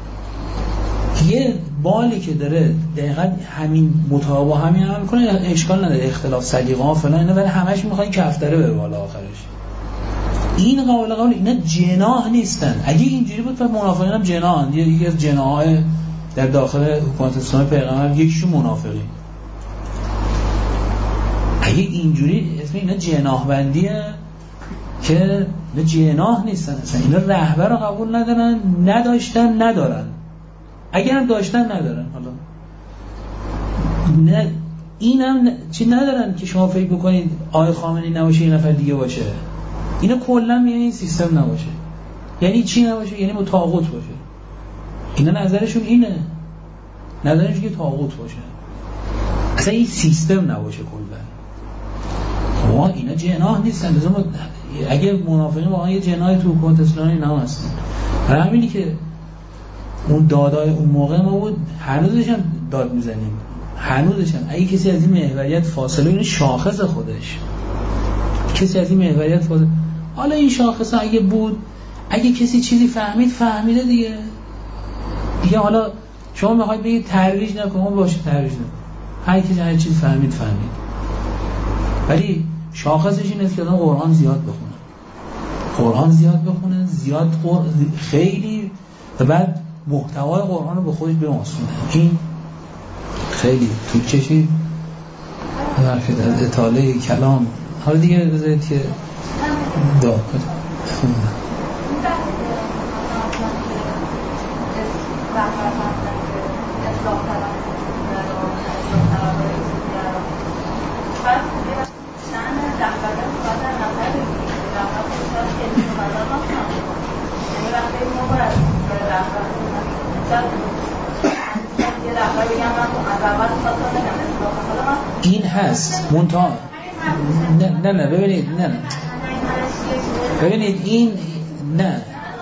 یه بالی که داره دقیقاً همین مطابق همین هم میکنه، اشکال نداره، اختلاف سلیقه ها فلان اینا، ولی همش میخواد کفتره بره بالا آخرش. این قول قول اینا جناح نیستن. اگه اینجوری بود پس منافقین هم جناحن. یکی از جناح‌های در داخل حکومت اسلامی پیغمبر یکیشون منافقین. اگه اینجوری اسم اینا جناح بندیه که نه جناح نیستن، اصلا اینا رهبر رو قبول ندارن، نداشتن ندارن، اگر هم داشتن ندارن. حالا نه اینم چی ندارن که شما فکر بکنید آقای خامنه‌ای نباشه یه نفر دیگه باشه. اینا کلا میگن این سیستم نباشه. یعنی چی نباشه؟ یعنی طاغوت باشه. اینا نظرشون اینه، نظرشون که طاغوت باشه، اصلا این سیستم نباشه کلا. ما اینا جناح نیستن. لازم اگه منافقین واقعا یه جناح تو حکومت اسلامی اینا هستن. برای همینی که اون دادای اون موقع ما بود، هنوزش هم داد میزنیم، هنوزش هم اگه کسی از این محوریت فاصله، این شاخص خودش کسی از این محوریت فاصله، حالا این شاخص اگه بود، اگه کسی چیزی فهمید فهمیده دیگه دیگه حالا شما میخواید بگید ترویج نکنم، باشه ترویج نکنم، هر کسی هر چیزی فهمید فهمید، ولی شاخصش این است که آدم قرآن زیاد بخونه، قرآن زیاد بخونه، زیاد قر... خیلی، و بعد محتوای قرآن رو به خودش بماسونه. این خیلی طول کشید برخید از اطاله کلام. حالا دیگه بذارید که دعا کنید. این هست منتها نه نه نه ببینید نه نه ببینید این نه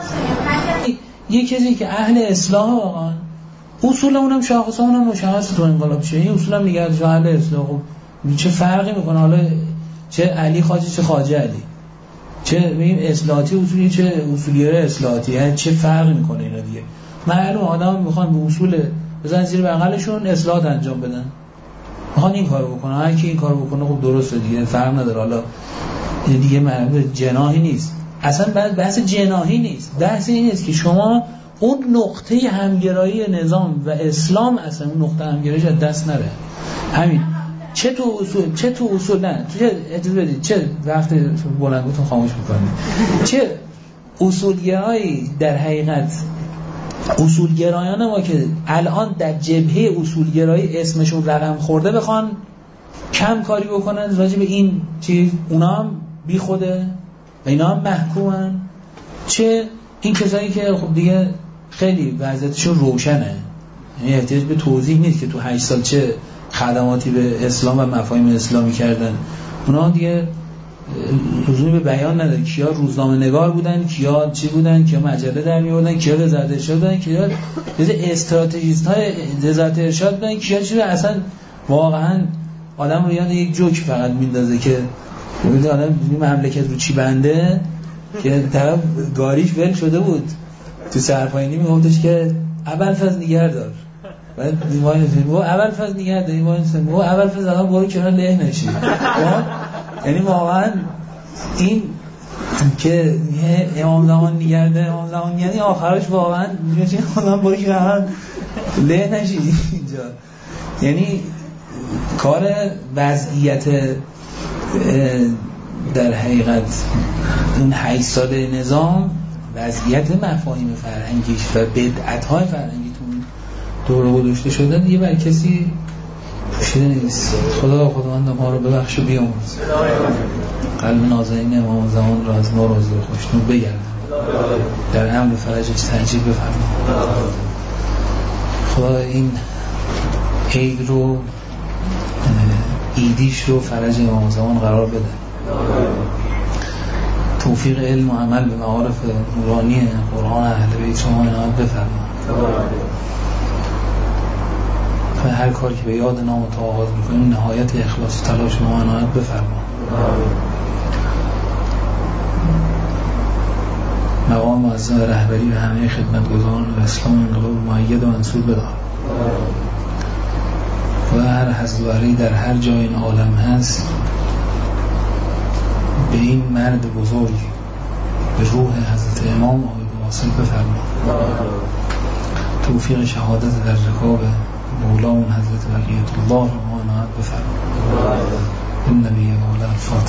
یه کسی که اهل اصلاح واقعا اصول اونم شاخص اونم مشخص تو انقلاب شه، این اصول هم نگرد جو اهل اصلاح. خب چه فرقی میکنه حالا چه علی خواجه چه خواجه علی، چه میگیم اصلاحاتی اصولی چه اصولیه اصلاحاتی، یعنی چه فرقی میکنه اینا دیگه. معلوم آدم میخوان به اصول بزن زیر بغلشون اصلاحات انجام بدن، میخوان این کارو بکنن، هر کی این کارو بکنه خب درسته دیگه، فرق نداره. حالا این دیگه مربوط جناحی نیست، اصلا بحث جناحی نیست، بحث این است که شما اون نقطه همگرایی نظام و اسلام اصلا اون نقطه همگراییش از دست نره. همین چه تو اصول چه تو اصول نه چه اجازه بدید چه وقت بلندگوتون خاموش میکنید، چه اصولگرایی در حقیقت اصولگرایان ما که الان در جبهه اصولگرایی اسمشون رقم خورده بخوان کم کاری بکنن راجع به این چیز، اونا هم بی خوده و اینا هم محکومن، چه این کسایی که خب دیگه خیلی وضعیتشون روشنه، یعنی احتیاج به توضیح نیست که تو هشت سال چه خدماتی به اسلام و مفاهیم اسلامی کردن، اونا دیگه لزومی به بیان نداره کیا روزنامه نگار بودن، کیا چی بودن، کیا مجله در می‌آوردن، کیا وزارت ارشاد بودن، کیا جز استراتژیست‌های وزارت ارشاد بودن، کیا چی. اصلا واقعا آدم رو یاد یک جوک فقط میندازه که ببینید آدم این مملکت رو چی بنده که طرف گاریش ول شده بود تو سرپاینی میگفتش که اول فاز نگه دار و بعد دیوان فیلم اول فاز نگه داری دیوان فیلم اول فاز الان برو کنار له نشی. یعنی واقعا این که امام زمان نگرده امام زمان یعنی آخرش واقعا میشه خودم برو کنار له نشی اینجا. یعنی کار وضعیت در حقیقت اون هشت سال نظام وضعیت مفاهیم فرهنگیش و بدعت‌های فرهنگی تو دوره گذاشته شده دیگه برای کسی پوشیده نیست. خدا خداوند ما رو ببخش و بیامرز، قلب نازنین امام زمان را از ناراضی و خوشنود بگردن، در امر فرجش تنجیل بفرما. خدا این عید رو ایدیش رو فرج امام زمان قرار بده، توفیق علم و عمل به معارف نورانی قرآن اهل بیت شما عنایت بفرما و هر کاری که به یاد نام تو آغاز میکنیم نهایت اخلاص و تلاش ما عنایت بفرما. مقام معظم رهبری و همه خدمتگزاران و اسلام انقلاب مؤید و منصور بدار و هر حضوری در هر جای این عالم هست به این مرد بزرگ به روح حضرت امام آقای واصل بفرما، توفیق شهادت در رکاب مولامون حضرت بقیت الله رو ما عنایت بفرما. این نبی مولا الفاتح.